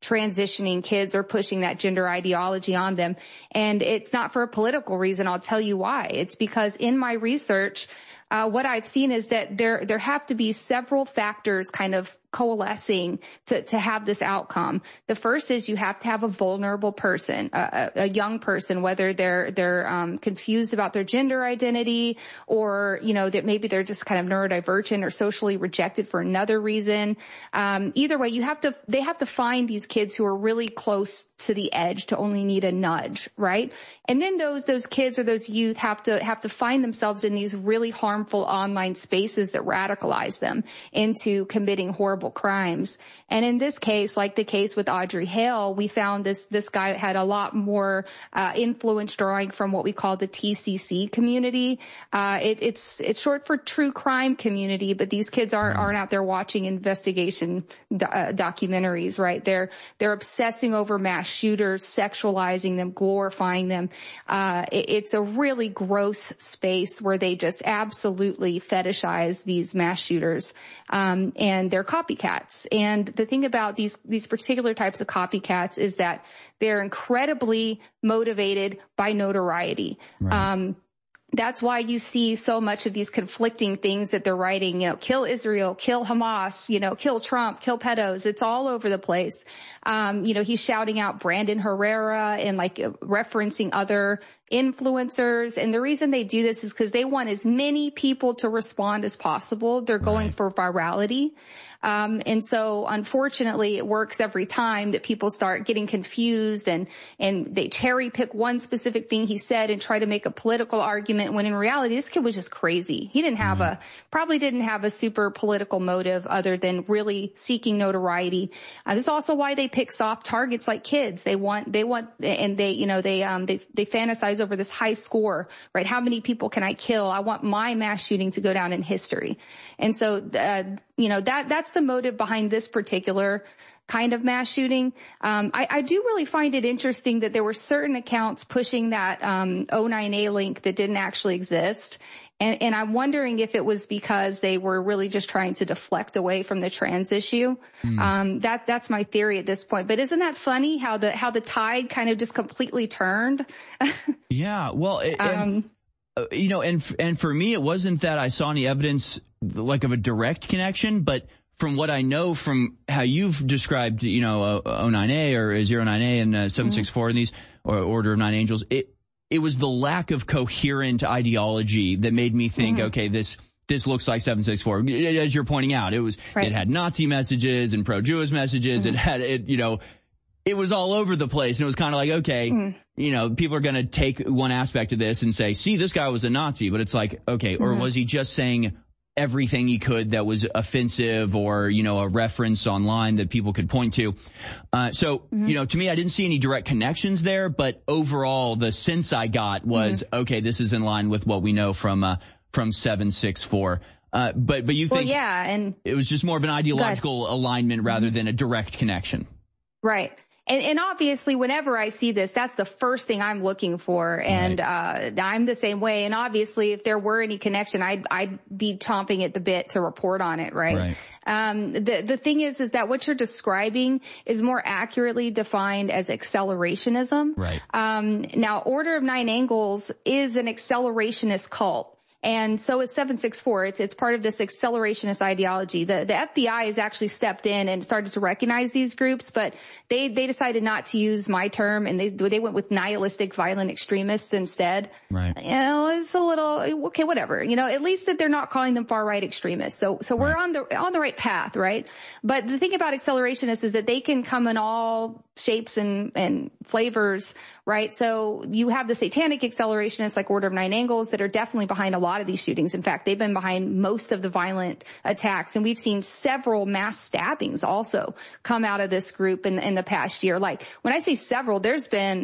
transitioning kids or pushing that gender ideology on them. And it's not for a political reason. I'll tell you why. It's because in my research, uh, what I've seen is that there, there have to be several factors kind of coalescing to, to have this outcome. The first is you have to have a vulnerable person, a, a young person, whether they're, they're, um, confused about their gender identity or, you know, that maybe they're just kind of neurodivergent or socially rejected for another reason. Um, either way, you have to, they have to find these kids who are really close to the edge to only need a nudge, right? And then those, those kids or those youth have to, have to find themselves in these really harmful online spaces that radicalize them into committing horrible crimes. And in this case, like the case with Audrey Hale, we found this, this guy had a lot more, uh, influence drawing from what we call the T C C community. Uh, it, it's, it's short for true crime community, but these kids aren't, aren't out there watching investigation do, uh, documentaries, right? They're, they're obsessing over mass shooters, sexualizing them, glorifying them. Uh, it, it's a really gross space where they just absolutely fetishize these mass shooters. Um, and they're copycats. And the thing about these, these particular types of copycats is that they're incredibly motivated by notoriety. Right. Um, That's why you see so much of these conflicting things that they're writing, you know, kill Israel, kill Hamas, you know, kill Trump, kill pedos. It's all over the place. Um, you know, he's shouting out Brandon Herrera and like referencing other influencers. And the reason they do this is because they want as many people to respond as possible. They're going right. for virality. Um, and so unfortunately it works every time that people start getting confused and, and they cherry pick one specific thing he said and try to make a political argument when in reality this kid was just crazy. He didn't have mm-hmm. a, probably didn't have a super political motive other than really seeking notoriety. Uh, this is also why they pick soft targets like kids. They want, they want, and they, you know, they, um, they, they fantasize over this high score, right? How many people can I kill? I want my mass shooting to go down in history. And so, uh, you know, that, that's the motive behind this particular kind of mass shooting. Um, I, I do really find it interesting that there were certain accounts pushing that, um, O nine A link that didn't actually exist. And, and I'm wondering if it was because they were really just trying to deflect away from the trans issue. Mm. Um, that, that's my theory at this point. But isn't that funny how the, how the tide kind of just completely turned? Yeah. Well, it, um, and, uh, you know, and, and for me, it wasn't that I saw any evidence like of a direct connection, but from what I know from how you've described, you know, O nine A or zero nine A and uh, seven six four and these, or Order of Nine Angels, it, it was the lack of coherent ideology that made me think, mm-hmm. okay, this, this looks like seven six four. As you're pointing out, it was, right. it had Nazi messages and pro-Jewish messages. Mm-hmm. It had, it, you know, it was all over the place. And it was kind of like, okay, mm. you know, people are going to take one aspect of this and say, see, this guy was a Nazi, but it's like, okay, mm-hmm. or was he just saying everything he could that was offensive or, you know, a reference online that people could point to. Uh, so, mm-hmm. you know, to me, I didn't see any direct connections there, but overall, the sense I got was, mm-hmm. okay, this is in line with what we know from, uh, from seven six four. Uh, but, but you think well, yeah, and it was just more of an ideological alignment rather mm-hmm. than a direct connection. Right. And, and obviously, whenever I see this, that's the first thing I'm looking for. And, right. uh, I'm the same way. And obviously, if there were any connection, I'd, I'd be chomping at the bit to report on it, right? right. Um, the, the thing is, is that what you're describing is more accurately defined as accelerationism. Right. Um, now, Order of Nine Angles is an accelerationist cult. And so is seven six four. It's, it's part of this accelerationist ideology. The, the F B I has actually stepped in and started to recognize these groups, but they, they decided not to use my term and they, they went with nihilistic violent extremists instead. Right. You know, it's a little, okay, whatever. You know, at least that they're not calling them far right extremists. So, so we're right. on the, on the right path, right? But the thing about accelerationists is that they can come in all shapes and, and flavors, right? So you have the satanic accelerationists like Order of Nine Angles that are definitely behind a lot of these shootings. In fact, they've been behind most of the violent attacks, and we've seen several mass stabbings also come out of this group in, in the past year. Like when I say several, there's been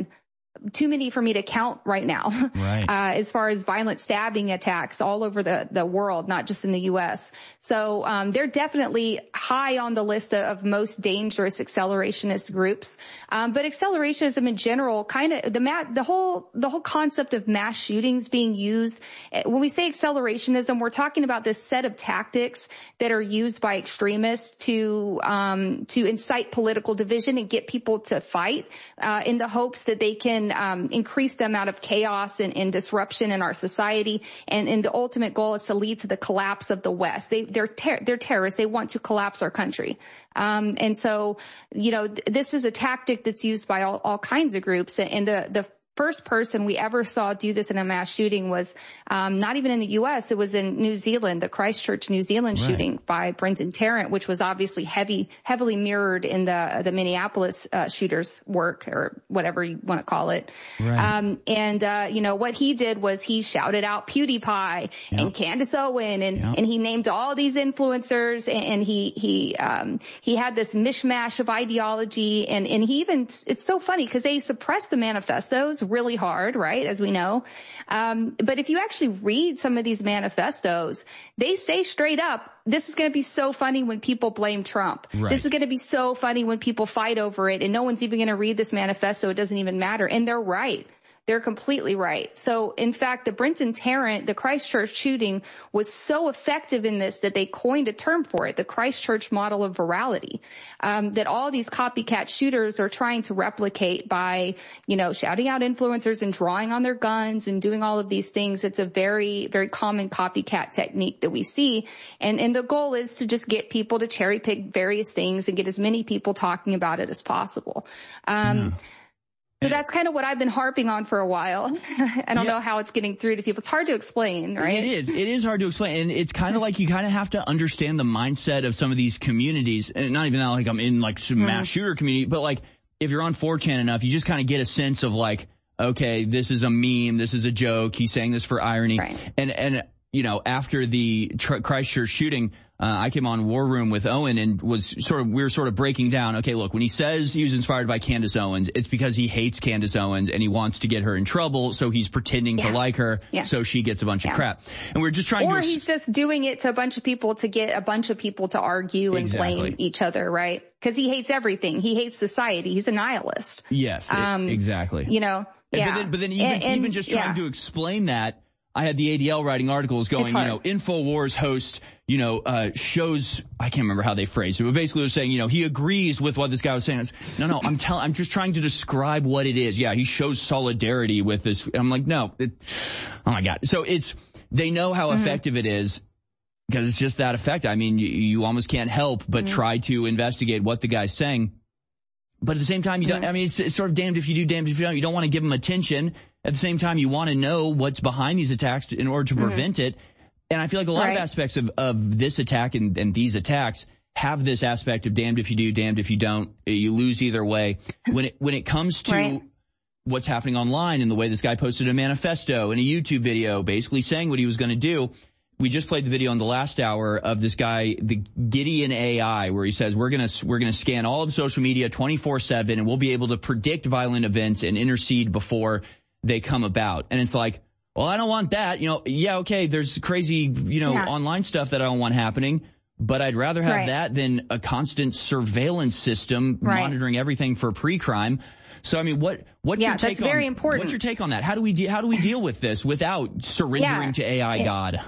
too many for me to count right now. Right. Uh, as far as violent stabbing attacks all over the, the world, not just in the U S. So, um, they're definitely high on the list of, of most dangerous accelerationist groups. Um, but accelerationism in general, kind of the ma- the whole, the whole concept of mass shootings being used. When we say accelerationism, we're talking about this set of tactics that are used by extremists to, um, to incite political division and get people to fight, uh, in the hopes that they can Um, increase the amount of chaos and, and disruption in our society, and, and the ultimate goal is to lead to the collapse of the West. They, they're ter- they're terrorists. They want to collapse our country, um, and so you know th- this is a tactic that's used by all, all kinds of groups. And the the first person we ever saw do this in a mass shooting was um, not even in the U S. It was in New Zealand, the Christchurch, New Zealand right. shooting by Brenton Tarrant, which was obviously heavy, heavily mirrored in the the Minneapolis uh, shooters' work, or whatever you want to call it. Right. Um, and uh, you know what he did was he shouted out PewDiePie yep. and Candace Owen, and yep. and he named all these influencers, and, and he he um, he had this mishmash of ideology, and and he even it's so funny because they suppressed the manifestos really hard, right, as we know. Um, but if you actually read some of these manifestos, they say straight up, this is going to be so funny when people blame Trump. Right. This is going to be so funny when people fight over it, and no one's even going to read this manifesto. It doesn't even matter. And they're right. They're completely right. So, in fact, the Brenton Tarrant, the Christchurch shooting was so effective in this that they coined a term for it, the Christchurch model of virality, um, that all these copycat shooters are trying to replicate by, you know, shouting out influencers and drawing on their guns and doing all of these things. It's a very, very common copycat technique that we see. And, and the goal is to just get people to cherry pick various things and get as many people talking about it as possible. Um, yeah. So that's kind of what I've been harping on for a while. I don't yeah. know how it's getting through to people. It's hard to explain, right? It is. It is hard to explain. And it's kind of like you kind of have to understand the mindset of some of these communities. And not even that like I'm in like some mm. mass shooter community, but like if you're on four chan enough, you just kind of get a sense of like, okay, this is a meme. This is a joke. He's saying this for irony. Right. And, and, you know, after the tr- Christchurch shooting, Uh, I came on War Room with Owen and was sort of, we were sort of breaking down, okay, look, when he says he was inspired by Candace Owens, it's because he hates Candace Owens and he wants to get her in trouble, so he's pretending yeah. to like her, yeah. so she gets a bunch yeah. of crap. And we're just trying or to... Or ex- he's just doing it to a bunch of people to get a bunch of people to argue and exactly. blame each other, right? Because he hates everything. He hates society. He's a nihilist. Yes, um, it, exactly. You know, and, yeah. But then, but then even, and, and, even just trying yeah. to explain that, I had the A D L writing articles going, you know, InfoWars host, you know, uh, shows, I can't remember how they phrased it, but basically they're saying, you know, he agrees with what this guy was saying. Was, no, no, I'm telling, I'm just trying to describe what it is. Yeah, he shows solidarity with this. I'm like, no, it, oh my God. So it's, they know how mm-hmm. effective it is because it's just that effective. I mean, you, you almost can't help but mm-hmm. try to investigate what the guy's saying. But at the same time, you don't, I mean, it's, it's sort of damned if you do, damned if you don't. You don't want to give them attention. At the same time, you want to know what's behind these attacks in order to mm-hmm. prevent it. And I feel like a lot right. of aspects of, of this attack and, and these attacks have this aspect of damned if you do, damned if you don't. You lose either way. When it, when it comes to right. what's happening online and the way this guy posted a manifesto and a YouTube video basically saying what he was going to do, we just played the video in the last hour of this guy, the Gideon A I, where he says we're going to we're going to scan all of social media twenty-four seven and we'll be able to predict violent events and intercede before they come about. And it's like, well, I don't want that. You know, yeah, okay, there's crazy, you know, yeah. online stuff that I don't want happening, but I'd rather have right. that than a constant surveillance system right. monitoring everything for pre-crime. So, I mean, what, what's yeah, your take that's on, very important. What's your take on that? How do we, de- how do we deal with this without surrendering yeah. to A I it, God?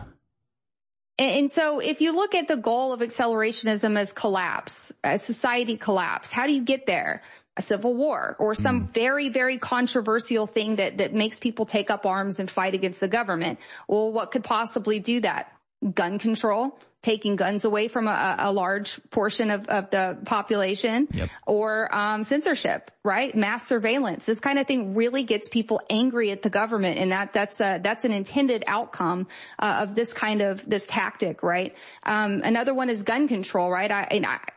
And so if you look at the goal of accelerationism as collapse, as society collapse, how do you get there? A civil war or some mm. very, very controversial thing that, that makes people take up arms and fight against the government. Well, what could possibly do that? Gun control, taking guns away from a, a large portion of, of the population, yep. or um, censorship, right? Mass surveillance. This kind of thing really gets people angry at the government, and that that's a, that's an intended outcome uh, of this kind of this tactic, right? Um, another one is gun control, right? I, and I, I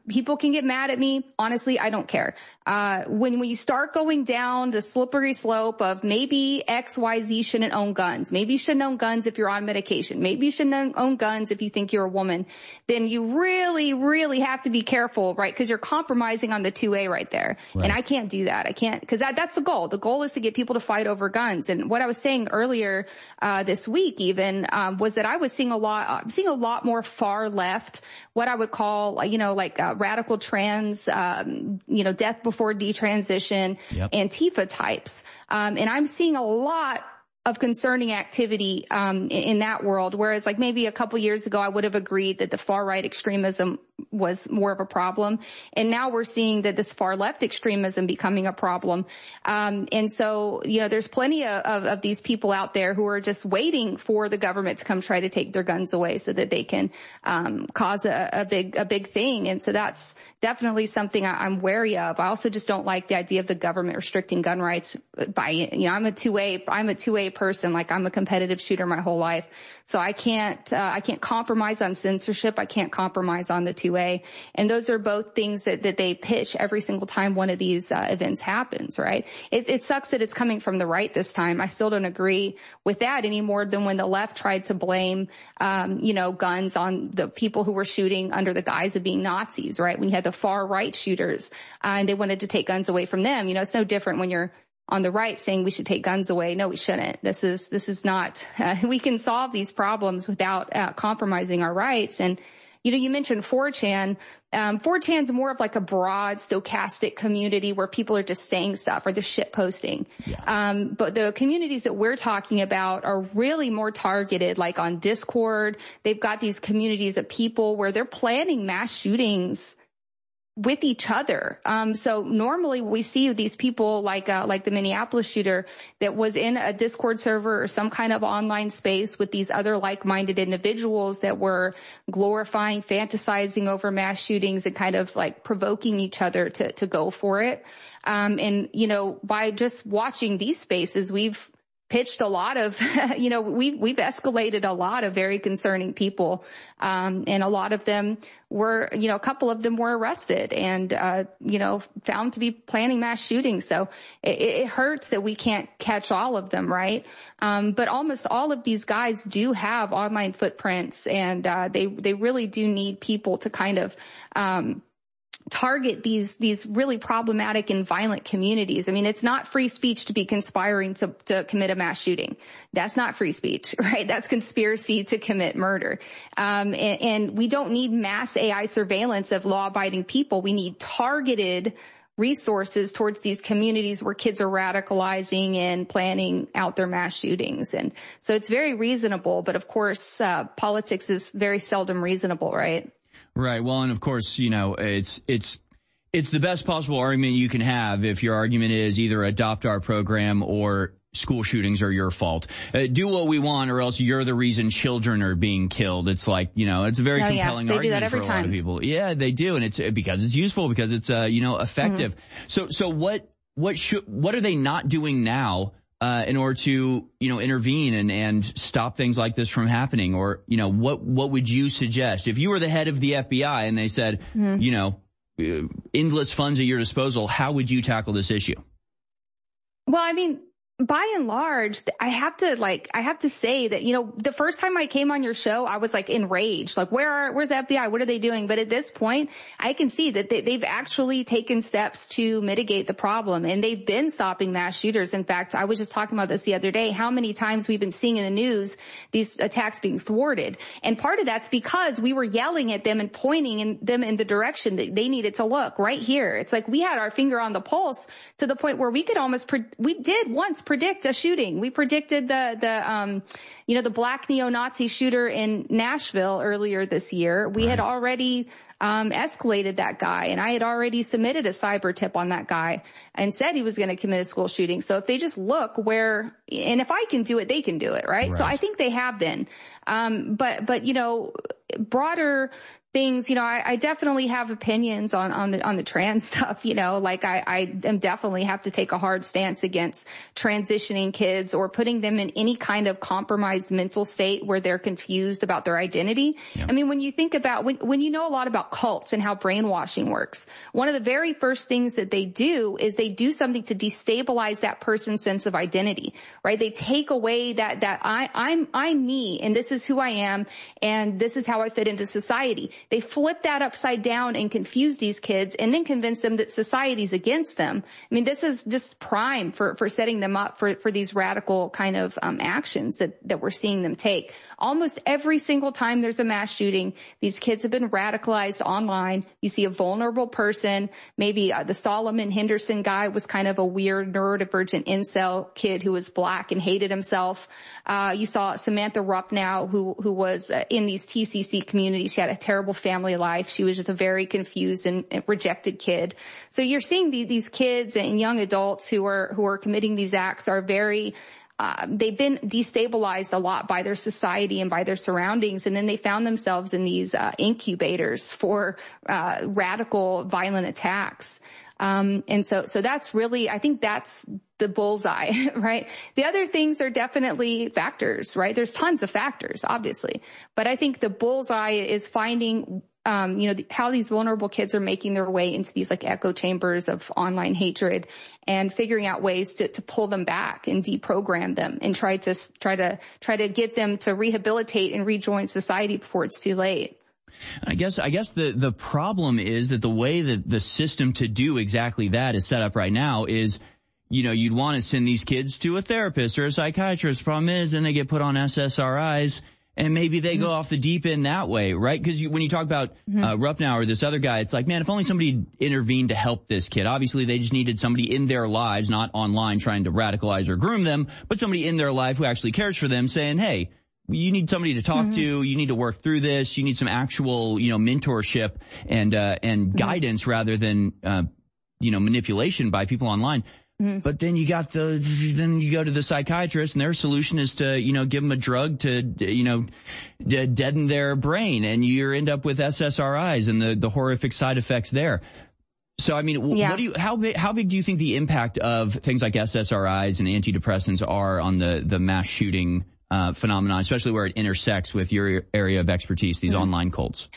people can get mad at me. Honestly, I don't care. Uh, when we start going down the slippery slope of maybe X, Y, Z shouldn't own guns. Maybe you shouldn't own guns if you're on medication. Maybe you shouldn't own guns if you think you're a woman. Then you really, really have to be careful, right? Because you're compromising on the two A right there. Right. And I can't do that. I can't, because that, that's the goal. The goal is to get people to fight over guns. And what I was saying earlier uh this week even um was that I was seeing a lot, I'm seeing a lot more far left, what I would call, you know, like uh, radical trans, um, you know, death before detransition, yep. Antifa types. Um, and I'm seeing a lot of concerning activity um in, in that world, whereas like maybe a couple years ago I would have agreed that the far right extremism was more of a problem, and now we're seeing that this far left extremism becoming a problem. Um and so, you know, there's plenty of, of, of these people out there who are just waiting for the government to come try to take their guns away so that they can um cause a, a big a big thing. And so that's definitely something I, I'm wary of. I also just don't like the idea of the government restricting gun rights by, you know, I'm a two A I'm a two A person. Like, I'm a competitive shooter my whole life. So I can't, uh, I can't compromise on censorship. I can't compromise on the two A. And those are both things that, that they pitch every single time one of these uh, events happens, right? It, it sucks that it's coming from the right this time. I still don't agree with that any more than when the left tried to blame, um, you know, guns on the people who were shooting under the guise of being Nazis, right? When you had the far right shooters, uh, and they wanted to take guns away from them. You know, it's no different when you're on the right saying we should take guns away. No, we shouldn't. This is, this is not, uh, we can solve these problems without uh, compromising our rights. And, you know, you mentioned four chan. Um, four chan's more of like a broad stochastic community where people are just saying stuff or the shit posting. Yeah. Um, but the communities that we're talking about are really more targeted, like on Discord. They've got these communities of people where they're planning mass shootings with each other. Um, so normally we see these people like, uh, like the Minneapolis shooter that was in a Discord server or some kind of online space with these other like-minded individuals that were glorifying, fantasizing over mass shootings and kind of like provoking each other to, to go for it. Um, and, you know, by just watching these spaces, we've pitched a lot of, you know, we've, we've escalated a lot of very concerning people. Um, and a lot of them were, you know, a couple of them were arrested and, uh, you know, found to be planning mass shootings. So it, it hurts that we can't catch all of them, right? Um, but almost all of these guys do have online footprints, and, uh, they, they really do need people to kind of, um, target these, these really problematic and violent communities. I mean, it's not free speech to be conspiring to, to commit a mass shooting. That's not free speech, right? That's conspiracy to commit murder. Um, and, and we don't need mass A I surveillance of law-abiding people. We need targeted resources towards these communities where kids are radicalizing and planning out their mass shootings. And so it's very reasonable, but of course, uh, politics is very seldom reasonable, right? Right. Well, and of course, you know, it's, it's, it's the best possible argument you can have if your argument is either adopt our program or school shootings are your fault. Uh, do what we want or else you're the reason children are being killed. It's like, you know, it's a very oh, compelling yeah. They argument do that every for a time. lot of people. Yeah, they do. And it's because it's useful, because it's, uh, you know, effective. Mm-hmm. So, so what, what should, what are they not doing now? Uh, in order to, you know, intervene and, and stop things like this from happening? Or, you know, what, what would you suggest? If you were the head of the F B I and they said, mm-hmm. you know, uh, endless funds at your disposal, how would you tackle this issue? Well, I mean, by and large, I have to like, I have to say that, you know, the first time I came on your show, I was like enraged. Like, where are, where's the F B I? What are they doing? But at this point, I can see that they, they've actually taken steps to mitigate the problem, and they've been stopping mass shooters. In fact, I was just talking about this the other day, how many times we've been seeing in the news these attacks being thwarted. And part of that's because we were yelling at them and pointing in them in the direction that they needed to look right here. It's like we had our finger on the pulse to the point where we could almost, pre- we did once predict a shooting. We predicted the, the, um, you know, the black neo-Nazi shooter in Nashville earlier this year. We right. had already, um, escalated that guy, and I had already submitted a cyber tip on that guy and said he was going to commit a school shooting. So if they just look where, and if I can do it, they can do it, right? right. So I think they have been. Um, but, but, you know, broader things, you know, I, I definitely have opinions on, on the, on the trans stuff, you know, like I, I am definitely have to take a hard stance against transitioning kids or putting them in any kind of compromised mental state where they're confused about their identity. Yeah. I mean, when you think about, when, when you know a lot about cults and how brainwashing works, one of the very first things that they do is they do something to destabilize that person's sense of identity, right? They take away that, that I, I'm, I'm me and this is who I am and this is how I fit into society. They flip that upside down and confuse these kids and then convince them that society's against them. I mean, this is just prime for, for setting them up for, for these radical kind of um, actions that, that we're seeing them take. Almost every single time there's a mass shooting, these kids have been radicalized online. You see a vulnerable person. Maybe uh, the Solomon Henderson guy was kind of a weird neurodivergent incel kid who was black and hated himself. Uh, you saw Samantha Rupnow, who, who was uh, in these T C C communities. She had a terrible family life. She was just a very confused and, and rejected kid. So you're seeing the, these kids and young adults who are, who are committing these acts are very, uh, they've been destabilized a lot by their society and by their surroundings. And then they found themselves in these, uh, incubators for, uh, radical violent attacks. Um, and so, so that's really, I think that's the bullseye, right? The other things are definitely factors, right? There's tons of factors, obviously, but I think the bullseye is finding, um, you know, how these vulnerable kids are making their way into these like echo chambers of online hatred and figuring out ways to, to pull them back and deprogram them and try to, try to, try to get them to rehabilitate and rejoin society before it's too late. I guess, I guess the, the problem is that the way that the system to do exactly that is set up right now is, you know, you'd want to send these kids to a therapist or a psychiatrist. The problem is then they get put on S S R Is and maybe they mm-hmm. go off the deep end that way, right? Because you, when you talk about mm-hmm. uh, Rupnow or this other guy, it's like, man, if only somebody intervened to help this kid. Obviously, they just needed somebody in their lives, not online trying to radicalize or groom them, but somebody in their life who actually cares for them saying, hey, you need somebody to talk mm-hmm. to. You need to work through this. You need some actual, you know, mentorship and, uh, and mm-hmm. guidance rather than, uh, you know, manipulation by people online. Mm-hmm. But then you got the, then you go to the psychiatrist and their solution is to, you know, give them a drug to, you know, de- deaden their brain and you end up with S S R Is and the, the horrific side effects there. So, I mean, yeah. what do you, how big, how big do you think the impact of things like S S R Is and antidepressants are on the, the mass shooting Uh, phenomenon, especially where it intersects with your area of expertise, these mm-hmm. online cults?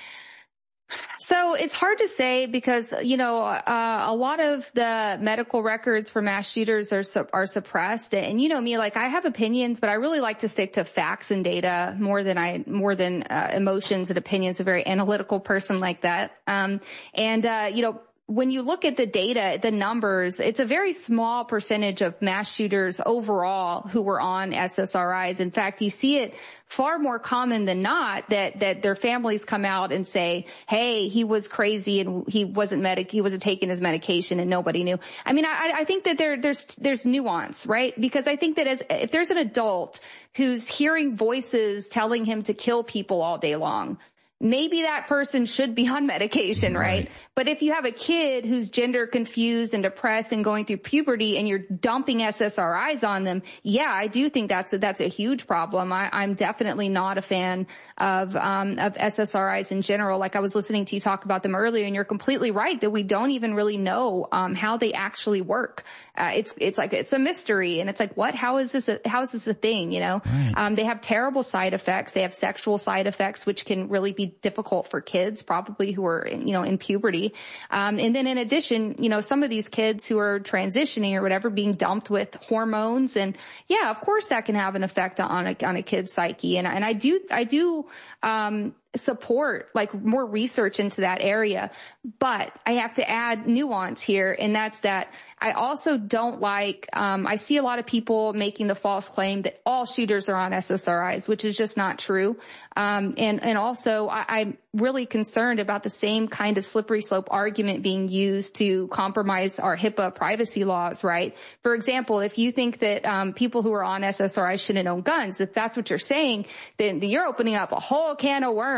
So it's hard to say because, you know, uh, a lot of the medical records for mass shooters are, su- are suppressed. And you know me, like I have opinions, but I really like to stick to facts and data more than I, more than, uh, emotions and opinions. A very analytical person like that. Um, and, uh, you know, when you look at the data, the numbers, it's a very small percentage of mass shooters overall who were on S S R Is. In fact, you see it far more common than not that, that their families come out and say, hey, he was crazy and he wasn't medic, he wasn't taking his medication and nobody knew. I mean, I, I think that there, there's, there's nuance, right? Because I think that as, if there's an adult who's hearing voices telling him to kill people all day long, maybe that person should be on medication, right? right? But if you have a kid who's gender confused and depressed and going through puberty and you're dumping S S R Is on them, yeah, I do think that's a, that's a huge problem. I, I'm definitely not a fan of, um, of S S R Is in general. Like I was listening to you talk about them earlier and you're completely right that we don't even really know, um, how they actually work. Uh, it's, it's like, it's a mystery and it's like, what, how is this, a, how is this a thing? You know, right. um, they have terrible side effects. They have sexual side effects, which can really be difficult for kids probably who are, you know, in puberty. Um, and then in addition, you know, some of these kids who are transitioning or whatever being dumped with hormones. And yeah, of course that can have an effect on a, on a kid's psyche. And, and I do, I do, um, support like more research into that area. But I have to add nuance here. And that's that I also don't like, um, I see a lot of people making the false claim that all shooters are on S S R Is, which is just not true. Um, and, and also I, I'm really concerned about the same kind of slippery slope argument being used to compromise our HIPAA privacy laws, right? For example, if you think that, um, people who are on S S R Is shouldn't own guns, if that's what you're saying, then you're opening up a whole can of worms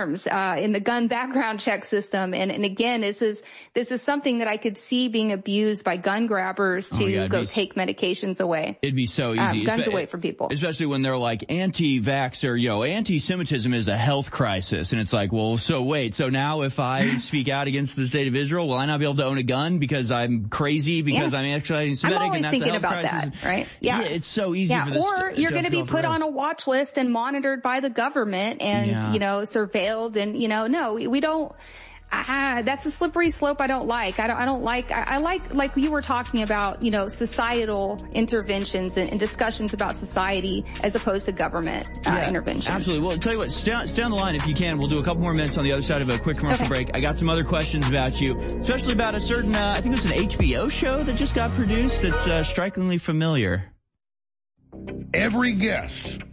arms, uh, in the gun background check system. And, and again, this is, this is something that I could see being abused by gun grabbers to oh, yeah, go be, take medications away. It'd be so easy. Um, guns Espe- away from people. Especially when they're like anti-vaxxer, you know, anti-Semitism is a health crisis. And it's like, well, so wait, so now if I speak out against the state of Israel, will I not be able to own a gun because I'm crazy, because yeah. I'm actually anti-Semitic? I'm always and that's thinking a health about crisis? that, right? Yeah. yeah. It's so easy yeah. for this Or to, you're to going to be put on a watch list and monitored by the government and, yeah. you know, surveilled and, you know, no, we, we don't, ah, that's a slippery slope I don't like. I don't, I don't like, I, I like, like you were talking about, you know, societal interventions and, and discussions about society as opposed to government uh, yeah, intervention. Absolutely. Well, I'll tell you what, stay, stay on the line if you can. We'll do a couple more minutes on the other side of a quick commercial okay. break. I got some other questions about you, especially about a certain, uh, I think it was an H B O show that just got produced that's uh, strikingly familiar. Every guest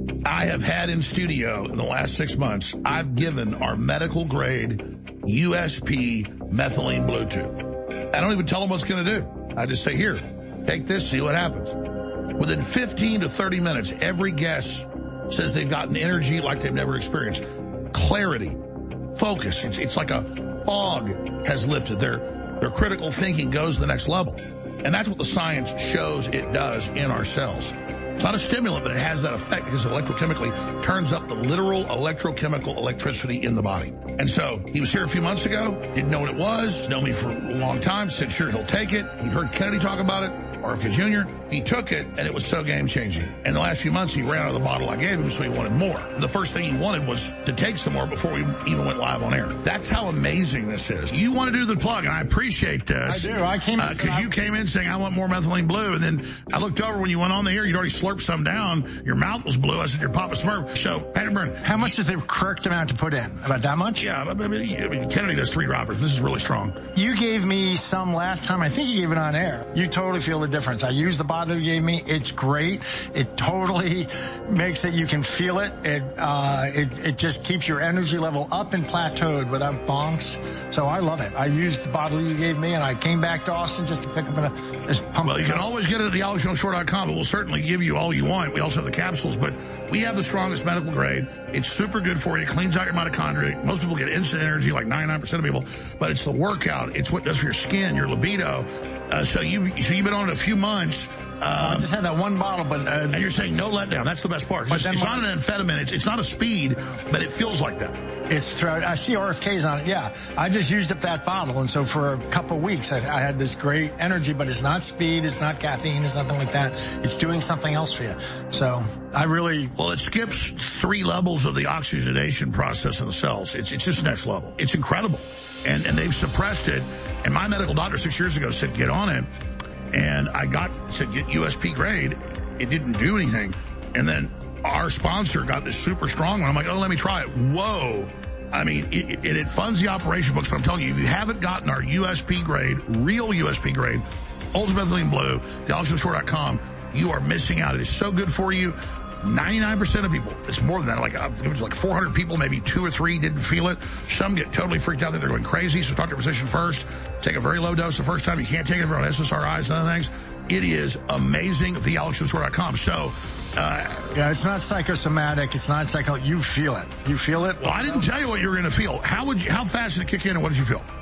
I have had in studio in the last six months, I've given our medical grade U S P methylene blue tube. I don't even tell them what's going to do. I just say, here, take this, see what happens. Within fifteen to thirty minutes, every guest says they've gotten energy like they've never experienced. Clarity, focus. It's, it's like a fog has lifted. Their, their critical thinking goes to the next level. And that's what the science shows it does in our cells. It's not a stimulant, but it has that effect because it electrochemically turns up the literal electrochemical electricity in the body. And so he was here a few months ago, didn't know what it was, known me for a long time, said sure he'll take it. He heard Kennedy talk about it, R F K Junior He took it, and it was so game-changing. In the last few months, he ran out of the bottle I gave him, so he wanted more. And the first thing he wanted was to take some more before we even went live on air. That's how amazing this is. You want to do the plug, and I appreciate this. I do. I came in because uh, you came in saying, I want more methylene blue, and then I looked over when you went on the air, you'd already slurped some down. Your mouth was blue. I said, you're Papa Smurf. So, Patrick Byrne. How much is the correct amount to put in? About that much? Yeah, I mean, I mean, Kennedy does three droppers. This is really strong. You gave me some last time. I think you gave it on air. You totally feel the difference. I used the bottle you gave me. It's great. It totally makes it, you can feel it. It, uh, it, it just keeps your energy level up and plateaued without bonks. So I love it. I used the bottle you gave me, and I came back to Austin just to pick up a, just pump Well, you can always get it at the alex jones shore dot com, but we'll certainly give you all you want. We also have the capsules, but we have the strongest medical grade. It's super good for you. It cleans out your mitochondria. Most people get instant energy, like ninety-nine percent of people, but it's the workout. It's what it does for your skin, your libido. Uh, so you, so you've been on it a few months. Um, I just had that one bottle, but... Uh, and you're saying no letdown. That's the best part. It's, it's not an amphetamine. It's, it's not a speed, but it feels like that. It's I see R F Ks on it, yeah. I just used up that bottle, and so for a couple of weeks, I, I had this great energy, but it's not speed, it's not caffeine, it's nothing like that. It's doing something else for you. So I really... Well, it skips three levels of the oxygenation process in the cells. It's, it's just next level. It's incredible. And, and they've suppressed it. And my medical doctor six years ago said, get on it. And I got, said, get U S P grade. It didn't do anything. And then our sponsor got this super strong one. I'm like, oh, let me try it. Whoa. I mean, it, it, it funds the operation, folks, but I'm telling you, if you haven't gotten our U S P grade, real U S P grade, Ultimate Methylene Blue, the alex jones shore dot com, you are missing out. It is so good for you. ninety-nine percent of people, it's more than that, like, it was like four hundred people, maybe two or three didn't feel it. Some get totally freaked out that they're going crazy, so talk to your physician first. Take a very low dose the first time. You can't take it for S S R Is and other things. It is amazing, the alex jones shore dot com. So, uh, yeah, it's not psychosomatic. It's not psycho. You feel it. You feel it. Well, I didn't tell you what you were going to feel. How would you, how fast did it kick in, and what did you feel?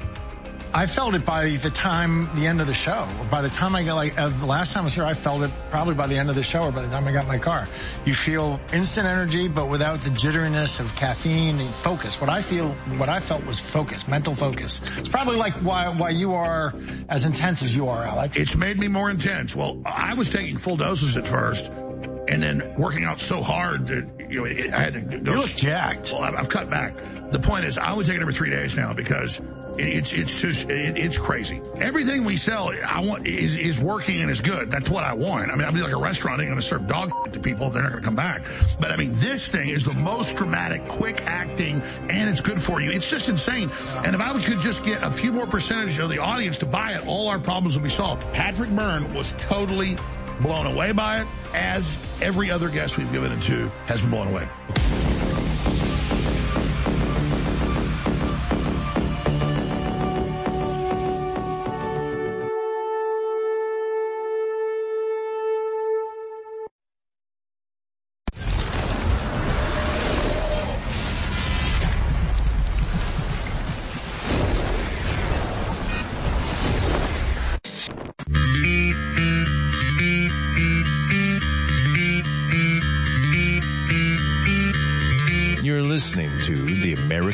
I felt it by the time, the end of the show. By the time I got, like, uh, the last time I was here, I felt it probably by the end of the show or by the time I got in my car. You feel instant energy, but without the jitteriness of caffeine and focus. What I feel, what I felt was focus, mental focus. It's probably like why, why you are as intense as you are, Alex. It's made me more intense. Well, I was taking full doses at first, and then working out so hard that, you know, it, I had to go. You look jacked. Well, I've, I've cut back. The point is, I only take it every three days now because It's it's too it, it's crazy. Everything we sell, I want is is working and is good. That's what I want. I mean, I'll be like a restaurant. I'm going to serve dog to people. They're not going to come back. But I mean, this thing is the most dramatic, quick acting, and it's good for you. It's just insane. And if I could just get a few more percentage of the audience to buy it, all our problems would be solved. Patrick Byrne was totally blown away by it, as every other guest we've given it to has been blown away.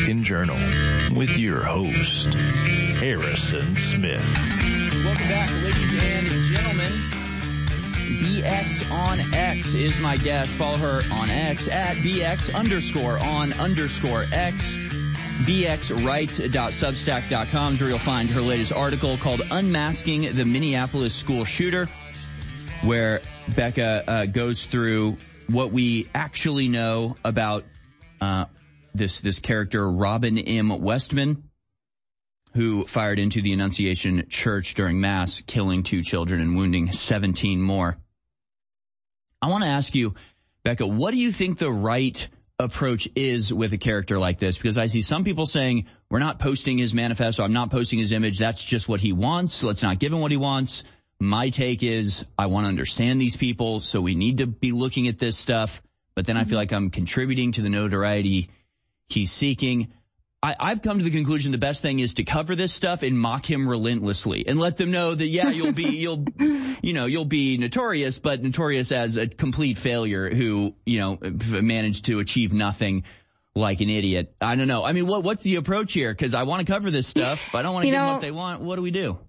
American Journal with your host, Harrison Smith. Welcome back, ladies and gentlemen. B X on X is my guest. Follow her on X at B X underscore on underscore X. B X writes dot substack dot com is where you'll find her latest article called Unmasking the Minneapolis School Shooter, where Becca uh, goes through what we actually know about uh, this this character, Robin M. Westman, who fired into the Annunciation Church during Mass, killing two children and wounding seventeen more. I want to ask you, Becca, what do you think the right approach is with a character like this? Because I see some people saying, we're not posting his manifesto, I'm not posting his image, that's just what he wants, let's not give him what he wants. My take is, I want to understand these people, so we need to be looking at this stuff, but then I feel like I'm contributing to the notoriety he's seeking. I, I've come to the conclusion the best thing is to cover this stuff and mock him relentlessly and let them know that, yeah, you'll be, you'll, you know, you'll be notorious, but notorious as a complete failure who, you know, managed to achieve nothing like an idiot. I don't know. I mean, what, what's the approach here? Cause I want to cover this stuff, but I don't want to give know, them what they want. What do we do?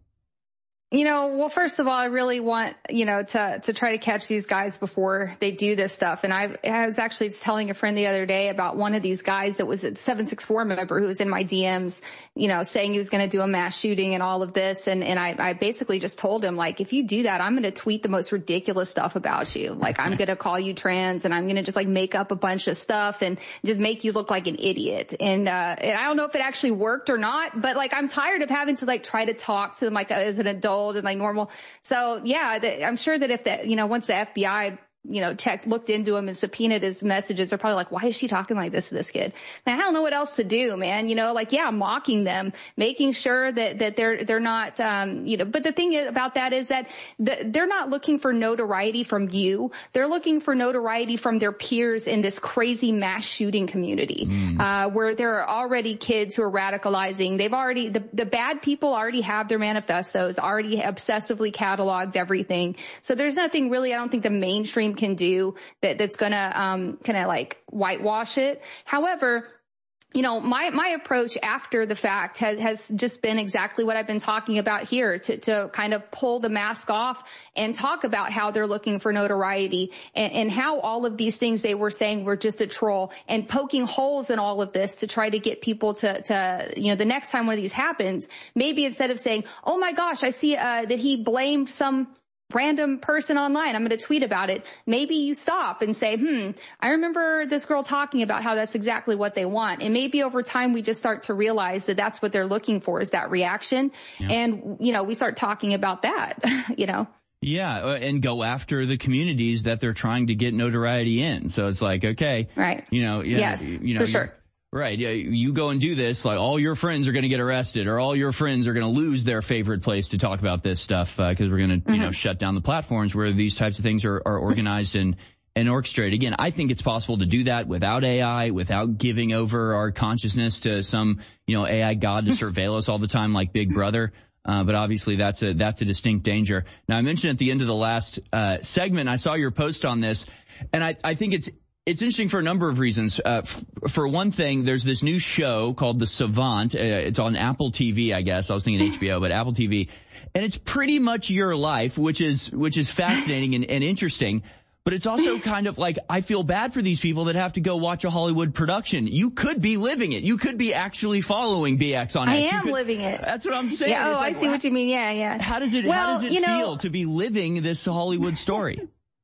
You know, well, first of all, I really want, you know, to, to try to catch these guys before they do this stuff. And I, I was actually telling a friend the other day about one of these guys that was a seven six four member who was in my D Ms, you know, saying he was going to do a mass shooting and all of this. And, and I, I basically just told him, like, if you do that, I'm going to tweet the most ridiculous stuff about you. Like, I'm going to call you trans and I'm going to just like make up a bunch of stuff and just make you look like an idiot. And, uh, and I don't know if it actually worked or not, but like, I'm tired of having to like try to talk to them like as an adult and like normal. So yeah, the, I'm sure that if that, you know, once the F B I, you know, checked, looked into him and subpoenaed his messages, they're probably like, why is she talking like this to this kid? Man, I don't know what else to do, man. You know, like, yeah, mocking them, making sure that, that they're, they're not, um, you know, but the thing about that is that the, they're not looking for notoriety from you. They're looking for notoriety from their peers in this crazy mass shooting community, mm. uh, where there are already kids who are radicalizing. They've already, the, the bad people already have their manifestos, already obsessively cataloged everything. So there's nothing really, I don't think the mainstream can do that that's gonna um kind of like whitewash it. However, you know, my my approach after the fact has has just been exactly what I've been talking about here, to to kind of pull the mask off and talk about how they're looking for notoriety and, and how all of these things they were saying were just a troll, and poking holes in all of this to try to get people to to you know, the next time one of these happens, maybe instead of saying, oh my gosh, I see uh that he blamed some random person online, I'm going to tweet about it. Maybe you stop and say, hmm, I remember this girl talking about how that's exactly what they want. And maybe over time we just start to realize that that's what they're looking for, is that reaction. Yeah. And, you know, we start talking about that, you know. Yeah, and go after the communities that they're trying to get notoriety in. So it's like, okay. Right. You know, yeah, yes, you know, for sure. Right. Yeah, you go and do this, like all your friends are going to get arrested, or all your friends are going to lose their favorite place to talk about this stuff, because uh, we're going to, mm-hmm. you know, shut down the platforms where these types of things are, are organized and, and orchestrated. Again, I think it's possible to do that without A I, without giving over our consciousness to some, you know, A I god to surveil us all the time like Big Brother. Uh, but obviously that's a, that's a distinct danger. Now, I mentioned at the end of the last, uh, segment, I saw your post on this, and I, I think it's, It's interesting for a number of reasons. Uh, f- for one thing, there's this new show called The Savant. Uh, it's on Apple T V, I guess. I was thinking H B O, but Apple T V. And it's pretty much your life, which is, which is fascinating and, and interesting. But it's also kind of like, I feel bad for these people that have to go watch a Hollywood production. You could be living it. You could be actually following B X on X. I am could, living it. That's what I'm saying. Yeah, oh, like, I see what you mean. Yeah, yeah. How does it, well, how does it you know, feel to be living this Hollywood story?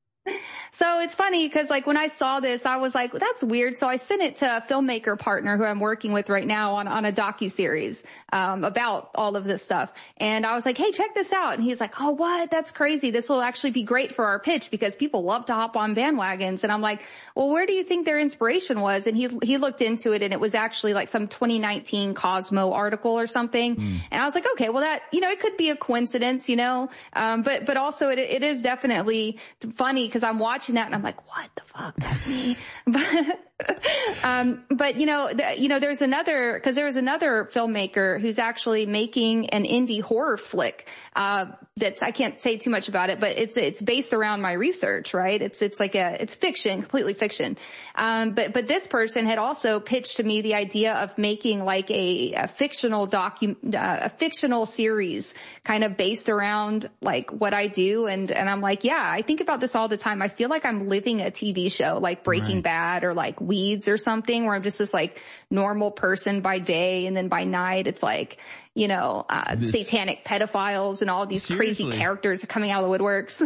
So it's funny because like when I saw this, I was like, that's weird. So I sent it to a filmmaker partner who I'm working with right now on, on a docuseries, um, about all of this stuff. And I was like, hey, check this out. And he's like, oh, what? That's crazy. This will actually be great for our pitch because people love to hop on bandwagons. And I'm like, well, where do you think their inspiration was? And he, he looked into it, and it was actually like some twenty nineteen Cosmo article or something. Mm. And I was like, okay, well that, you know, it could be a coincidence, you know, um, but, but also it, it is definitely funny because I'm watching that and I'm like, what the fuck? That's me. But, um, but you know, the, you know, there's another, cause there was another filmmaker who's actually making an indie horror flick, uh, that's, I can't say too much about it, but it's, it's based around my research, right? It's, it's like a, it's fiction, completely fiction. Um, but, but this person had also pitched to me the idea of making like a, a fictional docu, uh, a fictional series kind of based around like what I do. And, and I'm like, yeah, I think about this all the time. I feel like I'm living a T V show like Breaking right. Bad or like Weeds or something, where I'm just this like normal person by day, and then by night it's like, you know, uh, this, satanic pedophiles and all these seriously. crazy characters are coming out of the woodworks.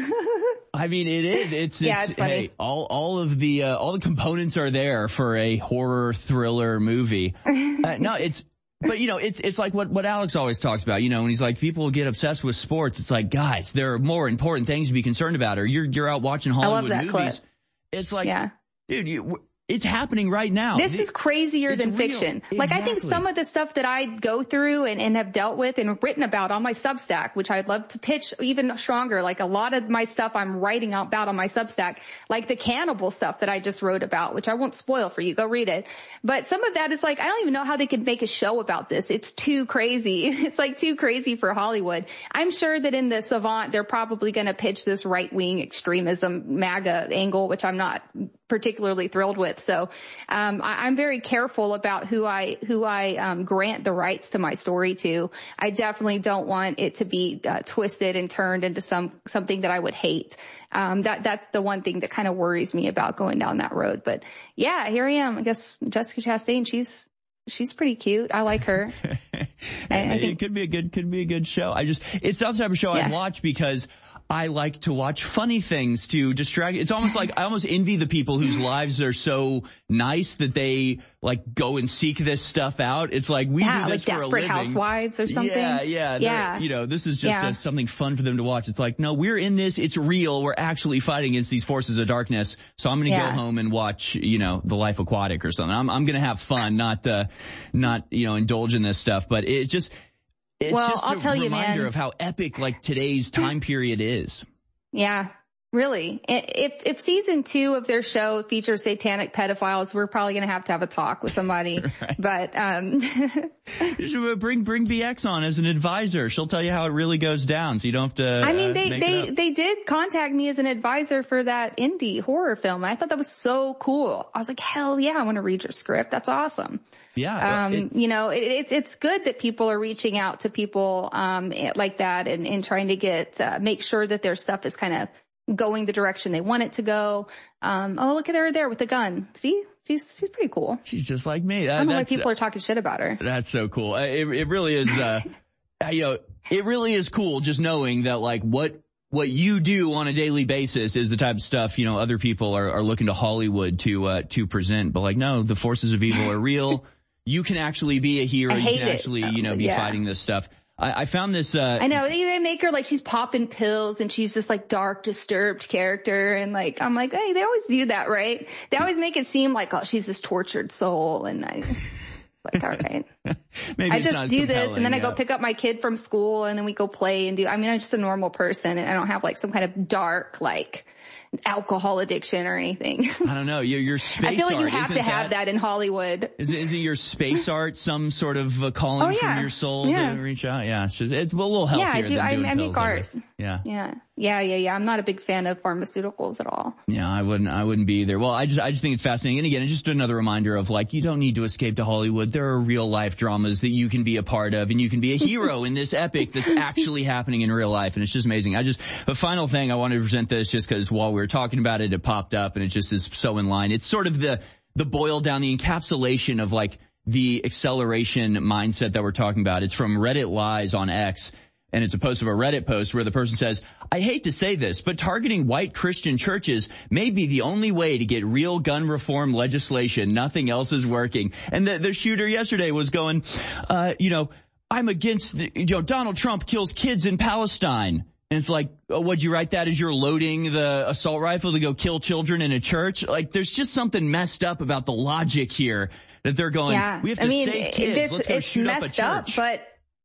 I mean, it is. It's, yeah, it's, it's funny. Hey, all, all of the, uh, all the components are there for a horror thriller movie. Uh, no, it's, but you know, it's, it's like what, what Alex always talks about, you know, when he's like, people get obsessed with sports. It's like, guys, there are more important things to be concerned about, or you're, you're out watching Hollywood movies. Clip. It's like, yeah. dude, you, it's happening right now. This is crazier it's than real. fiction. Exactly. Like, I think some of the stuff that I go through and, and have dealt with and written about on my Substack, which I'd love to pitch even stronger, like a lot of my stuff I'm writing about on my Substack, like the cannibal stuff that I just wrote about, which I won't spoil for you. Go read it. But some of that is like, I don't even know how they could make a show about this. It's too crazy. It's like too crazy for Hollywood. I'm sure that in the Savant, they're probably going to pitch this right-wing extremism MAGA angle, which I'm not particularly thrilled with. So, um, I, I'm very careful about who I, who I, um, grant the rights to my story to. I definitely don't want it to be uh, twisted and turned into some, something that I would hate. Um, that, that's the one thing that kind of worries me about going down that road. But yeah, here I am. I guess Jessica Chastain, she's, she's pretty cute. I like her. I, I think it could be a good, could be a good show. I just, it's not the type of show yeah. I'd watch because I like to watch funny things to distract. It's almost like I almost envy the people whose lives are so nice that they like go and seek this stuff out. It's like we yeah, do this like for a Desperate living. Housewives or something. Yeah, yeah, yeah. You know, this is just yeah. a, something fun for them to watch. It's like, no, we're in this. It's real. We're actually fighting against these forces of darkness. So I'm going to yeah. go home and watch, you know, The Life Aquatic or something. I'm I'm going to have fun, not uh, not you know, indulge in this stuff. But it just it's well, just a I'll tell reminder you, man. of how epic like today's time period is. Yeah, really. If if season two of their show features satanic pedophiles, we're probably going to have to have a talk with somebody. Right. But um you should bring bring B X on as an advisor. She'll tell you how it really goes down, so you don't have to. I mean, uh, they make they it up. they did contact me as an advisor for that indie horror film. And I thought that was so cool. I was like, hell yeah, I want to read your script. That's awesome. Yeah. Um, it, you know, it, it's, it's good that people are reaching out to people, um, like that and, and trying to get, uh, make sure that their stuff is kind of going the direction they want it to go. Um, oh, look at her there with the gun. See? She's, she's pretty cool. She's just like me. I don't know why people are talking shit about her. That's so cool. It, it really is, uh, you know, it really is cool just knowing that like what, what you do on a daily basis is the type of stuff, you know, other people are, are looking to Hollywood to, uh, to present. But like, no, the forces of evil are real. You can actually be a hero. I you hate can it. actually, you know, be yeah. fighting this stuff. I, I found this, uh. I know. They, they make her like she's popping pills and she's this like dark, disturbed character. And like, I'm like, hey, they always do that, right? They always make it seem like, oh, she's this tortured soul. And I, like, all right. Maybe I just do this and then I go yeah. pick up my kid from school and then we go play and do, I mean, I'm just a normal person and I don't have like some kind of dark, like, alcohol addiction or anything. I don't know. Your, your space art. I feel like you have isn't to have that, that in Hollywood. Is it, is it your space art some sort of uh, calling oh, yeah. from your soul yeah. to reach out? Yeah, it's just, it's a little healthier yeah, I do. than I, doing I make pills, art. I yeah. Yeah. Yeah, yeah, yeah. I'm not a big fan of pharmaceuticals at all. Yeah, I wouldn't, I wouldn't be either. Well, I just, I just think it's fascinating. And again, it's just another reminder of like, you don't need to escape to Hollywood. There are real life dramas that you can be a part of and you can be a hero in this epic that's actually happening in real life. And it's just amazing. I just, the final thing I wanted to present this just because while we were talking about it, it popped up and it just is so in line. It's sort of the, the boil down, the encapsulation of like the acceleration mindset that we're talking about. It's from Reddit Lies on X. And it's a post of a Reddit post where the person says, I hate to say this, but targeting white Christian churches may be the only way to get real gun reform legislation. Nothing else is working. And the, the shooter yesterday was going, uh, you know, I'm against, the, you know, Donald Trump kills kids in Palestine. And it's like, oh, what'd you write that as you're loading the assault rifle to go kill children in a church? Like, there's just something messed up about the logic here that they're going, yeah. we have to I mean, save kids. It's, Let's go it's shoot messed up a church. Up, but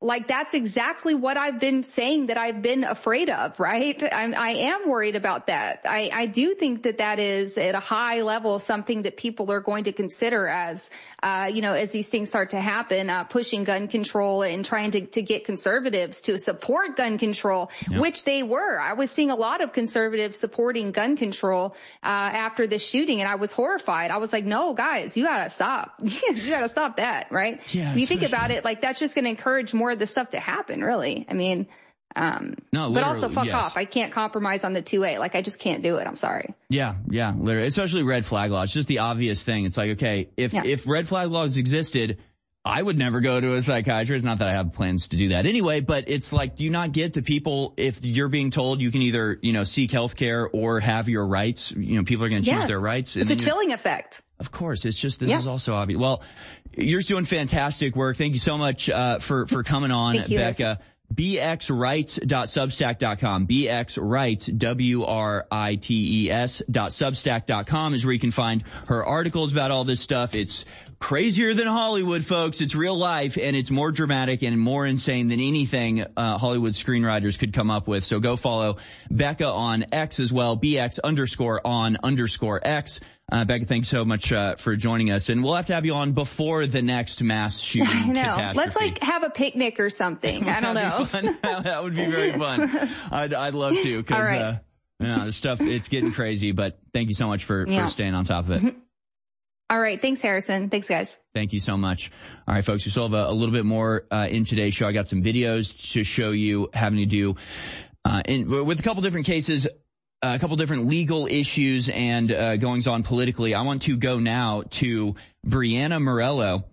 like, that's exactly what I've been saying that I've been afraid of, right? I'm, I am worried about that. I, I do think that that is at a high level something that people are going to consider as, uh, you know, as these things start to happen, uh, pushing gun control and trying to, to get conservatives to support gun control, yep. which they were. I was seeing a lot of conservatives supporting gun control, uh, after the shooting, and I was horrified. I was like, no, guys, you gotta stop. You gotta stop that, right? Yeah, you think about it, like, that's just going to encourage more of the stuff to happen, really. I mean, um, no, but also fuck yes. off. I can't compromise on the two A. Like, I just can't do it. I'm sorry. Yeah, yeah, literally. Especially red flag laws. Just the obvious thing. It's like, okay, if, yeah. if red flag laws existed, I would never go to a psychiatrist. Not that I have plans to do that anyway, but it's like, do you not get the people, if you're being told you can either, you know, seek health care or have your rights, you know, people are going to choose yeah. their rights. It's a chilling effect. Of course. It's just, this yeah. is also obvious. Well, you're doing fantastic work. Thank you so much, uh, for, for coming on, Thank you, Becca. b x rights dot substack dot com. bxrights, W R I T E S dot substack dot com is where you can find her articles about all this stuff. It's crazier than Hollywood, folks. It's real life, and it's more dramatic and more insane than anything uh, Hollywood screenwriters could come up with. So go follow Becca on X as well, bx underscore on underscore X. Uh, Becca, thanks so much uh, for joining us, and we'll have to have you on before the next mass shooting I know. catastrophe. Let's like have a picnic or something. I don't know. Fun. That would be very fun. I'd, I'd love to, because right. uh, you know, the stuff, it's getting crazy. But thank you so much for, yeah. for staying on top of it. All right. Thanks, Harrison. Thanks, guys. Thank you so much. All right, folks, we still have a, a little bit more uh, in today's show. I got some videos to show you having to do uh, in, with a couple different cases. A couple different legal issues and uh, goings on politically. I want to go now to Brianna Morello.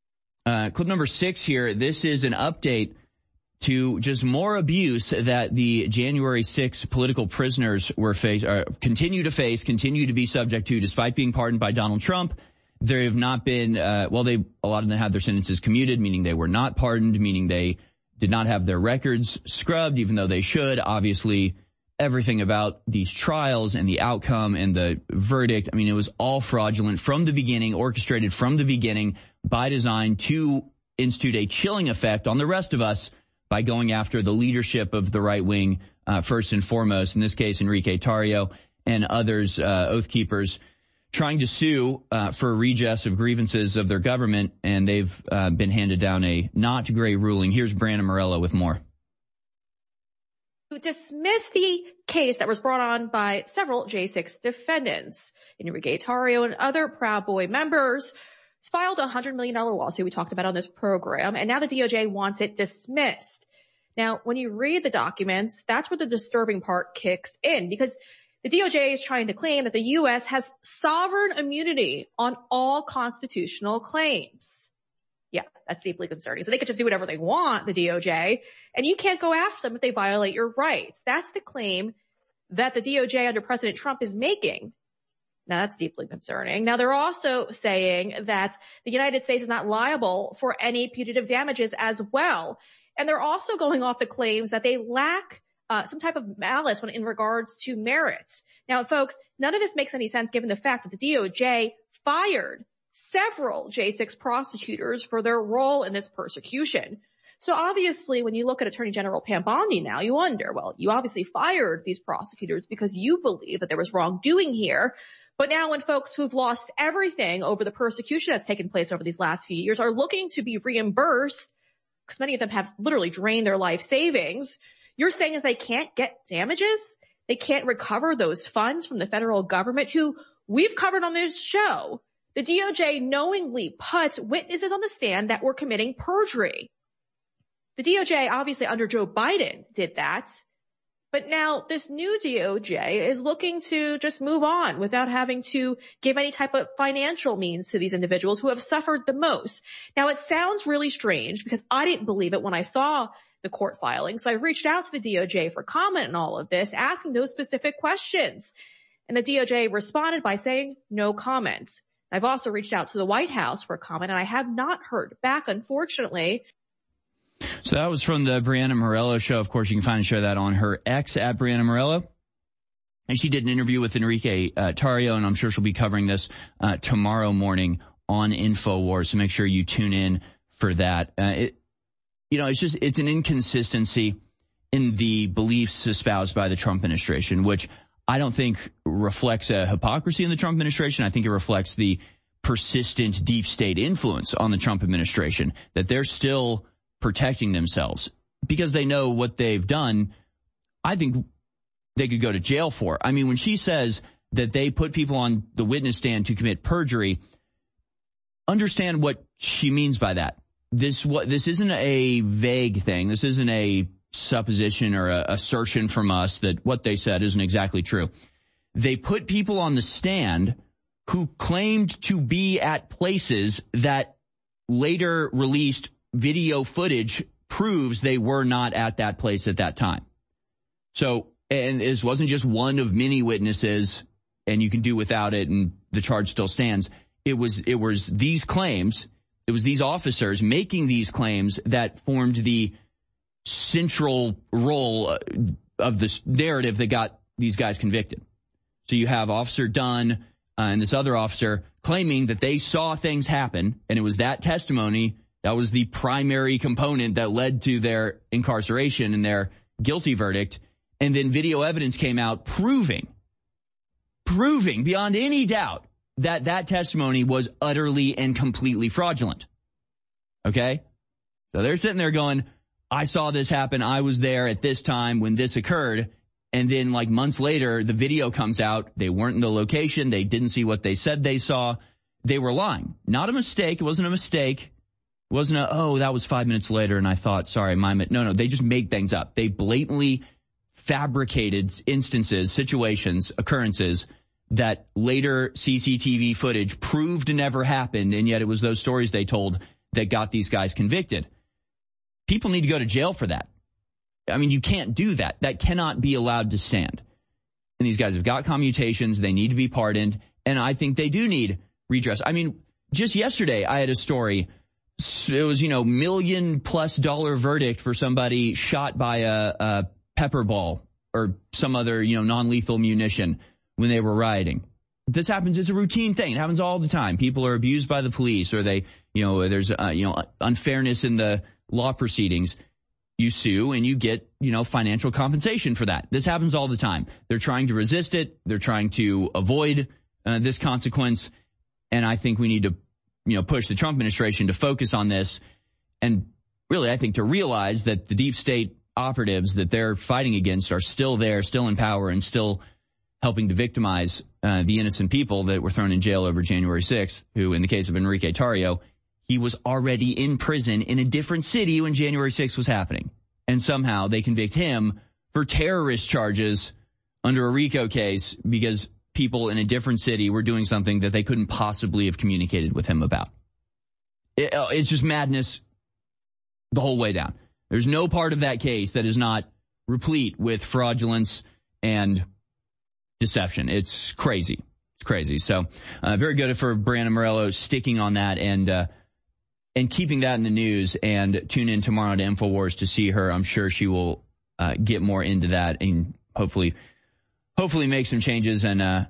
Uh, clip number six here. This is an update to just more abuse that the January sixth political prisoners were face, uh, continue to face, continue to be subject to, despite being pardoned by Donald Trump. There have not been, uh, well, they, a lot of them had their sentences commuted, meaning they were not pardoned, meaning they did not have their records scrubbed, even though they should. Obviously, everything about these trials and the outcome and the verdict, I mean, it was all fraudulent from the beginning, orchestrated from the beginning by design to institute a chilling effect on the rest of us by going after the leadership of the right wing, uh, first and foremost, in this case, Enrique Tarrio and others, uh, oath keepers, trying to sue uh, for redress of grievances of their government, and they've uh, been handed down a not great ruling. Here's Brianna Morello with more. To dismiss the case that was brought on by several J six defendants. Enrique Tarrio and other Proud Boy members filed a one hundred million dollars lawsuit we talked about on this program, and now the D O J wants it dismissed. Now, when you read the documents, that's where the disturbing part kicks in, because the D O J is trying to claim that the U S has sovereign immunity on all constitutional claims. Yeah, that's deeply concerning. So they could just do whatever they want, the D O J, and you can't go after them if they violate your rights. That's the claim that the D O J under President Trump is making. Now, that's deeply concerning. Now, they're also saying that the United States is not liable for any punitive damages as well. And they're also going off the claims that they lack uh, some type of malice when in regards to merits. Now, folks, none of this makes any sense given the fact that the D O J fired several J six prosecutors for their role in this persecution. So obviously, when you look at Attorney General Pam Bondi now, you wonder, well, you obviously fired these prosecutors because you believe that there was wrongdoing here. But now when folks who've lost everything over the persecution that's taken place over these last few years are looking to be reimbursed, because many of them have literally drained their life savings, you're saying that they can't get damages? They can't recover those funds from the federal government, who we've covered on this show. The D O J knowingly put witnesses on the stand that were committing perjury. The D O J, obviously under Joe Biden, did that. But now this new D O J is looking to just move on without having to give any type of financial means to these individuals who have suffered the most. Now, it sounds really strange because I didn't believe it when I saw the court filing. So I reached out to the D O J for comment on all of this, asking those specific questions. And the D O J responded by saying no comment. I've also reached out to the White House for a comment, and I have not heard back, unfortunately. So that was from the Brianna Morello show. Of course, you can find and share that on her X at Brianna Morello. And she did an interview with Enrique uh, Tarrio, and I'm sure she'll be covering this uh, tomorrow morning on InfoWars. So make sure you tune in for that. Uh, it, you know, it's just, it's an inconsistency in the beliefs espoused by the Trump administration, which I don't think reflects a hypocrisy in the Trump administration. I think it reflects the persistent deep state influence on the Trump administration, that they're still protecting themselves because they know what they've done. I think they could go to jail for. I mean, when she says that they put people on the witness stand to commit perjury, understand what she means by that. This what this isn't a vague thing. This isn't a supposition or a assertion from us that what they said isn't exactly true. They put people on the stand who claimed to be at places that later released video footage proves they were not at that place at that time. So, and this wasn't just one of many witnesses and you can do without it and the charge still stands. It was, it was these claims, it was these officers making these claims that formed the central role of this narrative that got these guys convicted. So you have Officer Dunn uh, and this other officer claiming that they saw things happen, and it was that testimony that was the primary component that led to their incarceration and their guilty verdict. And then video evidence came out proving, proving beyond any doubt that that testimony was utterly and completely fraudulent. Okay? So they're sitting there going, I saw this happen. I was there at this time when this occurred. And then like months later, the video comes out. They weren't in the location. They didn't see what they said they saw. They were lying. Not a mistake. It wasn't a mistake. It wasn't a, oh, that was five minutes later and I thought, sorry, my, no, no, they just made things up. They blatantly fabricated instances, situations, occurrences that later C C T V footage proved never happened. And yet it was those stories they told that got these guys convicted. People need to go to jail for that. I mean, you can't do that. That cannot be allowed to stand. And these guys have got commutations. They need to be pardoned. And I think they do need redress. I mean, just yesterday, I had a story. It was, you know, million plus dollar verdict for somebody shot by a, a pepper ball or some other, you know, non-lethal munition when they were rioting. This happens. It's a routine thing. It happens all the time. People are abused by the police or they, you know, there's, uh, you know, unfairness in the law proceedings. You sue and you get, you know, financial compensation for that. This happens all the time. They're trying to resist it. They're trying to avoid uh, this consequence. And I think we need to, you know, push the Trump administration to focus on this. And really, I think to realize that the deep state operatives that they're fighting against are still there, still in power, and still helping to victimize uh, the innocent people that were thrown in jail over January sixth, who, in the case of Enrique Tarrio, he was already in prison in a different city when January sixth was happening. And somehow they convict him for terrorist charges under a RICO case because people in a different city were doing something that they couldn't possibly have communicated with him about. It, it's just madness the whole way down. There's no part of that case that is not replete with fraudulence and deception. It's crazy. It's crazy. So uh, very good for Brianna Morello sticking on that and uh, and keeping that in the news. And tune in tomorrow to InfoWars to see her. I'm sure she will uh, get more into that and hopefully hopefully make some changes and uh,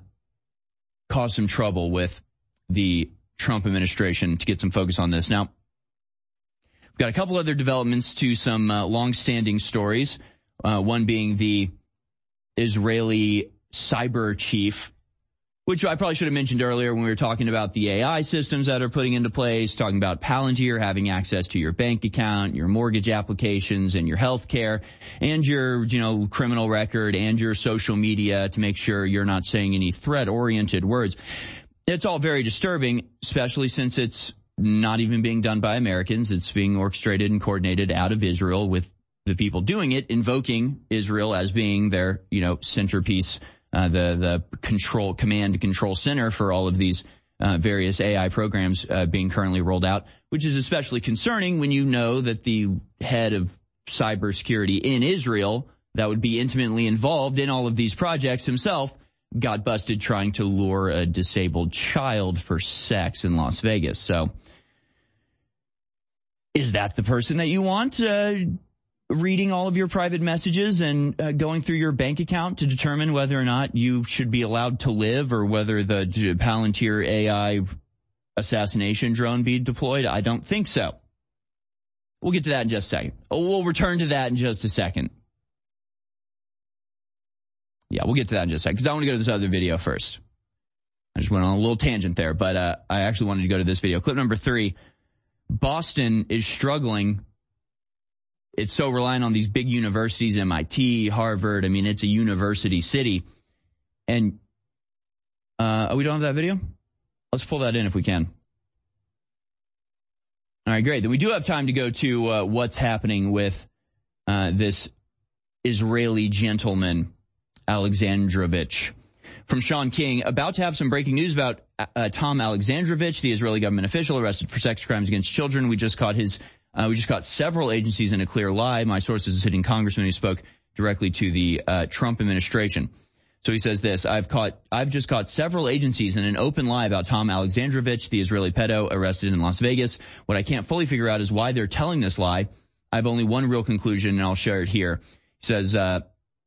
cause some trouble with the Trump administration to get some focus on this. Now, we've got a couple other developments to some uh, long-standing stories, uh, one being the Israeli cyber chief, which I probably should have mentioned earlier when we were talking about the A I systems that are putting into place, talking about Palantir having access to your bank account, your mortgage applications, and your health care, and your, you know, criminal record, and your social media to make sure you're not saying any threat-oriented words. It's all very disturbing, especially since it's not even being done by Americans. It's being orchestrated and coordinated out of Israel with the people doing it, invoking Israel as being their, you know, centerpiece, uh, the, the control, command control center for all of these, uh, various A I programs, uh, being currently rolled out, which is especially concerning when you know that the head of cybersecurity in Israel that would be intimately involved in all of these projects himself got busted trying to lure a disabled child for sex in Las Vegas. So is that the person that you want, uh, reading all of your private messages and uh, going through your bank account to determine whether or not you should be allowed to live or whether the Palantir A I assassination drone be deployed? I don't think so. We'll get to that in just a second. We'll return to that in just a second. Yeah, we'll get to that in just a second, because I want to go to this other video first. I just went on a little tangent there, but uh, I actually wanted to go to this video. Clip number three. Boston is struggling. It's so reliant on these big universities, M I T, Harvard. I mean, it's a university city. And uh, are we done with that video? Let's pull that in if we can. All right, great. Then we do have time to go to uh, what's happening with uh, this Israeli gentleman, Alexandrovich. From Sean King, about to have some breaking news about uh, Tom Alexandrovich, the Israeli government official arrested for sex crimes against children. We just caught his, uh, we just caught several agencies in a clear lie. My source is a sitting congressman who spoke directly to the uh, Trump administration. So he says this: I've caught, I've just caught several agencies in an open lie about Tom Alexandrovich, the Israeli pedo arrested in Las Vegas. What I can't fully figure out is why they're telling this lie. I have only one real conclusion, and I'll share it here. He says, uh,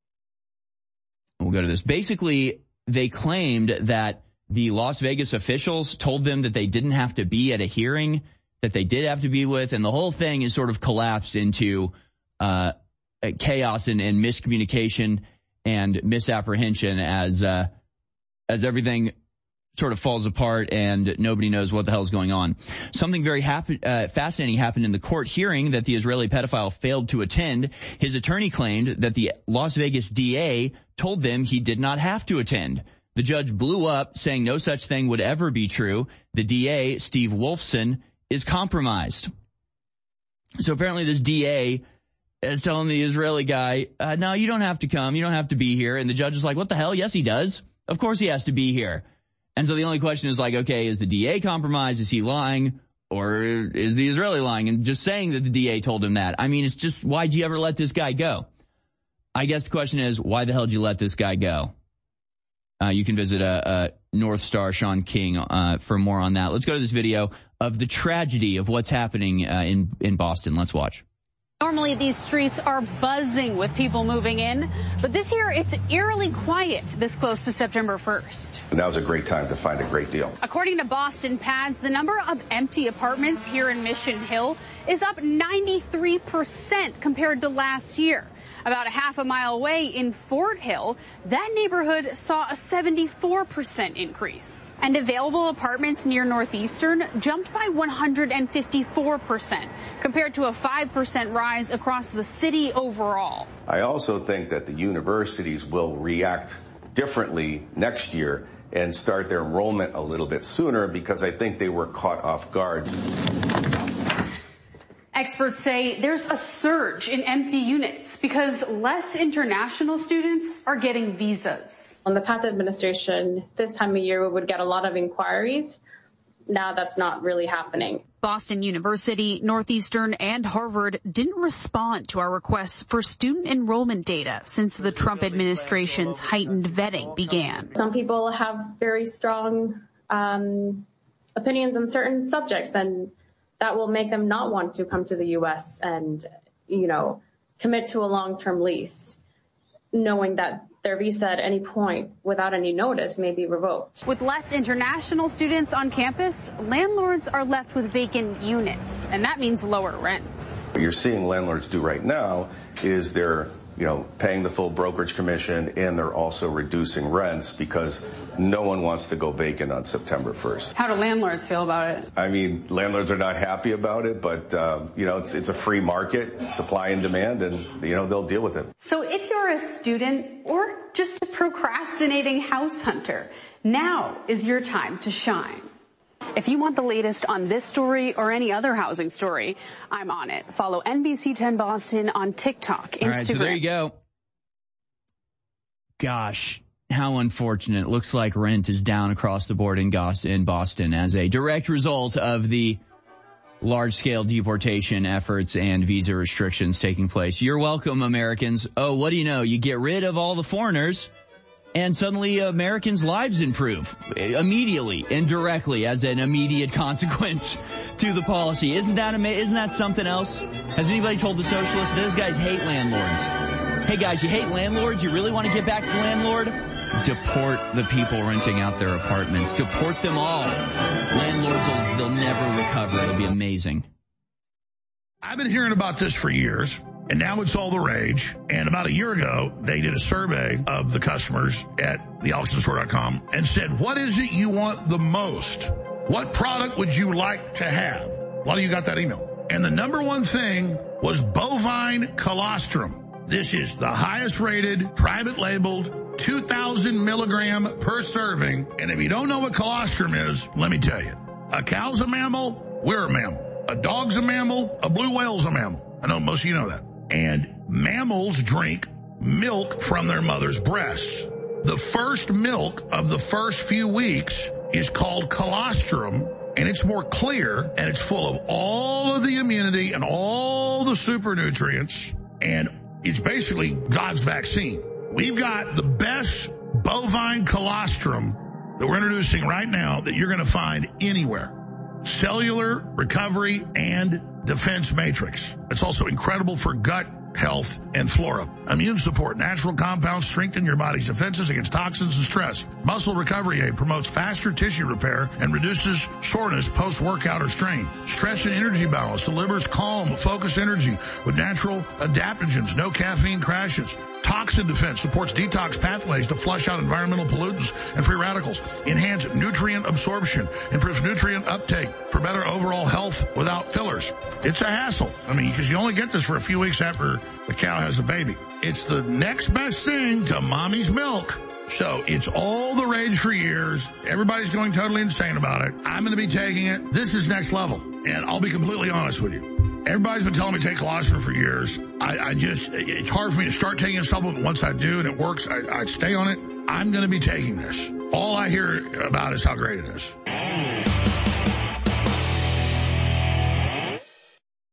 we'll go to this. Basically, they claimed that the Las Vegas officials told them that they didn't have to be at a hearing that they did have to be with, and the whole thing is sort of collapsed into uh chaos and, and miscommunication and misapprehension as uh as everything sort of falls apart and nobody knows what the hell's going on. Something very happen, uh, fascinating happened in the court hearing that the Israeli pedophile failed to attend. His attorney claimed that the Las Vegas D A told them he did not have to attend. The judge blew up, saying no such thing would ever be true. The D A, Steve Wolfson, is compromised. So apparently this D A is telling the Israeli guy, uh, no, you don't have to come. You don't have to be here. And the judge is like, what the hell? Yes, he does. Of course he has to be here. And so the only question is like, okay, is the D A compromised? Is he lying? Or is the Israeli lying? And just saying that the D A told him that. I mean, it's just, why'd you ever let this guy go? I guess the question is, why the hell did you let this guy go? Uh, you can visit uh, uh, North Star Sean King uh, for more on that. Let's go to this video of the tragedy of what's happening uh, in, in Boston. Let's watch. Normally, these streets are buzzing with people moving in, but this year it's eerily quiet this close to September first. Now's a great time to find a great deal. According to Boston Pads, the number of empty apartments here in Mission Hill is up ninety-three percent compared to last year. About a half a mile away in Fort Hill, that neighborhood saw a seventy-four percent increase. And available apartments near Northeastern jumped by one hundred fifty-four percent, compared to a five percent rise across the city overall. I also think that the universities will react differently next year and start their enrollment a little bit sooner, because I think they were caught off guard. Experts say there's a surge in empty units because less international students are getting visas. On the past administration, this time of year, we would get a lot of inquiries. Now that's not really happening. Boston University, Northeastern, and Harvard didn't respond to our requests for student enrollment data since the Trump administration's heightened vetting began. Some people have very strong um, opinions on certain subjects, and that will make them not want to come to the U S and, you know, commit to a long-term lease, knowing that their visa at any point without any notice may be revoked. With less international students on campus, landlords are left with vacant units, and that means lower rents. What you're seeing landlords do right now is they're, you know, paying the full brokerage commission, and they're also reducing rents because no one wants to go vacant on September first. How do landlords feel about it? I mean, landlords are not happy about it, but, um, you know, it's, it's a free market, supply and demand, and, you know, they'll deal with it. So if you're a student or just a procrastinating house hunter, now is your time to shine. If you want the latest on this story or any other housing story, I'm on it. Follow N B C ten Boston on TikTok, Instagram. All right, so there you go. Gosh, how unfortunate. It looks like rent is down across the board in Boston as a direct result of the large-scale deportation efforts and visa restrictions taking place. You're welcome, Americans. Oh, what do you know? You get rid of all the foreigners, and suddenly Americans' lives improve immediately and directly as an immediate consequence to the policy. Isn't that ama- Isn't that something else? Has anybody told the socialists those guys hate landlords? Hey guys, you hate landlords? You really want to get back to landlord? Deport the people renting out their apartments. Deport them all. Landlords will they'll never recover. It'll be amazing. I've been hearing about this for years, and now it's all the rage. And about a year ago, they did a survey of the customers at the alex in the store dot com and said, what is it you want the most? What product would you like to have? A lot of you got that email. And the number one thing was bovine colostrum. This is the highest rated, private labeled, two thousand milligram per serving. And if you don't know what colostrum is, let me tell you. A cow's a mammal, we're a mammal. A dog's a mammal, a blue whale's a mammal. I know most of you know that. And mammals drink milk from their mother's breasts. The first milk of the first few weeks is called colostrum, and it's more clear, and it's full of all of the immunity and all the super nutrients, and it's basically God's vaccine. We've got the best bovine colostrum that we're introducing right now that you're going to find anywhere. Cellular recovery and defense matrix. It's also incredible for gut health and flora. Immune support. Natural compounds strengthen your body's defenses against toxins and stress. Muscle recovery aid promotes faster tissue repair and reduces soreness post-workout or strain. Stress and energy balance delivers calm, focused energy with natural adaptogens. No caffeine crashes. Toxin defense supports detox pathways to flush out environmental pollutants and free radicals. Enhance nutrient absorption. Improves nutrient uptake for better overall health without fillers. It's a hassle. I mean, because you only get this for a few weeks after the cow has a baby. It's the next best thing to mommy's milk. So it's all the rage for years. Everybody's going totally insane about it. I'm going to be taking it. This is next level. And I'll be completely honest with you. Everybody's been telling me to take colostrum for years. I, I just, it's hard for me to start taking a supplement. Once I do and it works, I, I stay on it. I'm going to be taking this. All I hear about is how great it is.